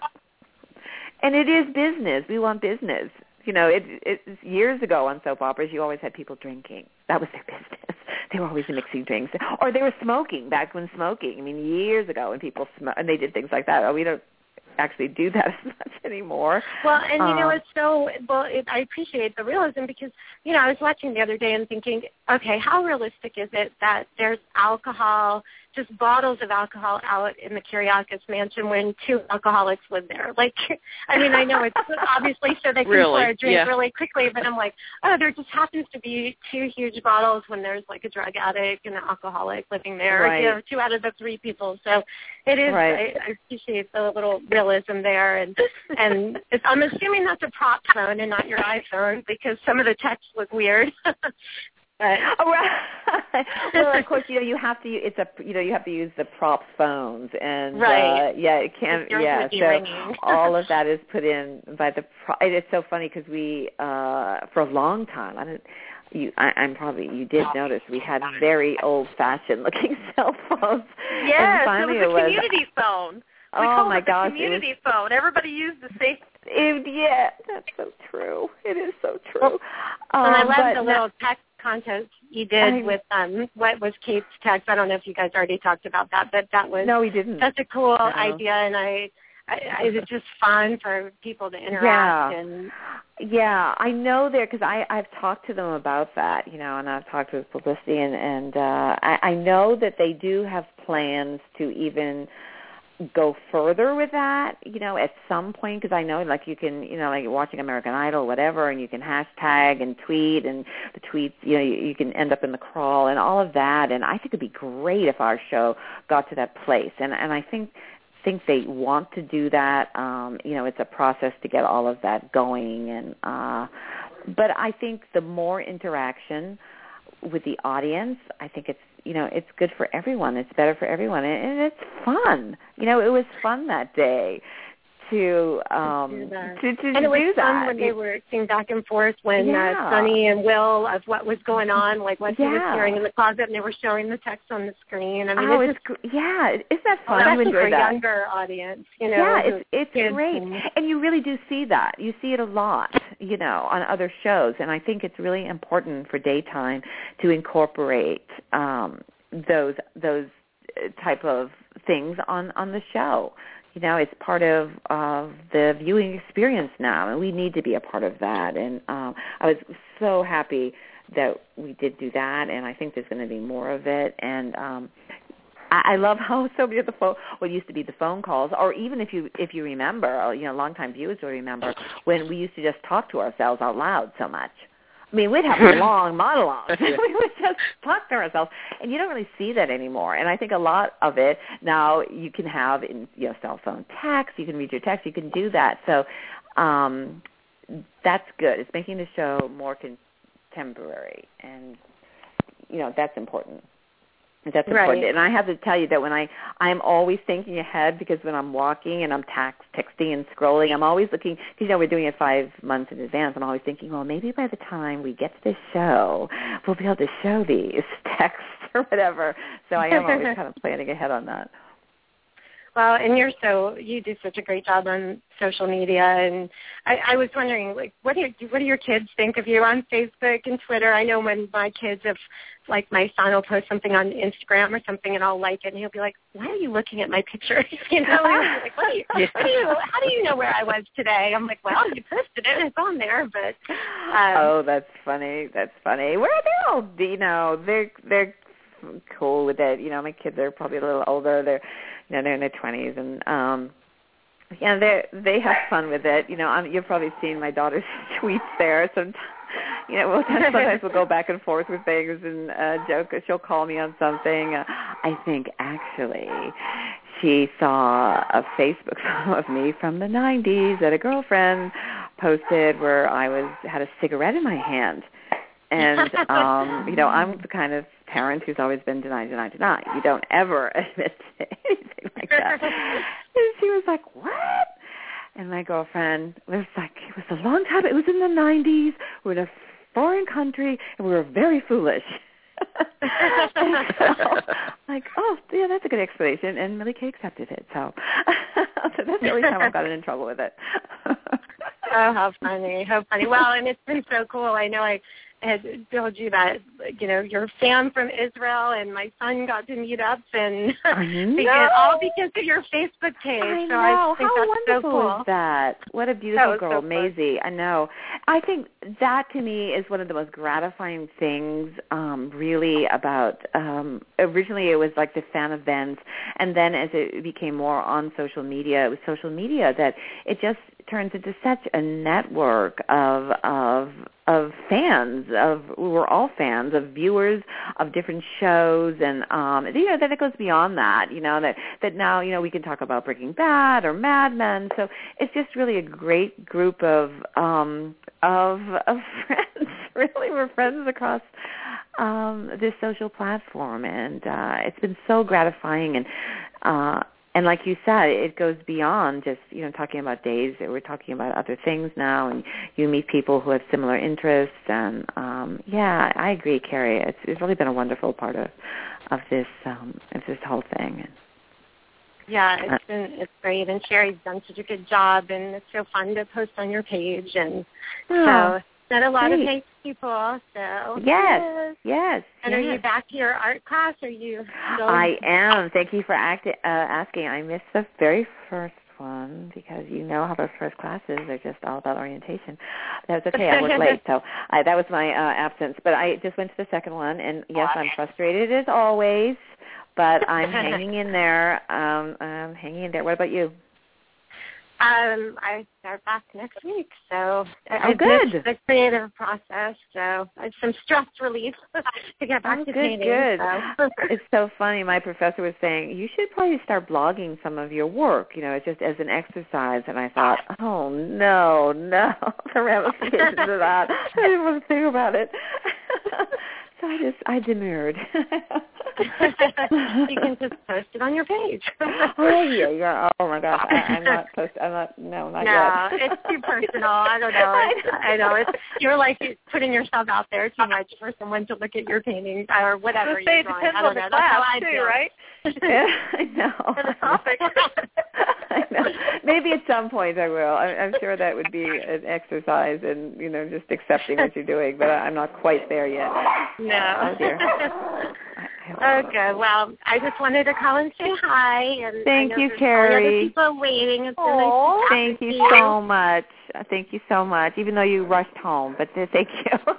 and it is business. We want business. You know, it, it, years ago on soap operas, you always had people drinking. That was their business. They were always mixing drinks. Or they were smoking, back when smoking. I mean, years ago when people smoked, and they did things like that. Oh, we don't actually do that as much anymore. Well, and, you um, know, it's so, well, it, I appreciate the realism because, you know, I was watching the other day and thinking, okay, how realistic is it that there's alcohol, just bottles of alcohol out in the Kiriakis mansion when two alcoholics live there? Like, I mean, I know it's obviously so they can really? pour a drink yeah. really quickly, but I'm like, oh, there just happens to be two huge bottles when there's like a drug addict and an alcoholic living there, right. you know, two out of the three people. So it is, right. I, I appreciate the little realism there. And, and it's, I'm assuming that's a prop phone and not your iPhone because some of the text look weird. But, oh, right. Well, of course, you know you have to. It's a you know you have to use the prop phones, and right. uh, yeah, it can't. Yeah, so all of that is put in by the. Pro- it's so funny because we uh, for a long time. I don't. You, I, I'm probably you did notice we had very old-fashioned looking cell phones. Yes, and it was a it was, community phone. We oh called my it gosh, the community was, phone. Everybody used the same. It, yeah, that's so true. It is so true. Well, um, and I love the no, little text contest you did I, with um what was Kate's text. I don't know if you guys already talked about that, but that was no, we didn't. Such a cool no. idea, and I, I, I it was just fun for people to interact. Yeah. And yeah, I know there because I I've talked to them about that, you know, and I've talked with publicity, and and uh, I, I know that they do have plans to even go further with that, you know, at some point, because I know, like, you can, you know, like watching American Idol, whatever, and you can hashtag and tweet, and the tweets, you know, you, you can end up in the crawl and all of that, and I think it'd be great if our show got to that place, and and I think think they want to do that. Um, you know, it's a process to get all of that going, and uh, but I think the more interaction with the audience, I think it's, you know, it's good for everyone. It's better for everyone, and, and it's fun. You know, it was fun that day to um do that. to, to and it was do fun that. when they were going back and forth when yeah. uh, Sonny and Will of what was going on, like what yeah. he was hearing in the closet, and they were showing the text on the screen. I mean, oh, it's, it's just, yeah, isn't that fun? especially You for enjoy a that. younger audience, you know. Yeah, it's it's kids great, and, and you really do see that. You see it a lot, you know, on other shows, and I think it's really important for daytime to incorporate um, those those type of things on on the show. You know, it's part of of the viewing experience now, and we need to be a part of that. And um, I was so happy that we did do that, and I think there's going to be more of it. And um, I, I love how so many of the phone, what used to be the phone calls, or even if you if you remember, you know, longtime viewers will remember when we used to just talk to ourselves out loud so much. I mean, we'd have long monologues. We would just talk to ourselves, and you don't really see that anymore. And I think a lot of it now you can have in, you know, cell phone text. You can read your text. You can do that. So um, that's good. It's making the show more contemporary, and you know that's important. That's important. Right. And I have to tell you that when I, I'm always thinking ahead, because when I'm walking and I'm tax, texting and scrolling, I'm always looking, because, you know, we're doing it five months in advance. I'm always thinking, well, maybe by the time we get to this show, we'll be able to show these texts or whatever. So I am always kind of planning ahead on that. Well, and you're so you do such a great job on social media, and I, I was wondering, like, what do you, what do your kids think of you on Facebook and Twitter? I know when my kids have, like, my son will post something on Instagram or something, and I'll like it, and he'll be like, "Why are you looking at my pictures?" You know, he'll be like, "What do you, what do you, how do you know where I was today?" I'm like, "Well, you posted it; it's on there." But um, oh, that's funny. That's funny. Where are they all? You know, they're they're cool with it. You know, my kids are probably a little older. They're you know, they're in their twenties, and um, yeah, they they have fun with it. You know, I'm, you've probably seen my daughter's tweets there. Sometimes, you know, we'll, sometimes we'll go back and forth with things and uh, joke. She'll call me on something. Uh, I think actually she saw a Facebook photo of me from the nineties that a girlfriend posted where I was had a cigarette in my hand. And, um, you know, I'm the kind of parent who's always been deny, deny, deny. You don't ever admit to anything like that. And she was like, what? And my girlfriend was like, it was a long time. It was in the nineties. We were in a foreign country, and we were very foolish. so, like, oh, yeah, that's a good explanation. And Millie Kay accepted it. So, so that's the only time I've gotten in trouble with it. Oh, how funny. How funny. Well, and it's been so cool. I know I had told you that, you know, you're a fan from Israel, and my son got to meet up, and because, all because of your Facebook page. I so know. I think How that's wonderful so cool. is that? What a beautiful girl, so Maisie. I know. I think that, to me, is one of the most gratifying things, um, really, about, um, originally it was like the fan events, and then as it became more on social media, it was social media that it just turns into such a network of of of fans, of we're all fans, of viewers of different shows, and um, you know that it goes beyond that. You know that that now you know we can talk about Breaking Bad or Mad Men. So it's just really a great group of um, of of friends. Really, we're friends across um, this social platform, and uh, it's been so gratifying and. Uh, And like you said, it goes beyond just, you know, talking about days. We're talking about other things now, and you meet people who have similar interests. And, um, yeah, I agree, Carrie. It's, it's really been a wonderful part of, of this um, of this whole thing. Yeah, it's been it's great, and Sherry's done such a good job, and it's so fun to post on your page, and oh, so met a lot great. of nice people. So yes, yes. And yes. are you back to your art class? Are you? Still... I am. Thank you for acti- uh, asking. I missed the very first one because you know how those first classes are just all about orientation. That was okay. I was late, so I, that was my uh, absence. But I just went to the second one, and yes, I'm frustrated as always, but I'm hanging in there. Um, I'm hanging in there. What about you? Um, I start back next week, so oh, I good. missed the creative process, so it's some stress relief to get back oh, to good, painting. Good, so. It's so funny. My professor was saying you should probably start blogging some of your work, you know, it's just as an exercise. And I thought, oh no, no, the ramifications of that. I didn't want to think about it. So I just, I demurred. You can just post it on your page. Oh yeah, yeah. Oh my gosh, I, I'm not post. I'm not. No, not no, yet. No, it's too personal. I don't know. It's, I know it's you're like putting yourself out there too much for someone to look at your paintings or whatever Just you're say it drawing. depends I don't on know. the That's how class I too, feel. right? Yeah, I know. For the topic. I know. Maybe at some point I will. I, I'm sure that would be an exercise in, you know, just accepting what you're doing, but I'm not quite there yet. No. Oh, dear. Okay, well, I just wanted to call and say hi. And Thank I know you, there's Carrie. Other people waiting. It's Aww, really nice thank you you so much. Thank you so much, even though you rushed home, but uh, thank you.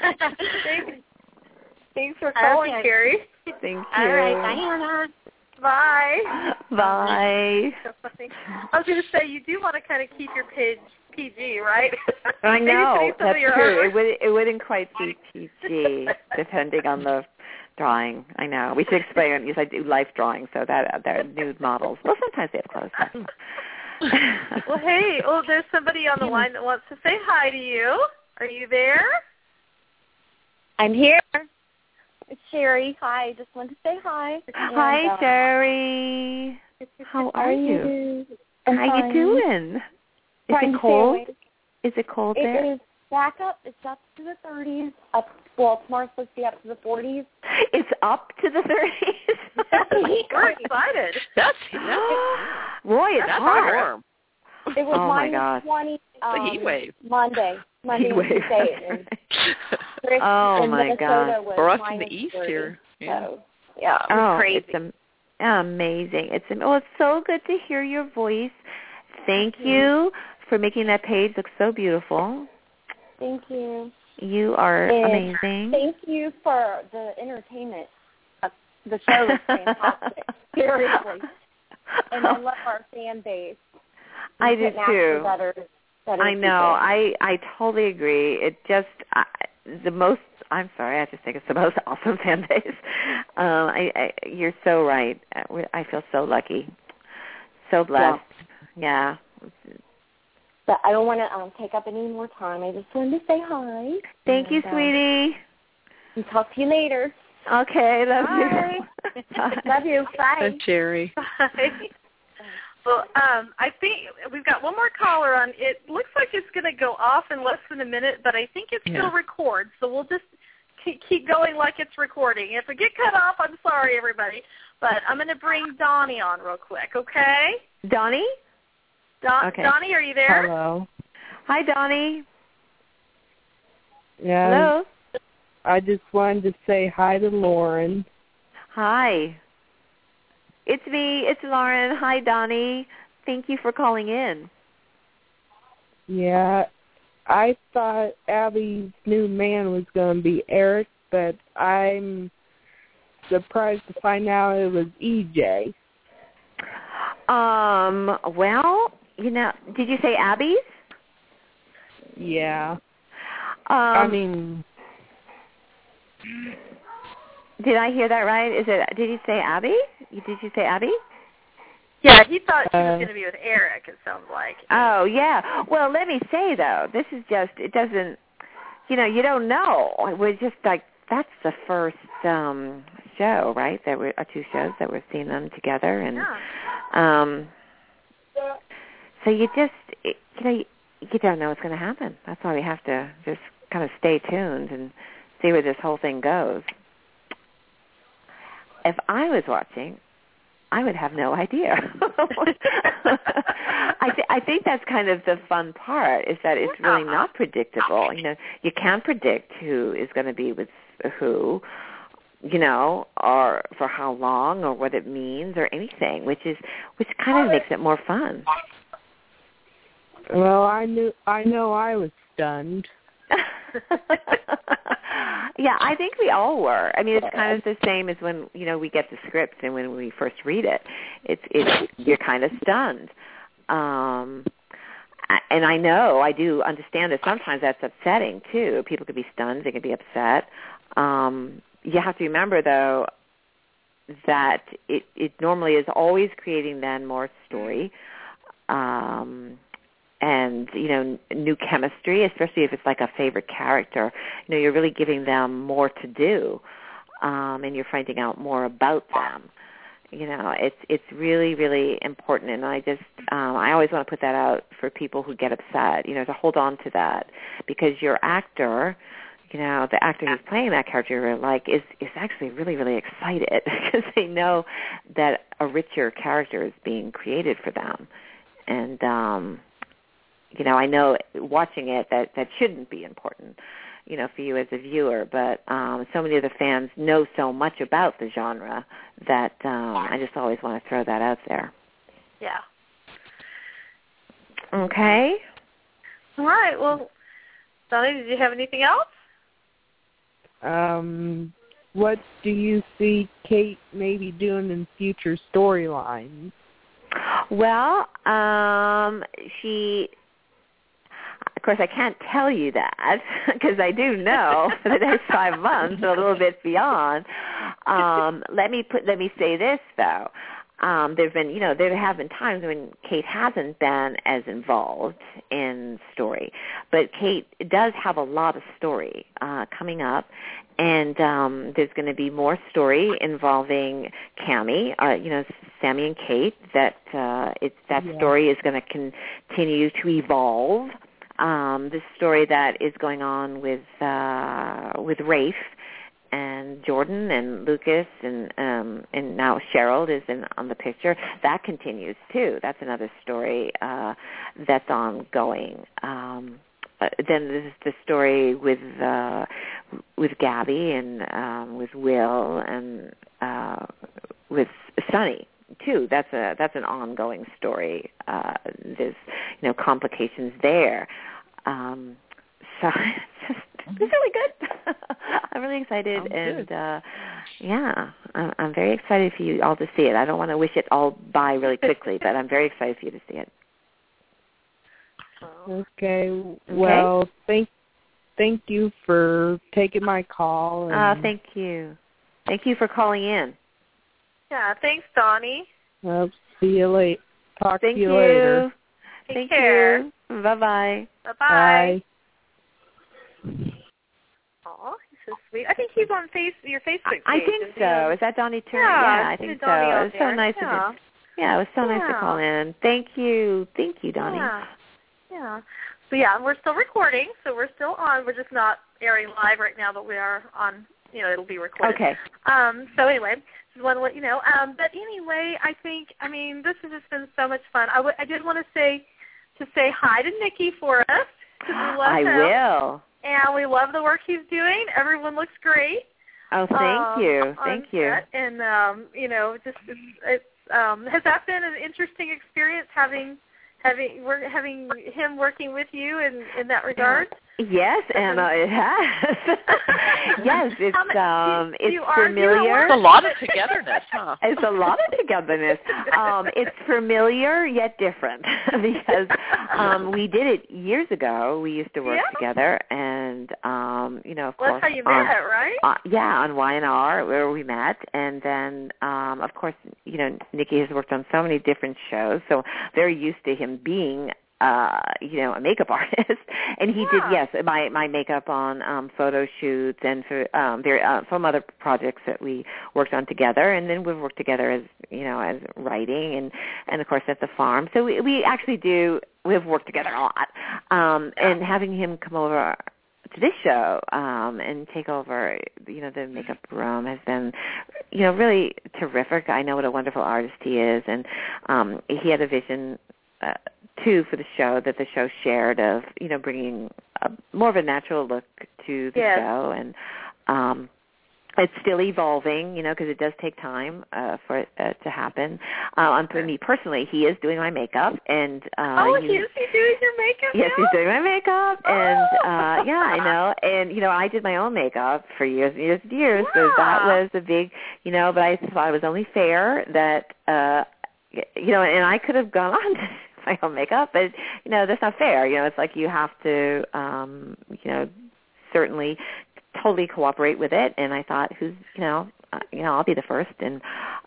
Thanks for calling, okay. Carrie. Thank you. All right, Diana. Bye. Bye. I was going to say, you do want to kind of keep your page P G, right? I know. That's true. Art. It, would, it wouldn't quite be P G, depending on the drawing. I know. We should explain, because I do life drawing, so that they're nude models. Well, sometimes they have clothes. Well, hey, well, there's somebody on the line that wants to say hi to you. Are you there? I'm here. It's Sherry. Hi. Just wanted to say hi. Hi, and, uh, Sherry. How are you? I'm How fine. you doing? Is Trying it cold? to Is it cold it there? is back up. It's up to the thirties, up Well, tomorrow's supposed to be up to the forties. It's up to the thirties. We're excited. That's, that's Roy, it's that's hot. warm. It was Oh, my minus gosh. twenty. Um, It's a heat wave. Monday, Monday Heat and wave. Tuesday. And Chris Oh, in my Minnesota gosh. was For us in minus the east thirty, here. Yeah. So, yeah, it was Oh, crazy. it's am- amazing. It's am- oh, it's so good to hear your voice. Thank Mm-hmm. you for making that page look so beautiful. Thank you. You are And amazing. Thank you for the entertainment. Uh, the show was fantastic. Seriously. And I love our fan base. We I do couldn't ask for too. Better, better I know. people. I I totally agree. It just I, the most. I'm sorry. I just think it's the most awesome fan base. Um, I, I you're so right. I feel so lucky, so blessed. Yeah. But I don't want to um, take up any more time. I just wanted to say hi. Thank you, and, sweetie. Uh, and talk to you later. Okay. Love Bye. you. Bye. Love you. Bye. Jerry. Bye. Well, um, I think we've got one more caller on. It looks like it's going to go off in less than a minute, but I think it Yeah. still records. So we'll just keep, keep going like it's recording. If we get cut off, I'm sorry, everybody. But I'm going to bring Donnie on real quick, okay? Donnie? Don- Okay. Donnie, are you there? Hello. Hi, Donnie. Yeah. Hello. I just wanted to say hi to Lauren. Hi. It's me. It's Lauren. Hi, Donnie. Thank you for calling in. Yeah. I thought Abby's new man was going to be Eric, but I'm surprised to find out it was E J. Um, well, you know, did you say Abby's? Yeah. Um, I mean, did I hear that right? Is it? Did you say Abby? Did you say Abby? Yeah, he thought she was Uh, going to be with Eric, it sounds like. Oh, yeah. Well, let me say, though, this is just, it doesn't, you know, you don't know. We're just like, that's the first um, show, right? That we're, uh, two shows that we're seeing them together. And Yeah. um, so you just, it, you know, you, you don't know what's going to happen. That's why we have to just kind of stay tuned and see where this whole thing goes. If I was watching, I would have no idea. I, th- I think that's kind of the fun part, is that it's really not predictable. You know, you can't predict who is going to be with who, you know, or for how long, or what it means, or anything, which is which kind of makes it more fun. well, I knew, I know I was stunned. Yeah, I think we all were. I mean, it's kind of the same as when, you know, we get the script and when we first read it. It's it's you're kind of stunned. Um, and I know, I do understand that sometimes that's upsetting too. People could be stunned, they could be upset. Um, you have to remember, though, that it, it normally is always creating then more story. Um and, you know, new chemistry, especially if it's like a favorite character. You know, you're really giving them more to do, um, and you're finding out more about them. You know, it's it's really, really important, and I just, um, I always want to put that out for people who get upset, you know, to hold on to that, because your actor, you know, the actor who's playing that character, like, is, is actually really, really excited because they know that a richer character is being created for them. And, um you know, I know watching it that that shouldn't be important, you know, for you as a viewer, but um, so many of the fans know so much about the genre that um, I just always want to throw that out there. Yeah. Okay. All right. Well, Donnie, did you have anything else? Um, what do you see Kate maybe doing in future storylines? Well, um, she... Of course, I can't tell you that because I do know for the next five months, or a little bit beyond. Um, let me put. Let me say this though. Um, there've been, you know, there have been times when Kate hasn't been as involved in story, but Kate does have a lot of story uh, coming up, and um, there's going to be more story involving Cammie, uh, you know, Sammy and Kate. That uh, it's that Yeah. story is going to continue to evolve. um, this story that is going on with uh, with Rafe and Jordan and Lucas and um, and now Cheryl is in on the picture. That continues too. That's another story uh, that's ongoing. Um, uh, then there's the story with uh, with Gabby and um, with Will and uh, with Sonny too. That's a that's an ongoing story. Uh, there's you know complications there. Um, so it's just it's really good. I'm really excited, Sounds and uh, yeah, I'm, I'm very excited for you all to see it. I don't want to wish it all by really quickly, but I'm very excited for you to see it. Okay. Well, okay? thank thank you for taking my call. And uh, thank you. Thank you for calling in. Yeah, thanks, Donnie. I'll see you later. Talk thank to you, you. later. Take Thank care. you. Bye-bye. Bye-bye. Bye. Aw, he's so sweet. I think he's on face your Facebook page. I think so. Is that Donnie Turner? Yeah, yeah I think so. Donnie It was so there. nice yeah. of you. Yeah, it was so yeah. nice to call in. Thank you. Thank you, Donnie. Yeah. Yeah. So yeah, we're still recording, so we're still on. We're just not airing live right now, but we are on. You know, it'll be recorded. Okay. Um. So anyway, just want to let you know. Um. But anyway, I think. I mean, this has just been so much fun. I, w- I did want to say to say hi to Nikki for us. We love I him. will. And we love the work he's doing. Everyone looks great. Oh, thank um, you. Thank you. Set. And um, you know, just it's, it's um, has that been an interesting experience having having we're having him working with you in in that regard? Yes, Anna, it has. yes, it's um, it's you are, familiar. It's a lot of togetherness, huh? It's a lot of togetherness. Um, it's familiar yet different because um, we did it years ago. We used to work yeah. together, and um, you know, of well, course, that's how you on, met, right? Uh, yeah, on Y and R where we met, and then um, of course, you know, Nikki has worked on so many different shows, so they're used to him being. Uh, you know, a makeup artist, and he yeah. did yes my my makeup on um, photo shoots and for um, there uh, some other projects that we worked on together, and then we've worked together as you know as writing and and of course at the farm. So we, we actually do we've worked together a lot, um, yeah. and having him come over to this show um, and take over, you know, the makeup room has been, you know, really terrific. I know what a wonderful artist he is, and um, he had a vision. Uh, too for the show that the show shared of you know bringing a, more of a natural look to the yes. show, and um, it's still evolving, you know, because it does take time uh, for it uh, to happen. Uh, and for me personally, he is doing my makeup, and uh, oh, he, he is he doing your makeup? Yes, now? he's doing my makeup, and uh, yeah, I know, and you know, I did my own makeup for years and years and years, yeah. so that was a big, you know, but I thought it was only fair that. Uh, You know, and I could have gone on to my own makeup, but you know that's not fair. You know, it's like you have to, um, you know, certainly totally cooperate with it. And I thought, who's, you know, uh, you know, I'll be the first. And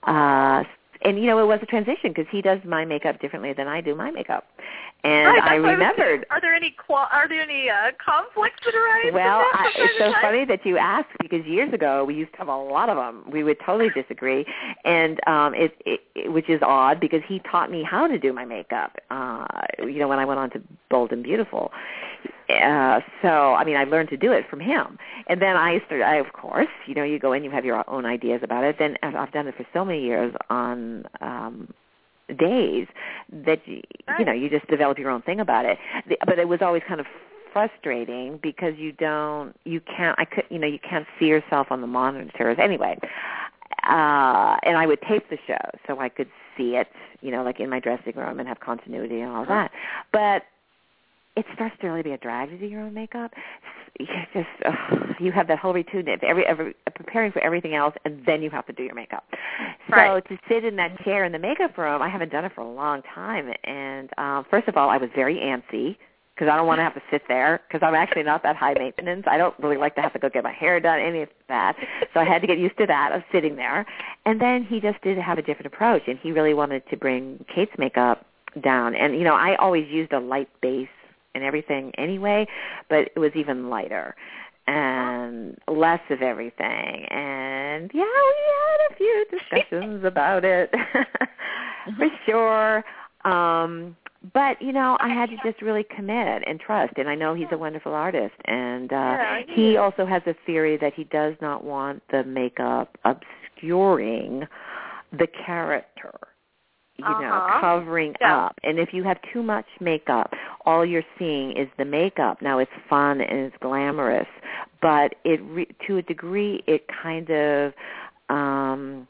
uh, and you know, it was a transition because he does my makeup differently than I do my makeup. And right, I remembered. Was, are there any qual- are there any uh, conflicts that arise? Well, from that I, it's so time? funny that you ask because years ago we used to have a lot of them. We would totally disagree, and um, it, it, it which is odd because he taught me how to do my makeup. Uh, you know, when I went on to Bold and Beautiful. Uh, so, I mean, I learned to do it from him. And then I started, I, of course, you know, you go in, you have your own ideas about it. Then I've done it for so many years on um, days that, you, right. you know, you just develop your own thing about it. The, but it was always kind of frustrating because you don't, you can't, I could, you know, you can't see yourself on the monitors. Anyway, uh, and I would tape the show so I could see it, you know, like in my dressing room and have continuity and all that. But it starts to really be a drag to do your own makeup. You just ugh, you have that whole routine of every, every preparing for everything else, and then you have to do your makeup. Right. So to sit in that chair in the makeup room, I haven't done it for a long time. And um, first of all, I was very antsy because I don't want to have to sit there because I'm actually not that high maintenance. I don't really like to have to go get my hair done, any of that. So I had to get used to that of sitting there. And then he just did have a different approach, and he really wanted to bring Kate's makeup down. And you know, I always used a light base and everything anyway, but it was even lighter and less of everything. And yeah, we had a few discussions about it for sure. Um, but, you know, I had to just really commit and trust. And I know he's a wonderful artist. And uh, yeah, he also has a theory that he does not want the makeup obscuring the character, you uh-huh. know, covering yeah. up. And if you have too much makeup, all you're seeing is the makeup. Now, it's fun and it's glamorous, but it re- to a degree, it kind of um,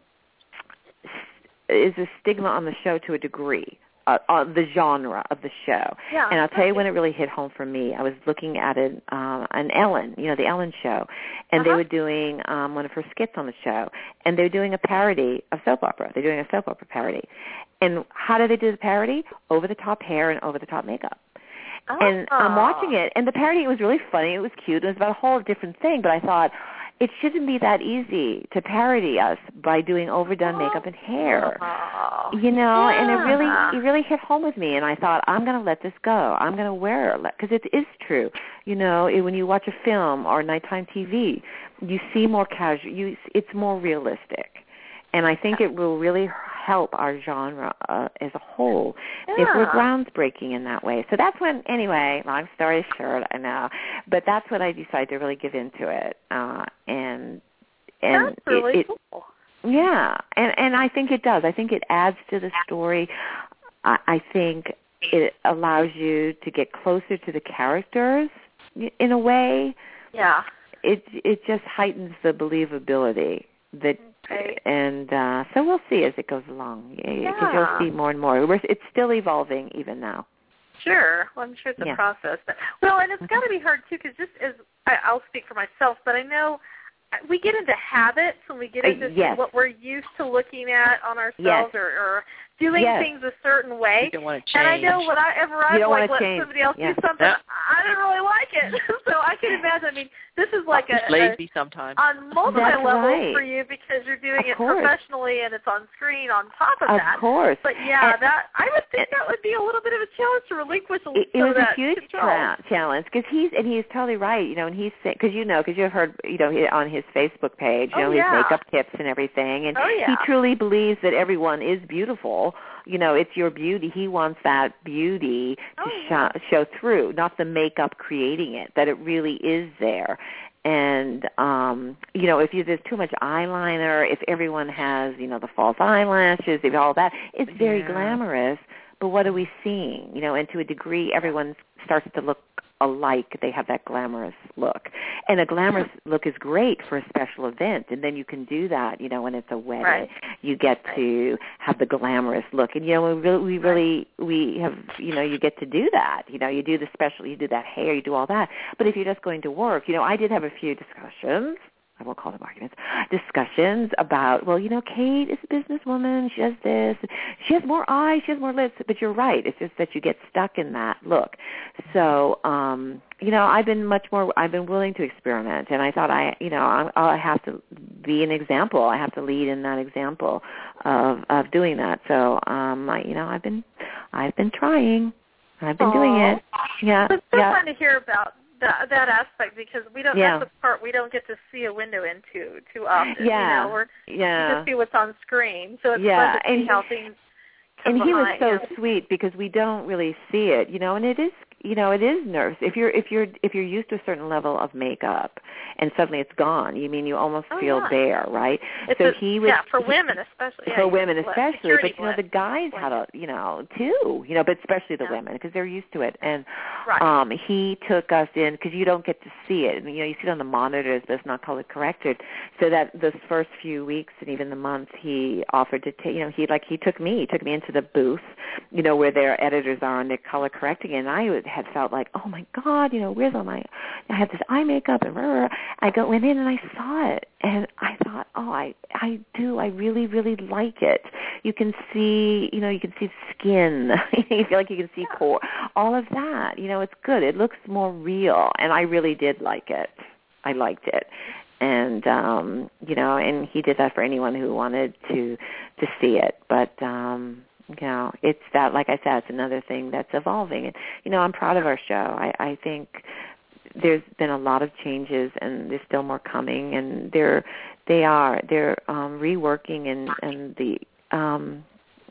is a stigma on the show to a degree. Uh, on the genre of the show. Yeah, and I'll tell you when it really hit home for me. I was looking at an, uh, an Ellen, you know, the Ellen show, and uh-huh. they were doing um, one of her skits on the show, and they were doing a parody of soap opera. They're doing a soap opera parody. And how do they do the parody? Over-the-top hair and over-the-top makeup. Oh. And I'm watching it, and the parody, it was really funny. It was cute. It was about a whole different thing, but I thought, it shouldn't be that easy to parody us by doing overdone makeup and hair, oh. you know. Yeah. And it really, it really hit home with me. And I thought, I'm going to let this go. I'm going to wear it because it is true. You know, it, when you watch a film or nighttime T V, you see more casual. You, it's more realistic. And I think it will really help our genre uh, as a whole yeah. if we're groundbreaking in that way. So that's when, anyway, long story short, I know, but that's when I decided to really get into it. Uh, and and that's really it, cool. It, yeah, and and I think it does. I think it adds to the story. I, I think it allows you to get closer to the characters in a way. Yeah. It it just heightens the believability that. Right. And uh, so we'll see as it goes along, because yeah. you'll see more and more. We're, it's still evolving even now. Sure. Well, I'm sure it's a yeah. process. But, well, and it's got to be hard, too, because just as I, I'll speak for myself, but I know we get into habits and we get into uh, yes. what we're used to looking at on ourselves yes. or, or doing yes. things a certain way. You don't want to and I change. know whenever I like let change. somebody else yeah. do something, yeah. I don't really like it. So I can imagine. I mean, this is like it's a, lazy a sometimes on multiple That's levels right. for you because you're doing of it course. professionally and it's on screen on top of, of that. Of course. But yeah, and, that I would think that would be a little bit of a challenge to relinquish a it, it some was of that a huge control. tra- challenge because he's and he's totally right. You know, and he's because you know because you've heard you know on his Facebook page, you oh, know, yeah. his makeup tips and everything, and oh, yeah. he truly believes that everyone is beautiful. You know, it's your beauty. He wants that beauty to oh, yeah. sh- show through, not the makeup creating it, that it really is there. And, um, you know, if you, there's too much eyeliner, if everyone has, you know, the false eyelashes, if all that, it's very yeah. glamorous. But what are we seeing? You know, and to a degree, everyone starts to look alike. They have that glamorous look. And a glamorous look is great for a special event, and then you can do that, you know, when it's a wedding. Right. You get right. to have the glamorous look. And, you know, we really, we really, we have, you know, you get to do that. You know, you do the special, you do that hair, you do all that. But if you're just going to work, you know, I did have a few discussions. I won't call them arguments, discussions about, well, you know, Kate is a businesswoman. She does this. She has more eyes. She has more lips. But you're right. It's just that you get stuck in that look. So, um, you know, I've been much more, I've been willing to experiment. And I thought I, you know, I, I have to be an example. I have to lead in that example of, of doing that. So, um, I, you know, I've been, I've been trying. I've been Aww. doing it. Yeah. It's so yeah. fun to hear about that, that aspect because we don't. Yeah. That's the part we don't get to see a window into too often. Yeah. You know, we're, yeah. we just see what's on screen. So it's yeah. fun to see and, how things come And he was behind, so yeah. sweet because we don't really see it, you know, and it is, you know, it is nerves. If you're if you're if you're used to a certain level of makeup and suddenly it's gone, you mean you almost oh, feel yeah. bare, right? It's so a, he was yeah, for women especially. Yeah, for women blend, especially, but you know blend. the guys had a, you know, too, you know, but especially the yeah. women because they're used to it. And right. um he took us in because you don't get to see it. You know, you see it on the monitors, but it's not color corrected. So that those first few weeks and even the months, he offered to take, you know, he like he took me, he took me into the booth, you know, where their editors are and they're color correcting it. And I had felt like, oh my God, you know, where's all my, I have this eye makeup and rah, rah. I go went in and I saw it and I thought, oh, I, I do, I really, really like it. You can see, you know, you can see skin. You feel like you can see core, all of that. You know, it's good. It looks more real, and I really did like it. I liked it. And, um, you know, and he did that for anyone who wanted to to see it. But, um, you know, it's that, like I said, it's another thing that's evolving. And, you know, I'm proud of our show. I, I think there's been a lot of changes, and there's still more coming. And they're, they are, they're um, reworking and, and the, um,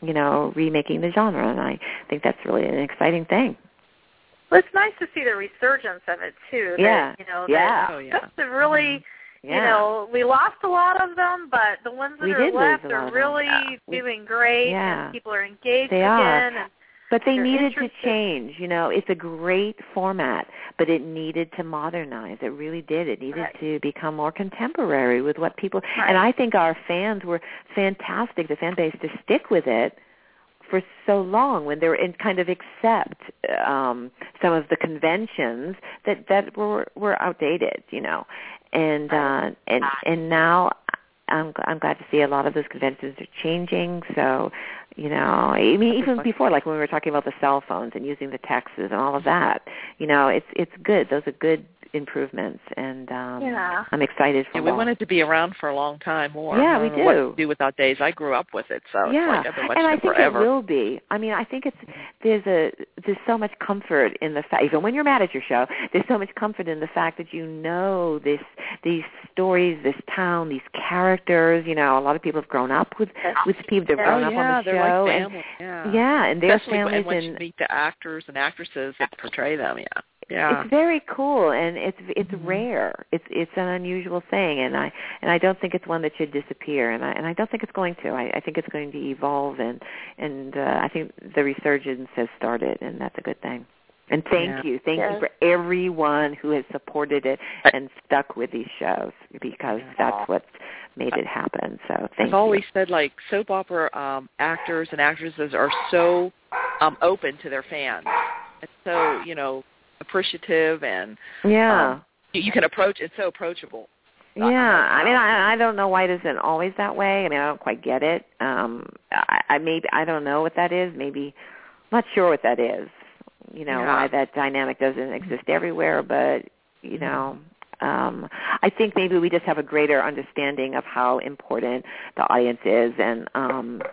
you know, remaking the genre, and I think that's really an exciting thing. Well, it's nice to see the resurgence of it too. Yeah, that, you know, yeah. That, oh, yeah. That's the really, yeah. you know, we lost a lot of them, but the ones that we are did left lose a lot are really yeah. doing great, yeah. and people are engaged they again. Are. And but they needed interested. to change. You know, it's a great format, but it needed to modernize. It really did. It needed right. to become more contemporary with what people. Right. And I think our fans were fantastic, the fan base, to stick with it for so long when they were in kind of accept um, some of the conventions that that were were outdated, you know, and uh, and and now I'm I'm glad to see a lot of those conventions are changing. So, you know, I mean, even before, like when we were talking about the cell phones and using the texts and all of that, you know, it's it's good. Those are good improvements, and um, yeah. I'm excited for yeah, more. we want it to be around for a long time more. Yeah, I we don't do. know what to do without Days. I grew up with it, so yeah. it's like I've been watching and I it think forever. it will be. I mean, I think it's there's a there's so much comfort in the fact, even when you're mad at your show, there's so much comfort in the fact that you know this these stories, this town, these characters. You know, a lot of people have grown up with with people. They've grown oh, up yeah, on the they're show, like and family. Yeah, yeah, and their Especially families when and you meet the actors and actresses that portray them. Yeah. Yeah. It's very cool, and it's it's mm-hmm. rare. It's it's an unusual thing, and I and I don't think it's one that should disappear, and I and I don't think it's going to. I, I think it's going to evolve, and and uh, I think the resurgence has started, and that's a good thing. And thank yeah. you, thank yes. you for everyone who has supported it and stuck with these shows, because yeah. that's what's made it happen. So thank I've you. always said, like, soap opera um, actors and actresses are so um, open to their fans, and so, you know, appreciative, and yeah, um, you, you can approach. It's so approachable. Yeah, I mean, I, I don't know why it isn't always that way. I mean, I don't quite get it. Um, I, I maybe I don't know what that is. Maybe I'm not sure what that is. You know, yeah. why that dynamic doesn't exist everywhere, but you know. Um, I think maybe we just have a greater understanding of how important the audience is, and um,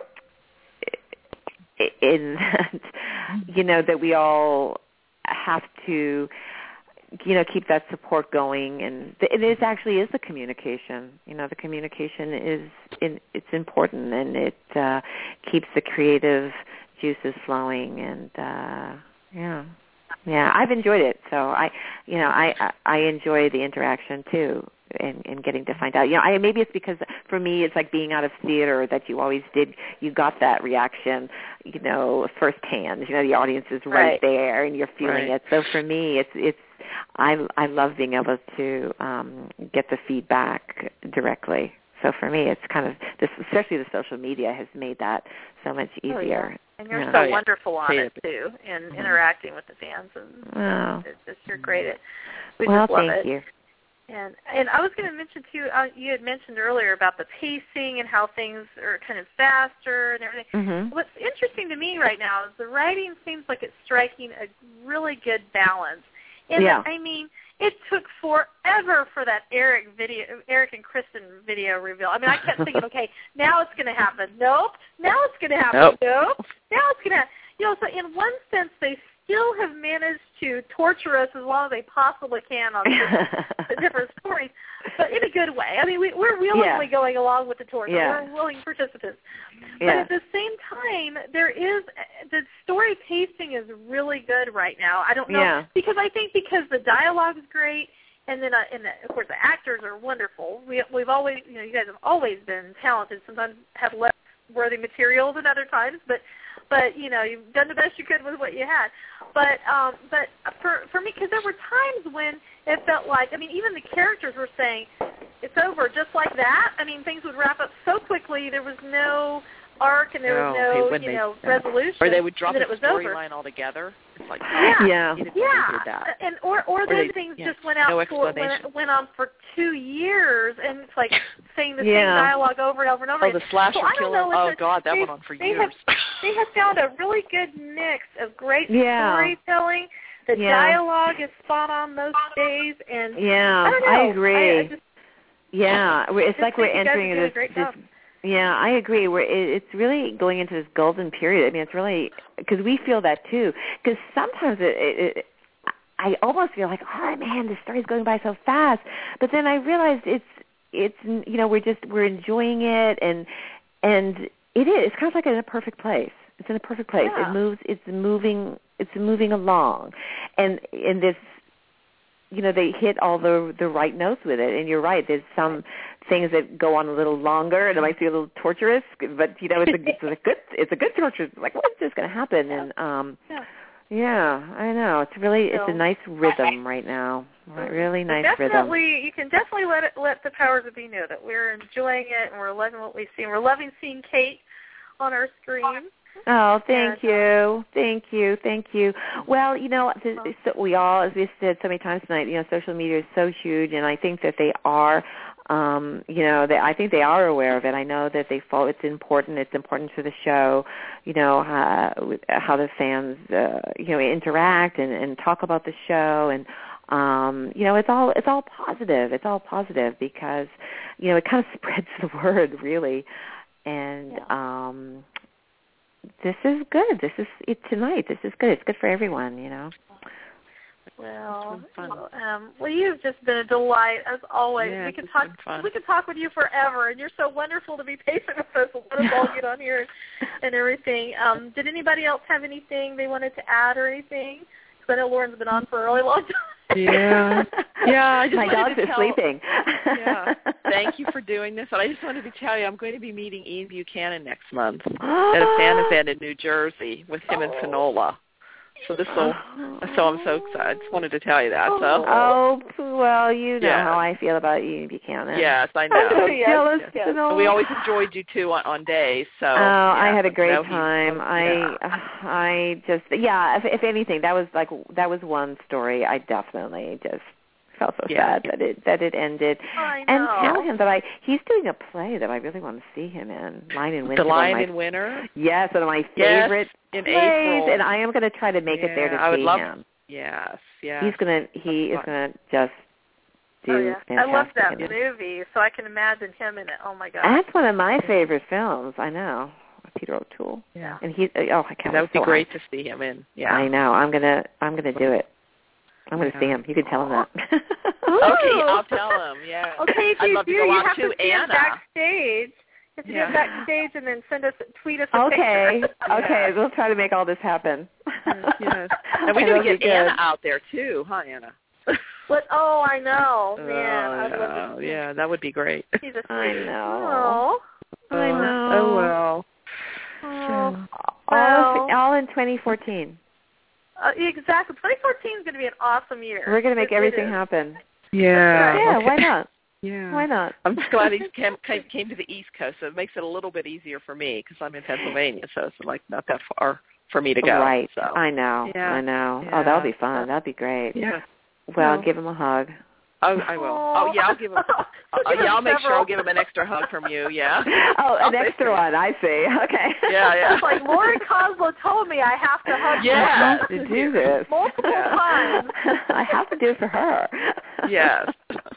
in that, you know, that we all have to, you know, keep that support going, and it is actually is the communication. You know, the communication is in, it's important, and it uh, keeps the creative juices flowing, and uh, yeah. Yeah, I've enjoyed it. So I, you know, I I enjoy the interaction too, and, and getting to find out. You know, I maybe it's because for me it's like being out of theater that you always did. You got that reaction, you know, firsthand. You know, the audience is right, right. there, and you're feeling right. it. So for me, it's it's I I love being able to um, get the feedback directly. So for me, it's kind of this, especially the social media has made that so much easier. Oh, yeah. And you're yeah. so oh, yeah. wonderful on yeah. it too, and mm-hmm. interacting with the fans, and wow. it's just you're great at. We well, just love thank it. you. And and I was going to mention too. Uh, you had mentioned earlier about the pacing and how things are kind of faster and everything. Mm-hmm. What's interesting to me right now is the writing seems like it's striking a really good balance. And yeah. I mean, it took forever for that Eric video, Eric and Kristen video reveal. I mean, I kept thinking, okay, now it's going to happen. Nope. Now it's going to happen. Nope. Nope. Now it's going to happen. You know, so in one sense, they still have managed to torture us as long as they possibly can on different, different stories, but in a good way. I mean, we, we're willingly yeah. going along with the torture. Yeah. We're willing participants. Yeah. But at the same time, there is the story pacing is really good right now. I don't know yeah. because I think because the dialogue is great, and then uh, and the, of course the actors are wonderful. We we've always you know you guys have always been talented. Sometimes have less worthy material than other times, but but you know you've done the best you could with what you had. But um, but for for me, because there were times when it felt like I mean even the characters were saying it's over just like that. I mean things would wrap up so quickly. There was no arc and there was no, no you they, know yeah. resolution. Or they would drop the the storyline altogether. It's like oh, yeah, yeah, you didn't yeah. do that. And or or, or those they, things yeah, just went out no for went, went on for two years, and it's like saying the yeah. same dialogue over and over and over. Oh, again. the slasher so I don't killer. know Oh the, God, that they, went on for they years. Have, they have found a really good mix of great yeah. storytelling. The yeah. dialogue is spot on most days, and yeah, I don't know. I agree. I, I just, yeah, it's just like we're think you guys entering are doing this. a great this job. Yeah, I agree. We're it, it's really going into this golden period. I mean, it's really because we feel that too. Because sometimes it, it, it, I almost feel like, oh man, the story's going by so fast. But then I realized it's it's you know we're just we're enjoying it and and It is. It's kind of like in a perfect place. It's in a perfect place. Yeah. It moves. It's moving. It's moving along, and and this, you know, they hit all the the right notes with it. And you're right. There's some things that go on a little longer, and it might be a little torturous, but you know, it's a, it's a good it's a good torture. It's like, what's this going to happen? Yeah. And um, yeah. yeah, I know. It's really it's So, a nice rhythm right now. Right, really nice definitely, rhythm. you can definitely let it, let the powers that be know that we're enjoying it and we're loving what we see. And we're loving seeing Kate on our screen. Oh, thank and, you, thank you, thank you. Well, you know, so we all, as we said so many times tonight, you know, social media is so huge, and I think that they are, um, you know, they, I think they are aware of it. I know that they follow. It's important. It's important to the show, you know, how, how the fans, uh, you know, interact and, and talk about the show, and um, you know, it's all it's all positive. It's all positive because, you know, it kind of spreads the word really, and. Yeah. um This is good. This is it tonight. This is good. It's good for everyone, you know. Well, um, well, you've just been a delight as always. Yeah, we could it's talk. been fun. We could talk with you forever, and you're so wonderful to be patient with us. Let us all get on here and everything. Um, did anybody else have anything they wanted to add or anything? Because I know Lauren's been on for a really long time. Yeah, yeah. I just My wanted dogs to are tell, sleeping. Yeah, thank you for doing this. And I just wanted to tell you, I'm going to be meeting Ian Buchanan next month at a fan event in New Jersey with him and Finola. So this will. So I'm so excited. I just wanted to tell you that. So. Oh well, you know Yeah. how I feel about Ian Buchanan. Yes, I know. Jealous. Yes. You know. We always enjoyed you too on, on days. So. Oh, yeah, I had a great no, he- time. I, yeah. I just, yeah. If, if anything, that was like that was one story. I definitely just felt so Yeah. sad that it that it ended. I And know. tell him that I he's doing a play that I really want to see him in. Lion in Winter. The one of Lion my- in Winter. Yes, one of my Yes, favorite in plays, April. and I am going to try to make it there to Yeah, I would see love- him. Yes, yes. He's gonna he is fun. gonna just do Oh, yeah. I fantastic. love that in it. movie, so I can imagine him in it. Oh my God. That's one of my favorite films. I know, Peter O'Toole. Yeah. And he oh I can't. That would be so great hyped. to see him in. Yeah. I know. I'm gonna I'm gonna do it. I'm gonna Yeah. see him. You can tell him that. Okay, I'll tell him. Yeah. Okay, if I'd you love do, to go you out have to to see him Anna. backstage. You have to Yeah. do it backstage and then send us, tweet us a Okay. picture. Okay. Yeah. We'll try to make all this happen. Yes. And we That'll got to be get Anna good. out there too, huh, Anna? But oh, I know, man. Oh, I'd love to yeah. yeah, that would be great. see the I know. Oh. I know. Oh well. Oh. All Well. all in twenty fourteen. Uh, exactly. twenty fourteen is going to be an awesome year. We're gonna make It- it everything is. happen. Yeah. Yeah. okay. Why not? Yeah. Why not? I'm just glad he came, came came to the East Coast, so it makes it a little bit easier for me because I'm in Pennsylvania, so it's like not that far for me to go. Right. So. I know. Yeah. I know. Yeah. Oh, that'll be fun. That'll be great. Yeah. Well, Well. give him a hug. Oh, I will. Oh, yeah, I'll give him. Oh, yeah, I'll make sure I'll give him an extra hug from you. Yeah. Oh, an I'll make extra sure. one. I see. Okay. Yeah, yeah. It's like Lauren Coslow told me I have to hug I Yeah. have to do this. multiple Yeah. times. I have to do it for her. Yes.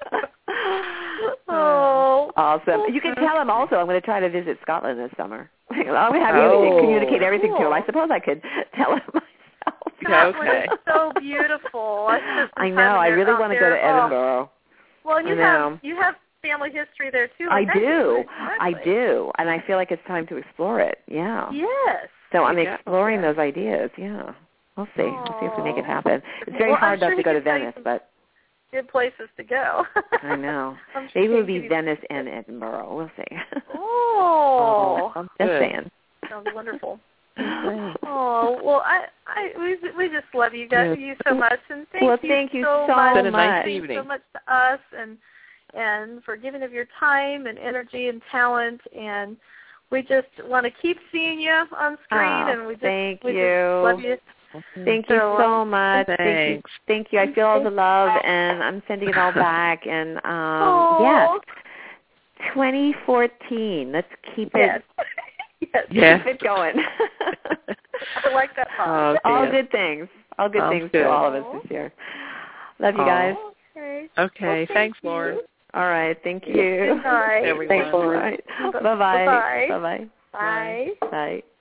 Oh. Awesome. You can tell him also I'm going to try to visit Scotland this summer. I'm going to have Oh. you communicate everything to him. Cool. I suppose I could tell him myself. Scotland Okay. is so beautiful. I, spent some I time know. I there- really out want to go there. to Edinburgh. Oh. Well, and you I know. have you have family history there too. I like do. do. I Exactly. do. And I feel like it's time to explore it. Yeah. Yes. So I'm Yeah. exploring those ideas. Yeah. We'll see. We'll see if we make it happen. It's very Well, I'm hard not sure to he go to can tell you Venice, some but good places to go. I know. I'm sure Maybe he it would can be give you- Venice and Edinburgh. We'll see. Oh. Sounds Just good. saying. Sounds wonderful. Oh well, I, I, we, we just love you guys, you so much, and thank Well, you thank you so so much. It's been a nice much. Thank you evening. so much to us, and and for giving of your time and energy and talent, and we just want to keep seeing you on screen, Oh, and we just thank we you. just love you. Thank you So, so um, much. Thank you. Thanks. Thank you. I feel all the love, and I'm sending it all back. And um, Oh. yes, twenty fourteen. Let's keep Yes. it. yes. Yeah. Keep it going. I like that thought. Oh, all dear. good things. All good Sounds things good. to all of us this year. Love you Oh. guys. Okay. Okay. Well, thank Thanks, you. Lauren. All right. Thank you. Good night. Everyone. Thanks, Lauren. Bye-bye. Bye-bye. Bye-bye. Bye. Bye.